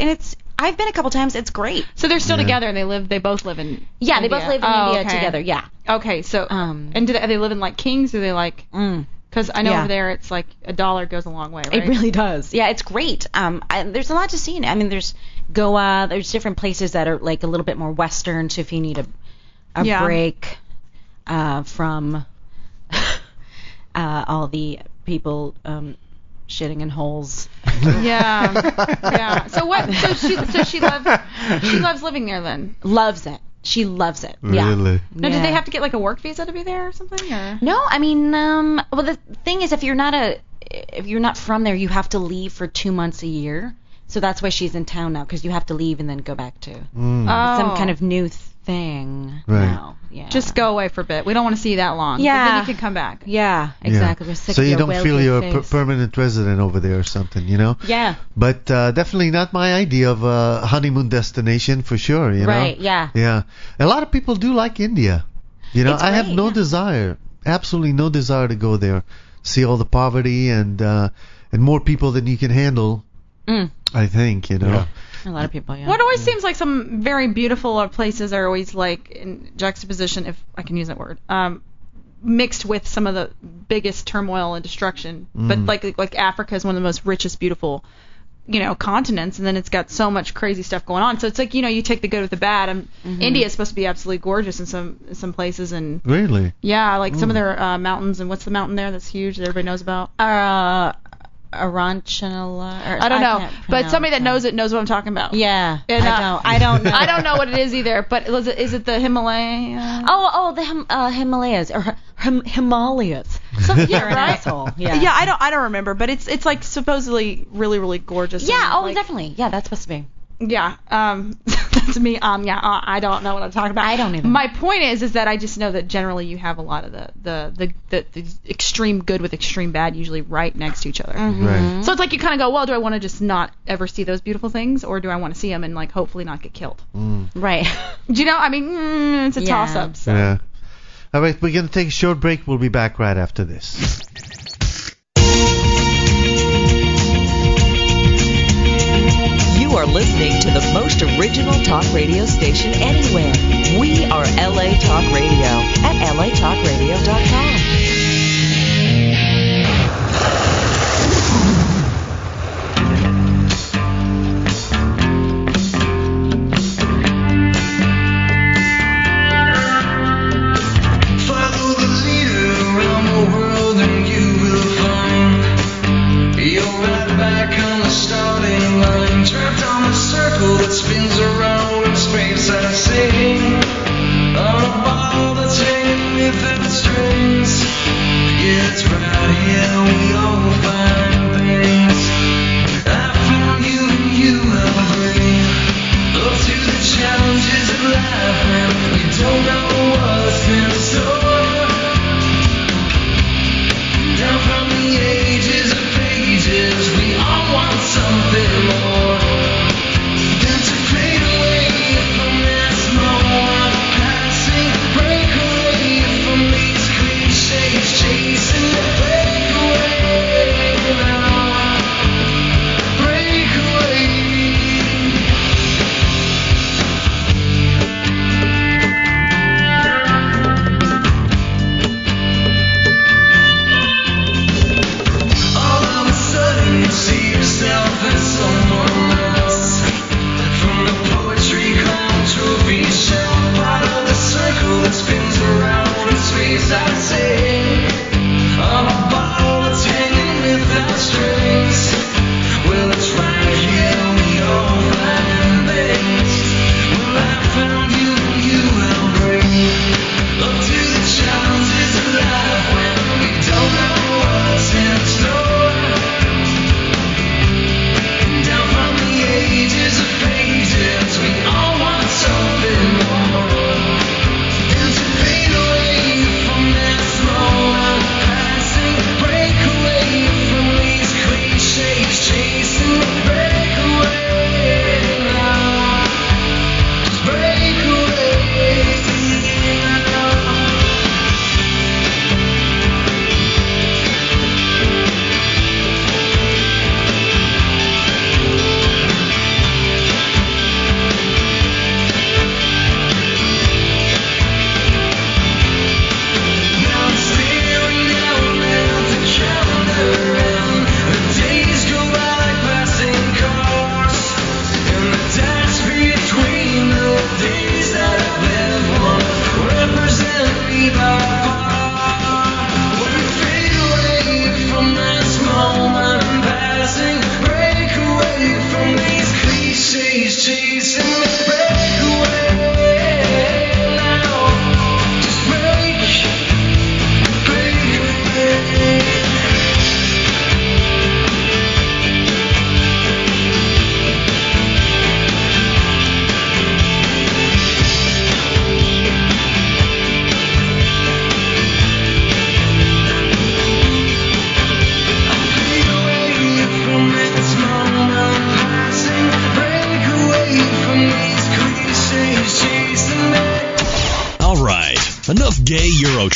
[SPEAKER 12] I've been a couple times. It's great.
[SPEAKER 5] So they're still
[SPEAKER 4] Yeah.
[SPEAKER 5] together, and they both live in.
[SPEAKER 12] Yeah, they
[SPEAKER 5] India.
[SPEAKER 12] both live in
[SPEAKER 5] Oh,
[SPEAKER 12] India
[SPEAKER 5] okay.
[SPEAKER 12] together. Yeah.
[SPEAKER 5] Okay, so and do they live in like kings? Or they like? Because I know
[SPEAKER 12] Yeah.
[SPEAKER 5] over there it's like $1 goes a long way, right?
[SPEAKER 12] It really does. Yeah, it's great. There's a lot to see. I mean, there's Goa. There's different places that are like a little bit more Western. So if you need a
[SPEAKER 5] Yeah.
[SPEAKER 12] break from all the people shitting in holes.
[SPEAKER 5] Yeah. So what? So she loves living there then.
[SPEAKER 12] Loves it. She loves it.
[SPEAKER 4] Really?
[SPEAKER 12] Yeah.
[SPEAKER 5] Now, did they have to get like a work visa to be there or something? Or?
[SPEAKER 12] No, I mean, well, the thing is, if you're not from there, you have to leave for 2 months a year. So that's why she's in town now, because you have to leave and then go back to some kind of new thing.
[SPEAKER 4] Right.
[SPEAKER 12] Now. Yeah.
[SPEAKER 5] Just go away for a bit. We don't want to see you that long.
[SPEAKER 12] Yeah.
[SPEAKER 5] But then you can come back.
[SPEAKER 12] Yeah, exactly. We're sick
[SPEAKER 4] So
[SPEAKER 12] of
[SPEAKER 4] you
[SPEAKER 12] your
[SPEAKER 4] don't feel
[SPEAKER 12] whale
[SPEAKER 4] you're
[SPEAKER 12] face.
[SPEAKER 4] permanent resident over there or something, you know?
[SPEAKER 12] Yeah.
[SPEAKER 4] But definitely not my idea of a honeymoon destination for sure, you know?
[SPEAKER 12] Right, yeah.
[SPEAKER 4] Yeah. A lot of people do like India. You know,
[SPEAKER 12] It's
[SPEAKER 4] I have
[SPEAKER 12] great,
[SPEAKER 4] no
[SPEAKER 12] yeah.
[SPEAKER 4] desire, absolutely no desire to go there. See all the poverty and more people than you can handle, I think, you know?
[SPEAKER 11] Yeah.
[SPEAKER 12] A lot of people, yeah.
[SPEAKER 5] What always seems like some very beautiful places are always like in juxtaposition, if I can use that word, mixed with some of the biggest turmoil and destruction. But like Africa is one of the most richest, beautiful, continents, and then it's got so much crazy stuff going on. So it's like you take the good with the bad. And India is supposed to be absolutely gorgeous in some places, and
[SPEAKER 4] Really?
[SPEAKER 5] yeah, like some of their mountains. And what's the mountain there that's huge that everybody knows about?
[SPEAKER 12] Aranchala.
[SPEAKER 5] I don't know, but somebody that knows it knows what I'm talking about.
[SPEAKER 12] Yeah.
[SPEAKER 5] And,
[SPEAKER 12] I don't know.
[SPEAKER 5] I don't know what it is either, but is it the Himalaya?
[SPEAKER 12] Oh, the Himalayas or Himalayas. So you're an asshole. Yeah.
[SPEAKER 5] Yeah, I don't remember, but it's like supposedly really, really gorgeous.
[SPEAKER 12] Yeah.
[SPEAKER 5] and,
[SPEAKER 12] Oh,
[SPEAKER 5] like,
[SPEAKER 12] definitely. Yeah, that's supposed to be.
[SPEAKER 5] Yeah. That's me. I don't know what I'm talking about.
[SPEAKER 12] I don't either.
[SPEAKER 5] My point is that I just know that generally you have a lot of the extreme good with extreme bad usually right next to each other.
[SPEAKER 4] Right.
[SPEAKER 5] So it's like you kind of go, well, do I want to just not ever see those beautiful things, or do I want to see them and like hopefully not get killed?
[SPEAKER 12] Right.
[SPEAKER 5] Do you know? I mean, it's a
[SPEAKER 12] Yeah.
[SPEAKER 5] toss-up. So.
[SPEAKER 4] Yeah. All right, we're going to take a short break. We'll be back right after this.
[SPEAKER 10] You are listening to the most original talk radio station anywhere. We are LA Talk Radio at latalkradio.com.
[SPEAKER 3] Follow the leader around the world and you will find you're right back on the starting line, trapped on a circle that spins around in space. I sing on a ball that's hanging without strings.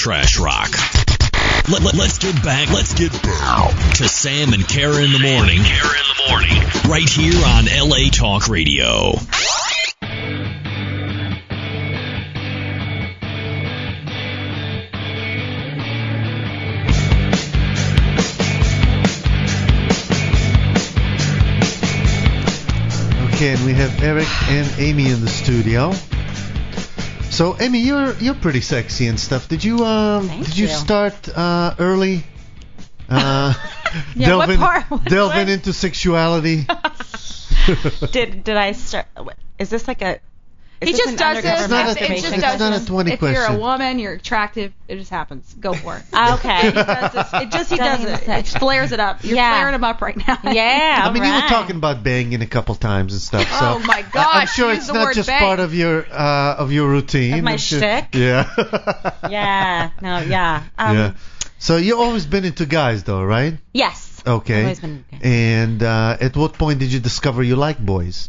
[SPEAKER 13] trash rock. Let's get back to Sam and Kara in the morning. Right here on LA Talk Radio.
[SPEAKER 4] Okay, and we have Eric and Amy in the studio. So, Amy, you're pretty sexy and stuff. Did you
[SPEAKER 12] you.
[SPEAKER 4] start early?
[SPEAKER 12] Yeah, what part?
[SPEAKER 4] Delving into sexuality.
[SPEAKER 12] Did I start? Is this like a?
[SPEAKER 5] He just does this.
[SPEAKER 4] It's not a
[SPEAKER 5] It's
[SPEAKER 4] 20
[SPEAKER 5] if
[SPEAKER 4] question.
[SPEAKER 5] you're a woman, you're attractive, it just happens. Go for it.
[SPEAKER 12] Okay.
[SPEAKER 5] He does this. He does it. It flares it up. You're flaring him up right now.
[SPEAKER 12] Yeah.
[SPEAKER 4] I mean, you
[SPEAKER 12] right.
[SPEAKER 4] were talking about banging a couple times and stuff. So
[SPEAKER 5] Oh my gosh!
[SPEAKER 4] I'm sure
[SPEAKER 5] use
[SPEAKER 4] it's
[SPEAKER 5] the
[SPEAKER 4] not
[SPEAKER 5] word
[SPEAKER 4] just
[SPEAKER 5] bang.
[SPEAKER 4] part of your routine.
[SPEAKER 12] Of my
[SPEAKER 4] I'm sure-
[SPEAKER 12] shtick?
[SPEAKER 4] Yeah.
[SPEAKER 12] Yeah. No. Yeah.
[SPEAKER 4] Yeah. So you've always been into guys, though, right?
[SPEAKER 12] Yes.
[SPEAKER 4] Okay.
[SPEAKER 12] Always been.
[SPEAKER 4] And at what point did you discover you like boys?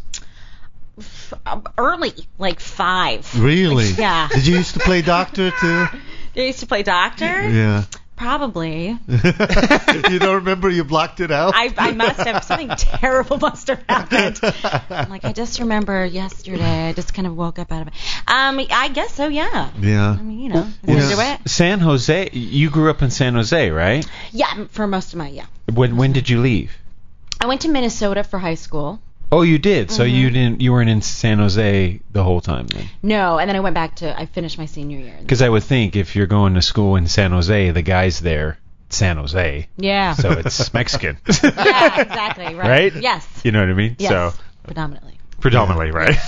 [SPEAKER 12] Early, like 5.
[SPEAKER 4] Really?
[SPEAKER 12] Yeah.
[SPEAKER 4] Did you used to play doctor too?
[SPEAKER 12] You used to play doctor?
[SPEAKER 4] Yeah.
[SPEAKER 12] Probably.
[SPEAKER 4] You don't remember? You blocked it out?
[SPEAKER 12] I must have. Something terrible must have happened. I'm like, I just remember yesterday. I just kind of woke up out of it. I guess so, yeah.
[SPEAKER 4] Yeah.
[SPEAKER 12] I mean, you know,
[SPEAKER 4] Yeah.
[SPEAKER 12] do it.
[SPEAKER 11] San Jose. You grew up in San Jose, right?
[SPEAKER 12] Yeah, for most of my, yeah.
[SPEAKER 11] When did you leave?
[SPEAKER 12] I went to Minnesota for high school.
[SPEAKER 11] Oh, you did. So
[SPEAKER 12] Mm-hmm.
[SPEAKER 11] you weren't in San Jose the whole time then.
[SPEAKER 12] No, and then I finished my senior year.
[SPEAKER 11] Because I would think if you're going to school in San Jose, the guys there, San Jose.
[SPEAKER 12] Yeah.
[SPEAKER 11] So it's Mexican.
[SPEAKER 12] Yeah, exactly. Right.
[SPEAKER 11] Right?
[SPEAKER 12] Yes.
[SPEAKER 11] You know what I mean?
[SPEAKER 12] Yes.
[SPEAKER 11] So
[SPEAKER 12] Predominantly,
[SPEAKER 11] right?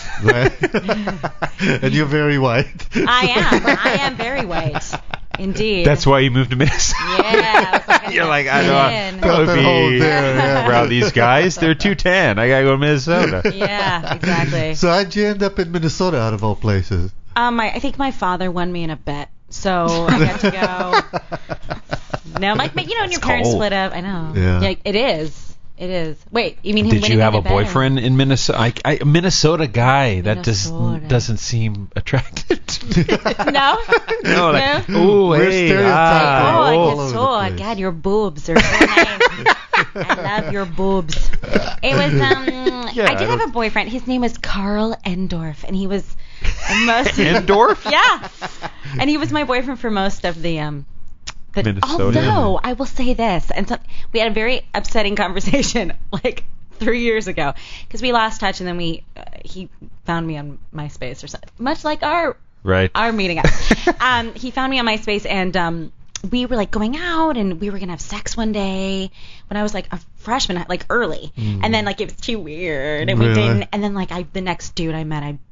[SPEAKER 4] Right. And you're very white.
[SPEAKER 12] I am very white. Indeed.
[SPEAKER 11] That's why you moved to Minnesota.
[SPEAKER 12] Yeah. I was like,
[SPEAKER 11] You're like, I don't
[SPEAKER 4] Got that hole there, yeah.
[SPEAKER 11] around these guys. They're too tan. I gotta go to Minnesota.
[SPEAKER 12] Yeah, exactly.
[SPEAKER 4] So how'd you end up in Minnesota out of all places?
[SPEAKER 12] I think my father won me in a bet, so I got to go. No, like, you know, when your parents
[SPEAKER 11] cold.
[SPEAKER 12] split up, I know.
[SPEAKER 4] Yeah.
[SPEAKER 12] It is. It is. Wait, you mean him
[SPEAKER 11] Did
[SPEAKER 12] winning
[SPEAKER 11] you have
[SPEAKER 12] in
[SPEAKER 11] a
[SPEAKER 12] bet, or-
[SPEAKER 11] boyfriend in Minnesota? A Minnesota guy that just
[SPEAKER 12] Minnesota.
[SPEAKER 11] doesn't seem attracted.
[SPEAKER 12] No?
[SPEAKER 11] No, like,
[SPEAKER 12] No?
[SPEAKER 11] ooh,
[SPEAKER 4] We're
[SPEAKER 11] hey,
[SPEAKER 4] stereotyping all
[SPEAKER 12] I
[SPEAKER 4] over
[SPEAKER 12] guess
[SPEAKER 4] the
[SPEAKER 12] so.
[SPEAKER 4] place.
[SPEAKER 12] God, your boobs are so nice. I love your boobs. It was I did have a boyfriend. His name was Carl Endorf, and he was most
[SPEAKER 11] Endorf?
[SPEAKER 12] Yeah. And he was my boyfriend for most of the
[SPEAKER 11] Minnesota.
[SPEAKER 12] Although I will say this, and so we had a very upsetting conversation like 3 years ago because we lost touch, and then he found me on MySpace or something, much like our meeting up. He found me on MySpace, and we were like going out, and we were gonna have sex one day when I was like a freshman, like early, and then like it was too weird, and we
[SPEAKER 4] Really?
[SPEAKER 12] didn't, and then like the next dude I met, I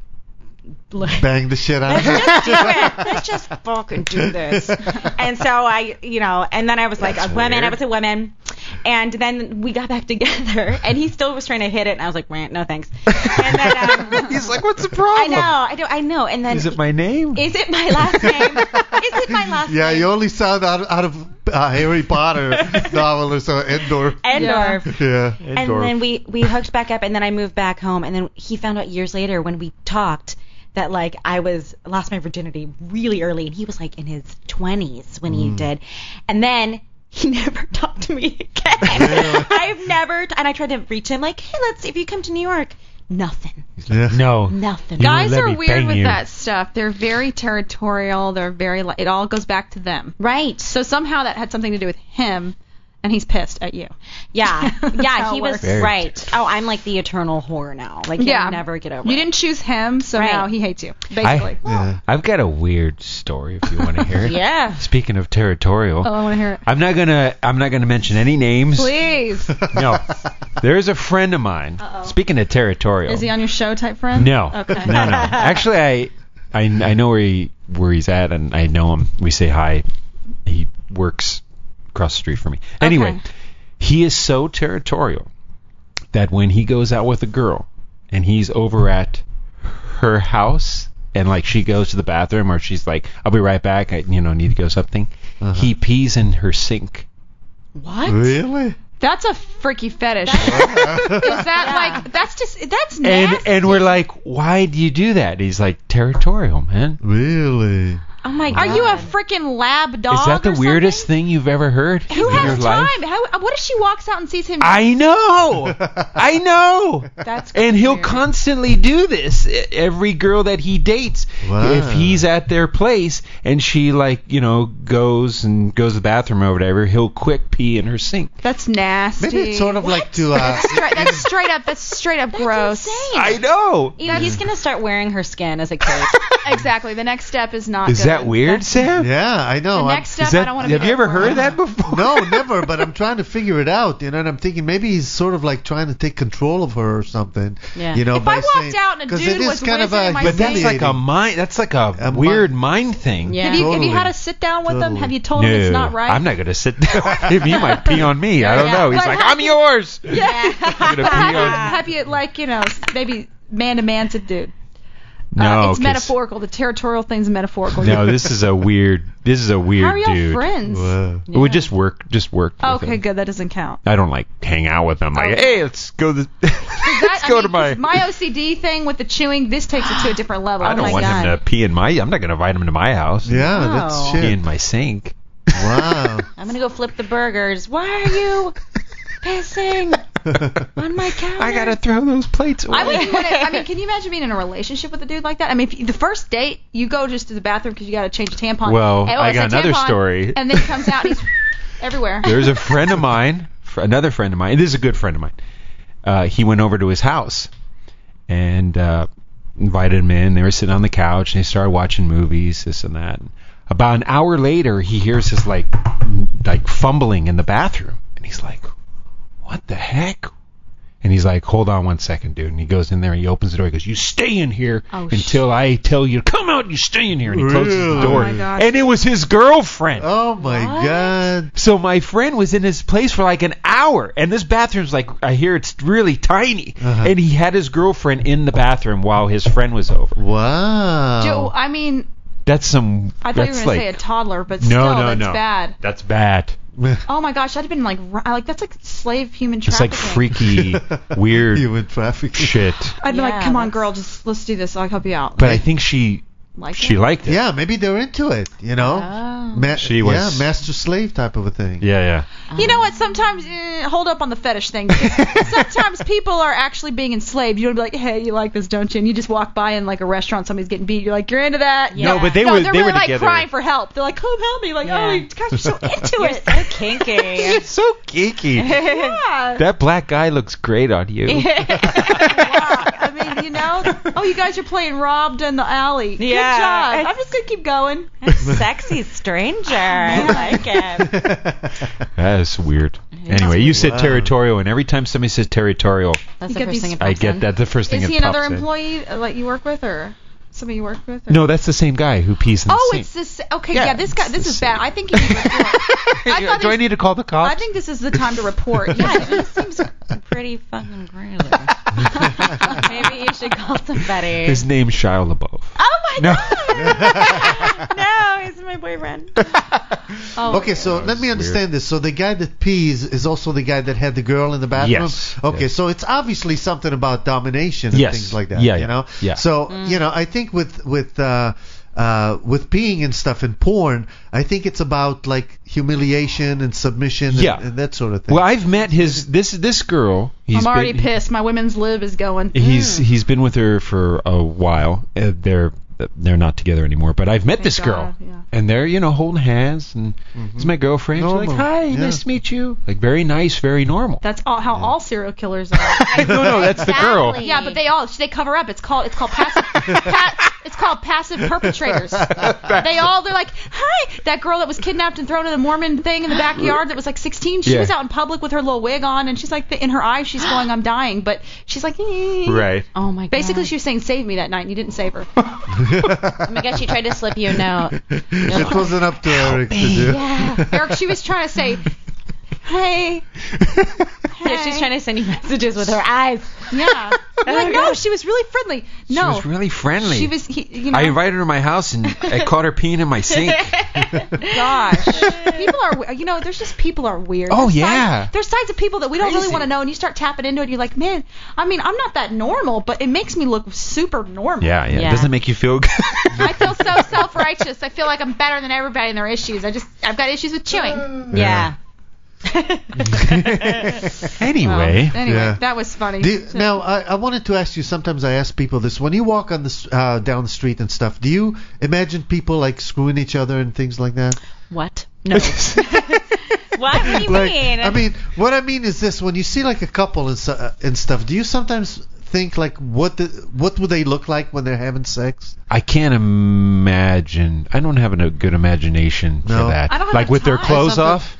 [SPEAKER 4] Bang the shit out of
[SPEAKER 12] Let's
[SPEAKER 4] it.
[SPEAKER 12] just do it. Let's just fucking do this. And so and then I was like,
[SPEAKER 11] That's
[SPEAKER 12] a woman.
[SPEAKER 11] weird.
[SPEAKER 12] I was a woman. And then we got back together, and he still was trying to hit it, and I was like, no thanks. And then
[SPEAKER 11] He's like, what's the problem?
[SPEAKER 12] I know. And then
[SPEAKER 11] Is it my name?
[SPEAKER 12] Is it my last name? Is it my last
[SPEAKER 4] Yeah,
[SPEAKER 12] name?
[SPEAKER 4] you only sound out of Harry Potter novel or so. Endorf.
[SPEAKER 12] Endorf.
[SPEAKER 4] Yeah.
[SPEAKER 12] And then we hooked back up, and then I moved back home, and then he found out years later when we talked that like I lost my virginity really early, and he was like in his 20s when he did, and then he never talked to me again. I've never, and I tried to reach him like, hey, if you come to New York, nothing.
[SPEAKER 4] Yeah.
[SPEAKER 11] No.
[SPEAKER 12] Nothing.
[SPEAKER 11] You
[SPEAKER 5] Guys
[SPEAKER 11] let
[SPEAKER 5] are
[SPEAKER 11] me
[SPEAKER 5] weird
[SPEAKER 11] bang
[SPEAKER 5] with
[SPEAKER 11] you.
[SPEAKER 5] that stuff. They're very territorial. They're very. It all goes back to them.
[SPEAKER 12] Right.
[SPEAKER 5] So somehow that had something to do with him, and he's pissed at you.
[SPEAKER 12] Yeah. Yeah,
[SPEAKER 5] how
[SPEAKER 12] he
[SPEAKER 5] it
[SPEAKER 12] was
[SPEAKER 5] works.
[SPEAKER 11] Very
[SPEAKER 12] right. Oh, I'm like the eternal whore now. Like
[SPEAKER 5] Yeah.
[SPEAKER 12] you'll never get over
[SPEAKER 5] You
[SPEAKER 12] it.
[SPEAKER 5] didn't choose him, so
[SPEAKER 12] Right.
[SPEAKER 5] now he hates you. Basically.
[SPEAKER 4] Yeah.
[SPEAKER 11] I've got a weird story if you want to hear it.
[SPEAKER 12] Yeah.
[SPEAKER 11] Speaking of territorial,
[SPEAKER 5] Oh, I want to hear it.
[SPEAKER 11] I'm not gonna mention any names.
[SPEAKER 5] Please.
[SPEAKER 11] No. There's a friend of mine.
[SPEAKER 5] Uh-oh.
[SPEAKER 11] Speaking of territorial.
[SPEAKER 5] Is he on your show type friend?
[SPEAKER 11] No.
[SPEAKER 5] Okay.
[SPEAKER 11] No. Actually, I know where he's at, and I know him. We say hi. He works across the street from me. Anyway,
[SPEAKER 5] Okay.
[SPEAKER 11] he is so territorial that when he goes out with a girl and he's over at her house and like she goes to the bathroom or she's like, I'll be right back, I need to go something, he pees in her sink.
[SPEAKER 12] What?
[SPEAKER 4] Really?
[SPEAKER 5] That's a freaky fetish. Is that like that's nasty?
[SPEAKER 11] And we're like, why do you do that? He's like, territorial, man.
[SPEAKER 4] Really?
[SPEAKER 12] Oh my god.
[SPEAKER 5] Are you a freaking lab dog?
[SPEAKER 11] Is that the
[SPEAKER 5] or
[SPEAKER 11] weirdest thing you've ever heard
[SPEAKER 5] Who
[SPEAKER 11] in your
[SPEAKER 5] has
[SPEAKER 11] life?
[SPEAKER 5] time? What if she walks out and sees him?
[SPEAKER 11] I know. I know.
[SPEAKER 5] That's
[SPEAKER 11] and he'll constantly do this. Every girl that he dates,
[SPEAKER 4] Wow.
[SPEAKER 11] if he's at their place and she goes to the bathroom or whatever, he'll quick pee in her sink.
[SPEAKER 5] That's nasty.
[SPEAKER 4] Maybe it's sort of like to.
[SPEAKER 5] That's straight up gross.
[SPEAKER 11] I know.
[SPEAKER 12] You know, he's gonna start wearing her skin as a cape.
[SPEAKER 5] Exactly. The next step is not
[SPEAKER 11] Is
[SPEAKER 5] good.
[SPEAKER 11] that weird, Sam?
[SPEAKER 4] Yeah, I know.
[SPEAKER 5] The next step, I don't want to.
[SPEAKER 11] Have you ever heard that before?
[SPEAKER 4] No, never. But I'm trying to figure it out. And I'm thinking maybe he's sort of like trying to take control of her or something.
[SPEAKER 12] Yeah.
[SPEAKER 5] If I walked out and a
[SPEAKER 4] 'cause
[SPEAKER 5] dude
[SPEAKER 4] it is
[SPEAKER 5] was
[SPEAKER 4] kind of
[SPEAKER 5] whizzing in my
[SPEAKER 11] But that's
[SPEAKER 5] face-
[SPEAKER 11] like a mind. That's like a weird mind thing.
[SPEAKER 12] Yeah.
[SPEAKER 5] Have you
[SPEAKER 4] Totally.
[SPEAKER 5] had a sit down with him?
[SPEAKER 4] Totally.
[SPEAKER 5] Have you told him it's not right?
[SPEAKER 11] I'm not gonna sit down. He might pee on me. I don't know. He's
[SPEAKER 5] But
[SPEAKER 11] like,
[SPEAKER 5] have
[SPEAKER 11] I'm yours.
[SPEAKER 5] Yeah.
[SPEAKER 11] I'm gonna pee on.
[SPEAKER 5] Have you maybe man to man to dude?
[SPEAKER 11] No,
[SPEAKER 5] it's
[SPEAKER 11] 'cause-
[SPEAKER 5] metaphorical. The territorial thing's metaphorical.
[SPEAKER 11] No, this is a weird. This is a weird
[SPEAKER 5] How are y'all
[SPEAKER 11] dude.
[SPEAKER 5] friends?
[SPEAKER 11] We just worked. With
[SPEAKER 5] Okay,
[SPEAKER 11] him.
[SPEAKER 5] good. That doesn't count.
[SPEAKER 11] I don't like hang out with him. Like,
[SPEAKER 5] Okay.
[SPEAKER 11] hey, let's go. Let's go to my.
[SPEAKER 5] My OCD thing with the chewing. This takes it to a different level.
[SPEAKER 11] I don't want him to pee in my. I'm not gonna invite him to my house.
[SPEAKER 4] Yeah, that's
[SPEAKER 5] Oh.
[SPEAKER 11] Pee
[SPEAKER 4] shit.
[SPEAKER 11] in my sink.
[SPEAKER 4] Wow.
[SPEAKER 12] I'm gonna go flip the burgers. Why are you pissing on my counter?
[SPEAKER 11] I gotta throw those plates away.
[SPEAKER 5] I wouldn't want to. I mean, can you imagine being in a relationship with a dude like that? I mean, if the first date, you go just to the bathroom because you got to change a tampon.
[SPEAKER 11] Well,
[SPEAKER 5] And-
[SPEAKER 11] I
[SPEAKER 5] it's a
[SPEAKER 11] got another
[SPEAKER 5] tampon,
[SPEAKER 11] story.
[SPEAKER 5] And then he comes out and he's everywhere.
[SPEAKER 11] There's a friend of mine, another friend of mine. This is a good friend of mine. He went over to his house and invited him in. They were sitting on the couch and they started watching movies, this and that. About an hour later, he hears this like fumbling in the bathroom, and he's like, "What the heck?" And he's like, "Hold on one second, dude." And he goes in there and he opens the door. He goes, "You stay in here until I tell you to come out. You stay in here." And he closes the
[SPEAKER 4] Really?
[SPEAKER 11] door.
[SPEAKER 5] Oh my gosh.
[SPEAKER 11] And it was his girlfriend.
[SPEAKER 4] Oh my god.
[SPEAKER 11] So my friend was in his place for like an hour, and this bathroom's like, I hear it's really tiny, and he had his girlfriend in the bathroom while his friend was over.
[SPEAKER 4] Wow.
[SPEAKER 5] Joe, I mean,
[SPEAKER 11] That's some.
[SPEAKER 5] I thought you were
[SPEAKER 11] that's
[SPEAKER 5] going
[SPEAKER 11] like,
[SPEAKER 5] to say a toddler, but still,
[SPEAKER 11] no,
[SPEAKER 5] that's
[SPEAKER 11] no.
[SPEAKER 5] bad.
[SPEAKER 11] That's bad.
[SPEAKER 5] Oh my gosh, that'd have been like that's like slave human
[SPEAKER 11] It's
[SPEAKER 5] trafficking.
[SPEAKER 11] like freaky, weird
[SPEAKER 4] Human trafficking.
[SPEAKER 11] shit.
[SPEAKER 5] I'd be like,
[SPEAKER 12] Yeah,
[SPEAKER 5] come on,
[SPEAKER 12] that's-
[SPEAKER 5] girl, just let's do this. I'll help you out.
[SPEAKER 11] But I think she
[SPEAKER 5] Like
[SPEAKER 11] she
[SPEAKER 5] it?
[SPEAKER 11] liked it.
[SPEAKER 4] Yeah, maybe they're into it, you know?
[SPEAKER 5] Oh.
[SPEAKER 11] She was-
[SPEAKER 4] master slave type of a thing.
[SPEAKER 11] Yeah.
[SPEAKER 5] You know what? Sometimes hold up on the fetish thing. Because sometimes people are actually being enslaved. You don't be like, hey, you like this, don't you? And you just walk by in like a restaurant, somebody's getting beat. You're like, you're into that?
[SPEAKER 11] No, but they were-
[SPEAKER 5] they're
[SPEAKER 11] they
[SPEAKER 5] really
[SPEAKER 11] were
[SPEAKER 5] like
[SPEAKER 11] together.
[SPEAKER 5] crying for help. They're like, come help me. Like,
[SPEAKER 12] Yeah.
[SPEAKER 5] oh, gosh, you're so into
[SPEAKER 12] You're
[SPEAKER 5] it.
[SPEAKER 12] so kinky.
[SPEAKER 11] It's so geeky.
[SPEAKER 5] Yeah.
[SPEAKER 11] That black guy looks great on you.
[SPEAKER 5] Wow. I mean, you know, oh, you guys are playing robbed in the alley. Good
[SPEAKER 12] Yeah.
[SPEAKER 5] job. I'm just gonna keep going.
[SPEAKER 12] Sexy stranger. I like it.
[SPEAKER 11] That is weird. Anyway, you said
[SPEAKER 4] Wow.
[SPEAKER 11] territorial, and every time somebody says territorial,
[SPEAKER 12] That's
[SPEAKER 5] You
[SPEAKER 12] the
[SPEAKER 5] get
[SPEAKER 12] first
[SPEAKER 5] these-
[SPEAKER 12] thing it
[SPEAKER 11] I
[SPEAKER 12] pops
[SPEAKER 11] get
[SPEAKER 12] in.
[SPEAKER 11] that. The first thing
[SPEAKER 5] Is
[SPEAKER 11] that
[SPEAKER 5] he another
[SPEAKER 11] pops in.
[SPEAKER 5] employee that you work with, or somebody you work with? Or?
[SPEAKER 11] No, that's the same guy who pees in the
[SPEAKER 5] Oh,
[SPEAKER 11] sink.
[SPEAKER 5] it's this. Okay,
[SPEAKER 11] Yeah,
[SPEAKER 5] yeah, this guy.
[SPEAKER 11] it's
[SPEAKER 5] This
[SPEAKER 11] the
[SPEAKER 5] is bad.
[SPEAKER 11] same.
[SPEAKER 5] I think you need to report.
[SPEAKER 11] Do I need to call the cops?
[SPEAKER 5] I think this is the time to report.
[SPEAKER 12] Yeah,
[SPEAKER 5] Yeah.
[SPEAKER 12] this seems pretty fucking crazy. Maybe you should call somebody.
[SPEAKER 11] His name's Shia LaBeouf.
[SPEAKER 5] Oh my
[SPEAKER 11] No.
[SPEAKER 5] god.
[SPEAKER 12] No, he's my boyfriend.
[SPEAKER 5] Oh,
[SPEAKER 4] Okay, so let me understand this. So the guy that pees is also the guy that had the girl in the bathroom?
[SPEAKER 11] Yes.
[SPEAKER 4] Okay,
[SPEAKER 11] Yes.
[SPEAKER 4] so it's obviously something about domination and
[SPEAKER 11] Yes.
[SPEAKER 4] things like that.
[SPEAKER 11] Yeah,
[SPEAKER 4] you
[SPEAKER 11] yeah.
[SPEAKER 4] know?
[SPEAKER 11] Yeah.
[SPEAKER 4] So, you know, I think with peeing and stuff in porn, I think it's about like humiliation and submission and,
[SPEAKER 11] Yeah.
[SPEAKER 4] and that sort of thing.
[SPEAKER 11] Well, I've met this girl.
[SPEAKER 5] I'm already pissed. My women's lib is going.
[SPEAKER 11] He's been with her for a while. They're not together anymore. But I've met this girl,
[SPEAKER 5] God, yeah.
[SPEAKER 11] and they're holding hands, and it's my girlfriend. She's like,
[SPEAKER 4] Normal,
[SPEAKER 11] "Hi,
[SPEAKER 4] yeah.
[SPEAKER 11] nice to meet you." Like very nice, very normal.
[SPEAKER 5] That's how all serial killers are.
[SPEAKER 11] No, that's the girl.
[SPEAKER 5] Yeah, but they cover up. It's called passive. It's called passive perpetrators. They're like, hi, that girl that was kidnapped and thrown in the Mormon thing in the backyard that was like 16. She
[SPEAKER 11] Yeah.
[SPEAKER 5] was out in public with her little wig on, and she's like, in her eyes, she's going, I'm dying, but she's like,
[SPEAKER 11] Right.
[SPEAKER 12] Oh my god.
[SPEAKER 5] Basically, she was saying, save me that night, and you didn't save her.
[SPEAKER 12] Oh my god, she tried to slip you a note.
[SPEAKER 4] it wasn't up to Eric to do.
[SPEAKER 12] Yeah.
[SPEAKER 5] Eric, she was trying to say, hey.
[SPEAKER 12] Yeah, she's trying to send you messages with her eyes.
[SPEAKER 5] Yeah. I'm like, no, she was really friendly. No,
[SPEAKER 11] She was really friendly.
[SPEAKER 5] She was, you know.
[SPEAKER 11] I invited her to my house and I caught her peeing in my sink.
[SPEAKER 5] Gosh, people are, you know, there's just people are weird.
[SPEAKER 11] Oh,
[SPEAKER 5] There's
[SPEAKER 11] yeah.
[SPEAKER 5] there's sides of people that we don't really
[SPEAKER 11] Crazy.
[SPEAKER 5] want to know, and you start tapping into it, and you're like, man, I mean, I'm not that normal, but it makes me look super normal.
[SPEAKER 11] Yeah. Doesn't it make you feel good?
[SPEAKER 14] I feel so self-righteous. I feel like I'm better than everybody in their issues. I've got issues with chewing.
[SPEAKER 12] Yeah.
[SPEAKER 11] Anyway.
[SPEAKER 4] Yeah.
[SPEAKER 5] That was funny.
[SPEAKER 4] Now, I wanted to ask you, sometimes I ask people this, when you walk on the down the street and stuff, do you imagine people like screwing each other and things like that?
[SPEAKER 12] What? No. What do you mean?
[SPEAKER 4] I mean, what I mean is this, when you see like a couple and stuff, do you sometimes think like what would they look like when they're having sex?
[SPEAKER 11] I can't imagine. I don't have a good imagination for that.
[SPEAKER 5] I don't have
[SPEAKER 11] like
[SPEAKER 5] the
[SPEAKER 11] with their
[SPEAKER 5] time.
[SPEAKER 11] clothes off?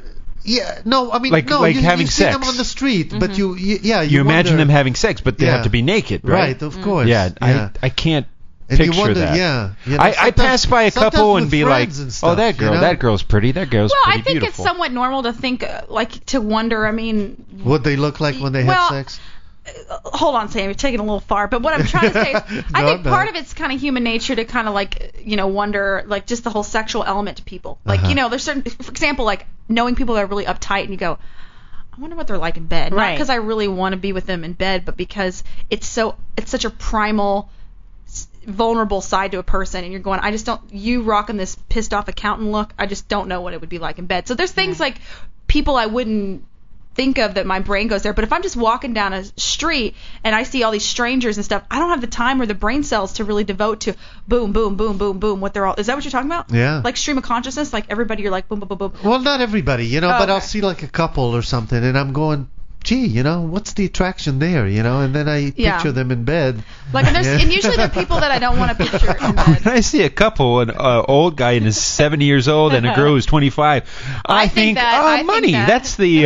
[SPEAKER 4] Yeah, no, I mean,
[SPEAKER 11] Like
[SPEAKER 4] no,
[SPEAKER 11] having
[SPEAKER 4] you see them
[SPEAKER 11] sex.
[SPEAKER 4] on the street, but you
[SPEAKER 11] You imagine
[SPEAKER 4] wonder,
[SPEAKER 11] them having sex, but they
[SPEAKER 4] Yeah.
[SPEAKER 11] have to be naked, right?
[SPEAKER 4] Right, of course.
[SPEAKER 11] Yeah,
[SPEAKER 4] yeah.
[SPEAKER 11] I can't
[SPEAKER 4] And
[SPEAKER 11] picture
[SPEAKER 4] you wonder,
[SPEAKER 11] that.
[SPEAKER 4] yeah. You know,
[SPEAKER 11] I
[SPEAKER 4] sometimes-
[SPEAKER 11] pass by a
[SPEAKER 4] sometimes
[SPEAKER 11] couple and
[SPEAKER 4] with
[SPEAKER 11] be like,
[SPEAKER 4] friends and
[SPEAKER 11] oh,
[SPEAKER 4] stuff,
[SPEAKER 11] that girl,
[SPEAKER 4] you know?
[SPEAKER 11] that girl's pretty, that girl's
[SPEAKER 5] Well, I
[SPEAKER 11] pretty
[SPEAKER 5] think
[SPEAKER 11] beautiful.
[SPEAKER 5] it's somewhat normal to think, like, to wonder. I mean,
[SPEAKER 4] What they look like when they
[SPEAKER 5] Well,
[SPEAKER 4] have sex?
[SPEAKER 5] hold on, Sam, you're taking it a little far. But what I'm trying to say is, I
[SPEAKER 4] No,
[SPEAKER 5] think
[SPEAKER 4] I'm not.
[SPEAKER 5] part of it's kind of human nature to kind of like, you know, wonder, like, just the whole sexual element to people. Like,
[SPEAKER 4] Uh-huh.
[SPEAKER 5] you know, there's certain, for example, like knowing people that are really uptight, and you go, I wonder what they're like in bed. Not
[SPEAKER 12] Right.
[SPEAKER 5] because I really want to be with them in bed, but because it's such a primal, vulnerable side to a person, and you're going, I just don't, you rocking this pissed off accountant look, I just don't know what it would be like in bed. So there's things like people I wouldn't think of that my brain goes there. But if I'm just walking down a street and I see all these strangers and stuff, I don't have the time or the brain cells to really devote to boom, boom, boom, boom, boom. What they're all, is that what you're talking about?
[SPEAKER 4] Yeah.
[SPEAKER 5] Like stream of consciousness, like everybody, you're like boom, boom, boom, boom.
[SPEAKER 4] Well, not everybody, you know,
[SPEAKER 5] Oh,
[SPEAKER 4] but I'll
[SPEAKER 5] okay.
[SPEAKER 4] see like a couple or something, and I'm going, gee, you know, what's the attraction there, you know? And then I
[SPEAKER 5] Yeah.
[SPEAKER 4] picture them in bed.
[SPEAKER 5] Like, and,
[SPEAKER 4] Yeah.
[SPEAKER 5] and usually they're people that I don't want to picture in bed.
[SPEAKER 11] When I see a couple, an old guy and is 70 years old and a girl who's 25, I think, money. That's the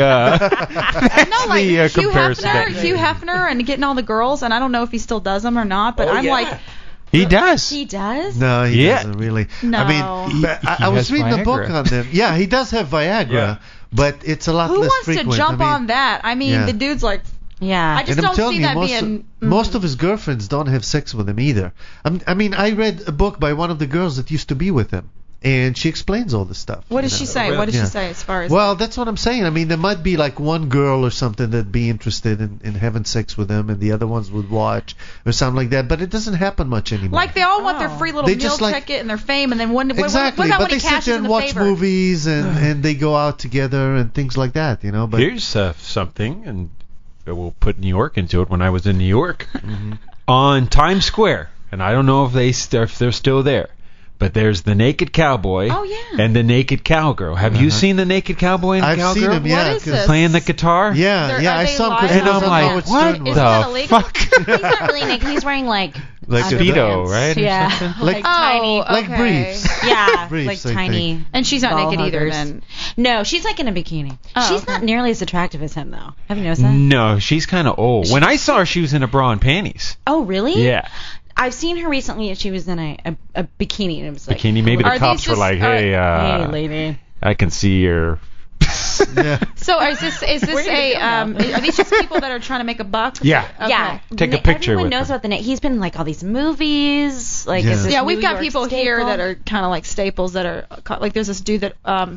[SPEAKER 11] that's
[SPEAKER 5] No, like
[SPEAKER 11] the
[SPEAKER 5] Hugh
[SPEAKER 11] comparison.
[SPEAKER 5] Hefner and getting all the girls, and I don't know if he still does them or not, but I'm like,
[SPEAKER 11] He does.
[SPEAKER 12] He does?
[SPEAKER 4] No, he
[SPEAKER 11] Yeah.
[SPEAKER 4] doesn't really.
[SPEAKER 5] No.
[SPEAKER 4] I mean, but I was
[SPEAKER 11] has
[SPEAKER 4] reading a book
[SPEAKER 11] Viagra.
[SPEAKER 4] on them. Yeah, he does have Viagra,
[SPEAKER 11] Yeah.
[SPEAKER 4] but it's a lot
[SPEAKER 5] who
[SPEAKER 4] less
[SPEAKER 5] wants
[SPEAKER 4] frequent.
[SPEAKER 5] to jump
[SPEAKER 4] I mean,
[SPEAKER 5] on that? I mean,
[SPEAKER 4] yeah.
[SPEAKER 5] the dude's like,
[SPEAKER 12] Yeah.
[SPEAKER 5] I just
[SPEAKER 4] and I'm
[SPEAKER 5] don't
[SPEAKER 4] telling
[SPEAKER 5] see
[SPEAKER 4] you,
[SPEAKER 5] that
[SPEAKER 4] most,
[SPEAKER 5] being.
[SPEAKER 4] most of his girlfriends don't have sex with him either. I mean, I read a book by one of the girls that used to be with him, and she explains all this stuff.
[SPEAKER 5] What
[SPEAKER 4] you
[SPEAKER 5] does she
[SPEAKER 4] know.
[SPEAKER 5] say? What does
[SPEAKER 4] Yeah.
[SPEAKER 5] she say as far as?
[SPEAKER 4] Well, that's what I'm saying. I mean, there might be like one girl or something that'd be interested in having sex with him, and the other ones would watch or something like that. But it doesn't happen much anymore.
[SPEAKER 5] like they all want their free little
[SPEAKER 4] They
[SPEAKER 5] meal
[SPEAKER 4] just like-
[SPEAKER 5] ticket and their fame, and then what
[SPEAKER 4] exactly,
[SPEAKER 5] about
[SPEAKER 4] but
[SPEAKER 5] when
[SPEAKER 4] they
[SPEAKER 5] he cashes
[SPEAKER 4] sit there
[SPEAKER 5] in
[SPEAKER 4] and
[SPEAKER 5] the
[SPEAKER 4] watch
[SPEAKER 5] favor?
[SPEAKER 4] movies and they go out together and things like that, you know. But
[SPEAKER 11] Here's something, and we'll put New York into it. When I was in New York,
[SPEAKER 4] Mm-hmm.
[SPEAKER 11] on Times Square, and I don't know if they're still there, but there's the naked cowboy
[SPEAKER 5] Oh, yeah.
[SPEAKER 11] and the naked cowgirl. Have you seen the naked cowboy and
[SPEAKER 4] I've
[SPEAKER 11] cowgirl?
[SPEAKER 4] seen him, yeah,
[SPEAKER 5] What is
[SPEAKER 4] 'cause-
[SPEAKER 5] this?
[SPEAKER 11] Playing the guitar?
[SPEAKER 4] yeah, yeah,
[SPEAKER 5] Are
[SPEAKER 4] I
[SPEAKER 5] they
[SPEAKER 4] saw him.
[SPEAKER 5] live?
[SPEAKER 4] 'cause
[SPEAKER 11] And
[SPEAKER 4] he was
[SPEAKER 11] I'm
[SPEAKER 4] on
[SPEAKER 11] like,
[SPEAKER 4] Howard
[SPEAKER 11] what
[SPEAKER 4] Stern
[SPEAKER 12] Isn't
[SPEAKER 11] the
[SPEAKER 12] that illegal?
[SPEAKER 11] fuck?
[SPEAKER 12] He's not really naked. He's wearing like
[SPEAKER 4] Like a
[SPEAKER 11] Speedo, right? or
[SPEAKER 12] Yeah.
[SPEAKER 11] something?
[SPEAKER 4] Like
[SPEAKER 12] tiny.
[SPEAKER 4] like
[SPEAKER 5] okay.
[SPEAKER 4] briefs.
[SPEAKER 12] Yeah,
[SPEAKER 4] Briefs,
[SPEAKER 12] like
[SPEAKER 4] I
[SPEAKER 12] tiny.
[SPEAKER 4] think.
[SPEAKER 5] And she's not
[SPEAKER 12] ball
[SPEAKER 5] naked either.
[SPEAKER 12] huggers.
[SPEAKER 5] Then
[SPEAKER 12] No, she's like in a bikini.
[SPEAKER 5] Oh,
[SPEAKER 12] She's
[SPEAKER 5] okay.
[SPEAKER 12] not nearly as attractive as him though. Have you noticed that?
[SPEAKER 11] No, she's kind of old. When I saw her, she was in a bra and panties.
[SPEAKER 12] Oh, really?
[SPEAKER 11] Yeah.
[SPEAKER 12] I've seen her recently, and she was in a bikini, and it was like
[SPEAKER 11] Bikini. Maybe the
[SPEAKER 5] Are
[SPEAKER 11] cops
[SPEAKER 5] these
[SPEAKER 11] were
[SPEAKER 5] just-
[SPEAKER 11] like, hey,
[SPEAKER 12] Hey, lady.
[SPEAKER 11] I can see your...
[SPEAKER 4] Yeah.
[SPEAKER 5] So is this
[SPEAKER 12] Where did it come from?
[SPEAKER 5] are these just people that are trying to make a buck?
[SPEAKER 11] Yeah.
[SPEAKER 5] Okay.
[SPEAKER 12] Yeah.
[SPEAKER 11] Take a picture
[SPEAKER 12] Everyone
[SPEAKER 11] with
[SPEAKER 12] knows
[SPEAKER 11] him.
[SPEAKER 12] about the He's been in like all these movies. Like,
[SPEAKER 4] Yeah.
[SPEAKER 12] is this
[SPEAKER 5] Yeah, we've
[SPEAKER 12] New
[SPEAKER 5] got
[SPEAKER 12] York
[SPEAKER 5] people here
[SPEAKER 12] staple?
[SPEAKER 5] that are kind of like staples that are like there's this dude that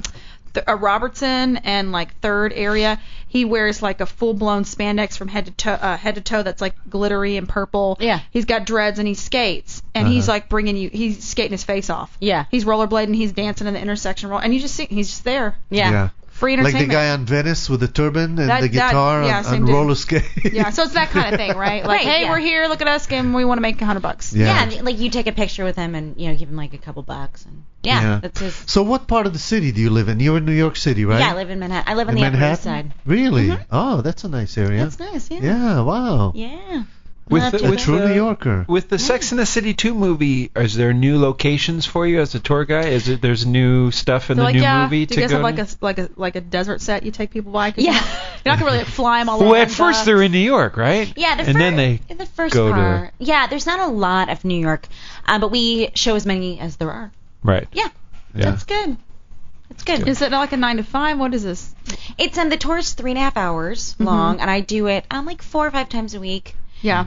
[SPEAKER 5] Robertson and like Third area. He wears like a full blown spandex from head to toe that's like glittery and purple.
[SPEAKER 12] Yeah.
[SPEAKER 5] He's got dreads and he skates and he's like he's skating his face off.
[SPEAKER 12] Yeah.
[SPEAKER 5] He's rollerblading, he's dancing in the intersection and you just see he's just there.
[SPEAKER 12] Yeah.
[SPEAKER 5] Free
[SPEAKER 4] Like
[SPEAKER 5] entertainment.
[SPEAKER 4] the guy on Venice with the turban and the guitar
[SPEAKER 5] yeah,
[SPEAKER 4] on
[SPEAKER 5] same dude.
[SPEAKER 4] roller skate.
[SPEAKER 5] Yeah, so it's that kind of thing, right? Like,
[SPEAKER 12] Right,
[SPEAKER 5] hey,
[SPEAKER 12] yeah.
[SPEAKER 5] we're here, look at us, and we want to make $100.
[SPEAKER 12] Yeah, and, like you take a picture with him and give him like a couple bucks and that's his.
[SPEAKER 4] So what part of the city do you live in? You're in New York City, right?
[SPEAKER 12] Yeah, I live in Manhattan. I live on
[SPEAKER 4] in
[SPEAKER 12] the Upper
[SPEAKER 4] Manhattan?
[SPEAKER 12] East Side.
[SPEAKER 4] Really? Oh, that's a nice area.
[SPEAKER 12] That's nice, yeah.
[SPEAKER 4] Yeah, wow.
[SPEAKER 12] Yeah.
[SPEAKER 4] A true New Yorker.
[SPEAKER 11] With the Sex and the City 2 movie, is there new locations for you as a tour guy? There's new stuff in
[SPEAKER 5] So
[SPEAKER 11] the
[SPEAKER 5] like,
[SPEAKER 11] new
[SPEAKER 5] yeah,
[SPEAKER 11] movie
[SPEAKER 5] do
[SPEAKER 11] to
[SPEAKER 5] you guys
[SPEAKER 11] go?
[SPEAKER 5] have like a desert set you take people by? 'Cause
[SPEAKER 12] Yeah.
[SPEAKER 5] You're not gonna really fly them all
[SPEAKER 11] well,
[SPEAKER 5] around.
[SPEAKER 11] at first they're in New York, right?
[SPEAKER 12] Yeah,
[SPEAKER 11] and then they
[SPEAKER 12] the first
[SPEAKER 11] go
[SPEAKER 12] part. Yeah, there's not a lot of New York, but we show as many as there are.
[SPEAKER 11] Right.
[SPEAKER 12] Yeah.
[SPEAKER 11] Yeah.
[SPEAKER 12] That's good. It's good.
[SPEAKER 5] Is it like a 9 to 5? What is this?
[SPEAKER 12] It's the tour's 3.5 hours long, and I do it like 4 or 5 times a week.
[SPEAKER 5] Yeah.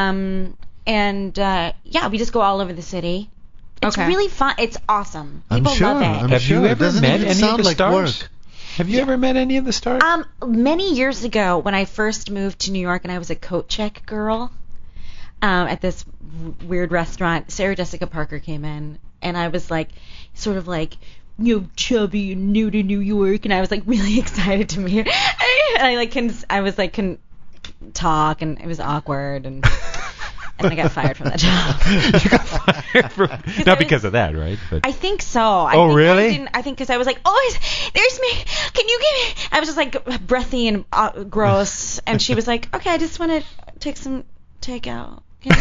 [SPEAKER 12] We just go all over the city. It's
[SPEAKER 5] Okay.
[SPEAKER 12] really fun. It's awesome.
[SPEAKER 4] I'm
[SPEAKER 12] People
[SPEAKER 4] sure.
[SPEAKER 12] love it.
[SPEAKER 11] Have you ever
[SPEAKER 4] Doesn't
[SPEAKER 11] met
[SPEAKER 4] even
[SPEAKER 11] any of
[SPEAKER 4] sound
[SPEAKER 11] the
[SPEAKER 4] like
[SPEAKER 11] stars?
[SPEAKER 4] work.
[SPEAKER 11] Have you ever met any of the stars?
[SPEAKER 12] Many years ago, when I first moved to New York and I was a coat check girl at this weird restaurant, Sarah Jessica Parker came in, and I was like, sort of like, chubby and new to New York, and I was like really excited to meet her. And I couldn't talk, and it was awkward, and I got fired from that job.
[SPEAKER 11] You got fired from, not because of that, right? But
[SPEAKER 12] I think so.
[SPEAKER 11] Really?
[SPEAKER 12] I think because I was like, oh, there's me. Can you give me? I was just like breathy and gross, and she was like, okay, I just want to take some takeout. Can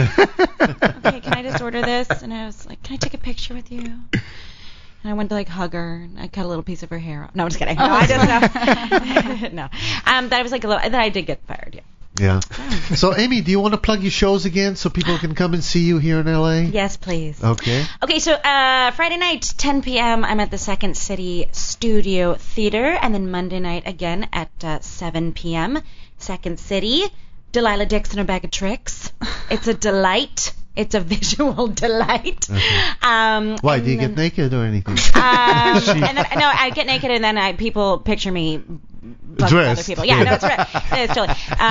[SPEAKER 12] I just order this? And I was like, can I take a picture with you? And I went to like hug her, and I cut a little piece of her hair off. No, I'm just kidding. No, I didn't know. No. That was like a little. Then I did get fired. Yeah.
[SPEAKER 4] Yeah. So, Amy, do you want to plug your shows again so people can come and see you here in LA?
[SPEAKER 12] Yes, please.
[SPEAKER 4] Okay.
[SPEAKER 12] Okay, so Friday night, 10 p.m., I'm at the Second City Studio Theater, and then Monday night again at 7 p.m., Second City. Delilah Dixon, a bag of tricks. It's a delight. It's a visual delight.
[SPEAKER 4] Okay. Why? Do you get naked or anything?
[SPEAKER 12] And then, no, I get naked, and then people picture me bugging other people. Yeah, no, it's right. It's totally.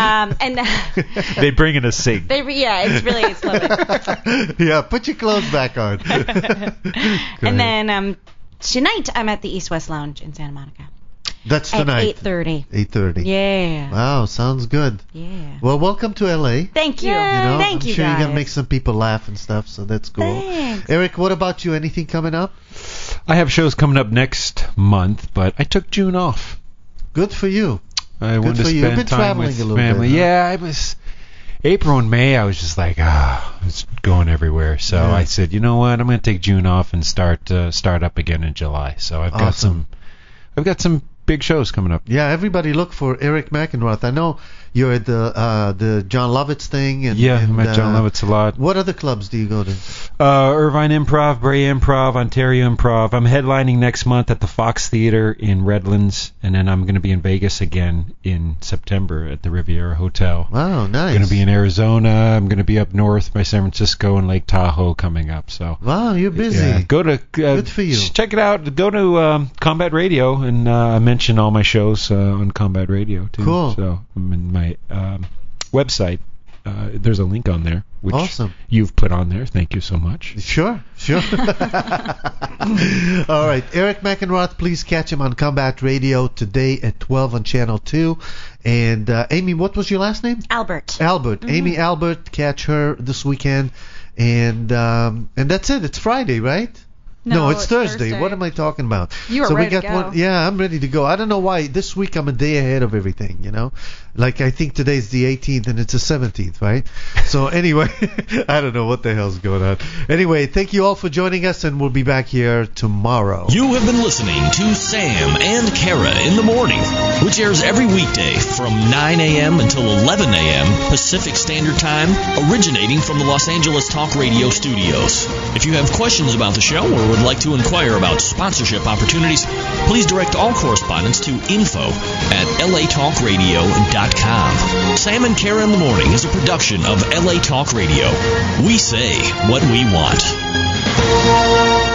[SPEAKER 12] And
[SPEAKER 11] they bring in a sink.
[SPEAKER 12] It's lovely.
[SPEAKER 4] Yeah, put your clothes back on.
[SPEAKER 12] And then tonight I'm at the East West Lounge in Santa Monica.
[SPEAKER 4] That's tonight.
[SPEAKER 12] At 8:30.
[SPEAKER 4] 8:30.
[SPEAKER 12] Yeah.
[SPEAKER 4] Wow, sounds good.
[SPEAKER 12] Yeah.
[SPEAKER 4] Well, welcome to LA.
[SPEAKER 12] Thank you.
[SPEAKER 4] I'm
[SPEAKER 12] you
[SPEAKER 4] sure
[SPEAKER 12] guys.
[SPEAKER 4] you're gonna make some people laugh and stuff, so that's cool.
[SPEAKER 12] Thanks.
[SPEAKER 4] Eric, what about you? Anything coming up?
[SPEAKER 11] I have shows coming up next month, but I took June off.
[SPEAKER 4] Good for you.
[SPEAKER 11] I wanted to
[SPEAKER 4] for you.
[SPEAKER 11] spend
[SPEAKER 4] You've been
[SPEAKER 11] time
[SPEAKER 4] traveling
[SPEAKER 11] with
[SPEAKER 4] a little
[SPEAKER 11] family.
[SPEAKER 4] bit, huh?
[SPEAKER 11] Yeah, I was. April and May, I was just like, it's going everywhere. So
[SPEAKER 4] Yeah.
[SPEAKER 11] I said, you know what? I'm going to take June off and start up again in July. So I've got some big shows coming up.
[SPEAKER 4] Yeah, everybody look for Eric McEnroth. I know you're at the John Lovitz thing. And,
[SPEAKER 11] I met John Lovitz a lot.
[SPEAKER 4] What other clubs do you go to?
[SPEAKER 11] Irvine Improv, Bray Improv, Ontario Improv. I'm headlining next month at the Fox Theater in Redlands, and then I'm going to be in Vegas again in September at the Riviera Hotel.
[SPEAKER 4] Wow, nice.
[SPEAKER 11] I'm going to be in Arizona. I'm going to be up north by San Francisco and Lake Tahoe coming up. So
[SPEAKER 4] wow, you're busy.
[SPEAKER 11] Yeah, go to
[SPEAKER 4] good for you.
[SPEAKER 11] Check it out. Go to Combat Radio, and I mention all my shows on Combat Radio too.
[SPEAKER 4] Cool.
[SPEAKER 11] So I'm in my website. There's a link on there, which
[SPEAKER 4] awesome.
[SPEAKER 11] You've put on there. Thank you so much.
[SPEAKER 4] Sure. All right, Eric McEnroth, please catch him on Combat Radio today at 12 on Channel 2. And Amy, what was your last name?
[SPEAKER 12] Albert.
[SPEAKER 4] Mm-hmm. Amy Albert, catch her this weekend. And that's it. It's Friday, right? No, it's Thursday. What am I talking about?
[SPEAKER 5] You are ready to go.
[SPEAKER 4] Yeah, I'm ready to go. I don't know why. This week I'm a day ahead of everything, you know? Like, I think today's the 18th and it's the 17th, right? So, anyway, I don't know what the hell's going on. Anyway, thank you all for joining us, and we'll be back here tomorrow.
[SPEAKER 13] You have been listening to Sam and Kara in the Morning, which airs every weekday from 9 a.m. until 11 a.m. Pacific Standard Time, originating from the Los Angeles Talk Radio studios. If you have questions about the show or would like to inquire about sponsorship opportunities, please direct all correspondence to info@latalkradio.com. Sam and Kara in the Morning is a production of LA Talk Radio. We say what we want.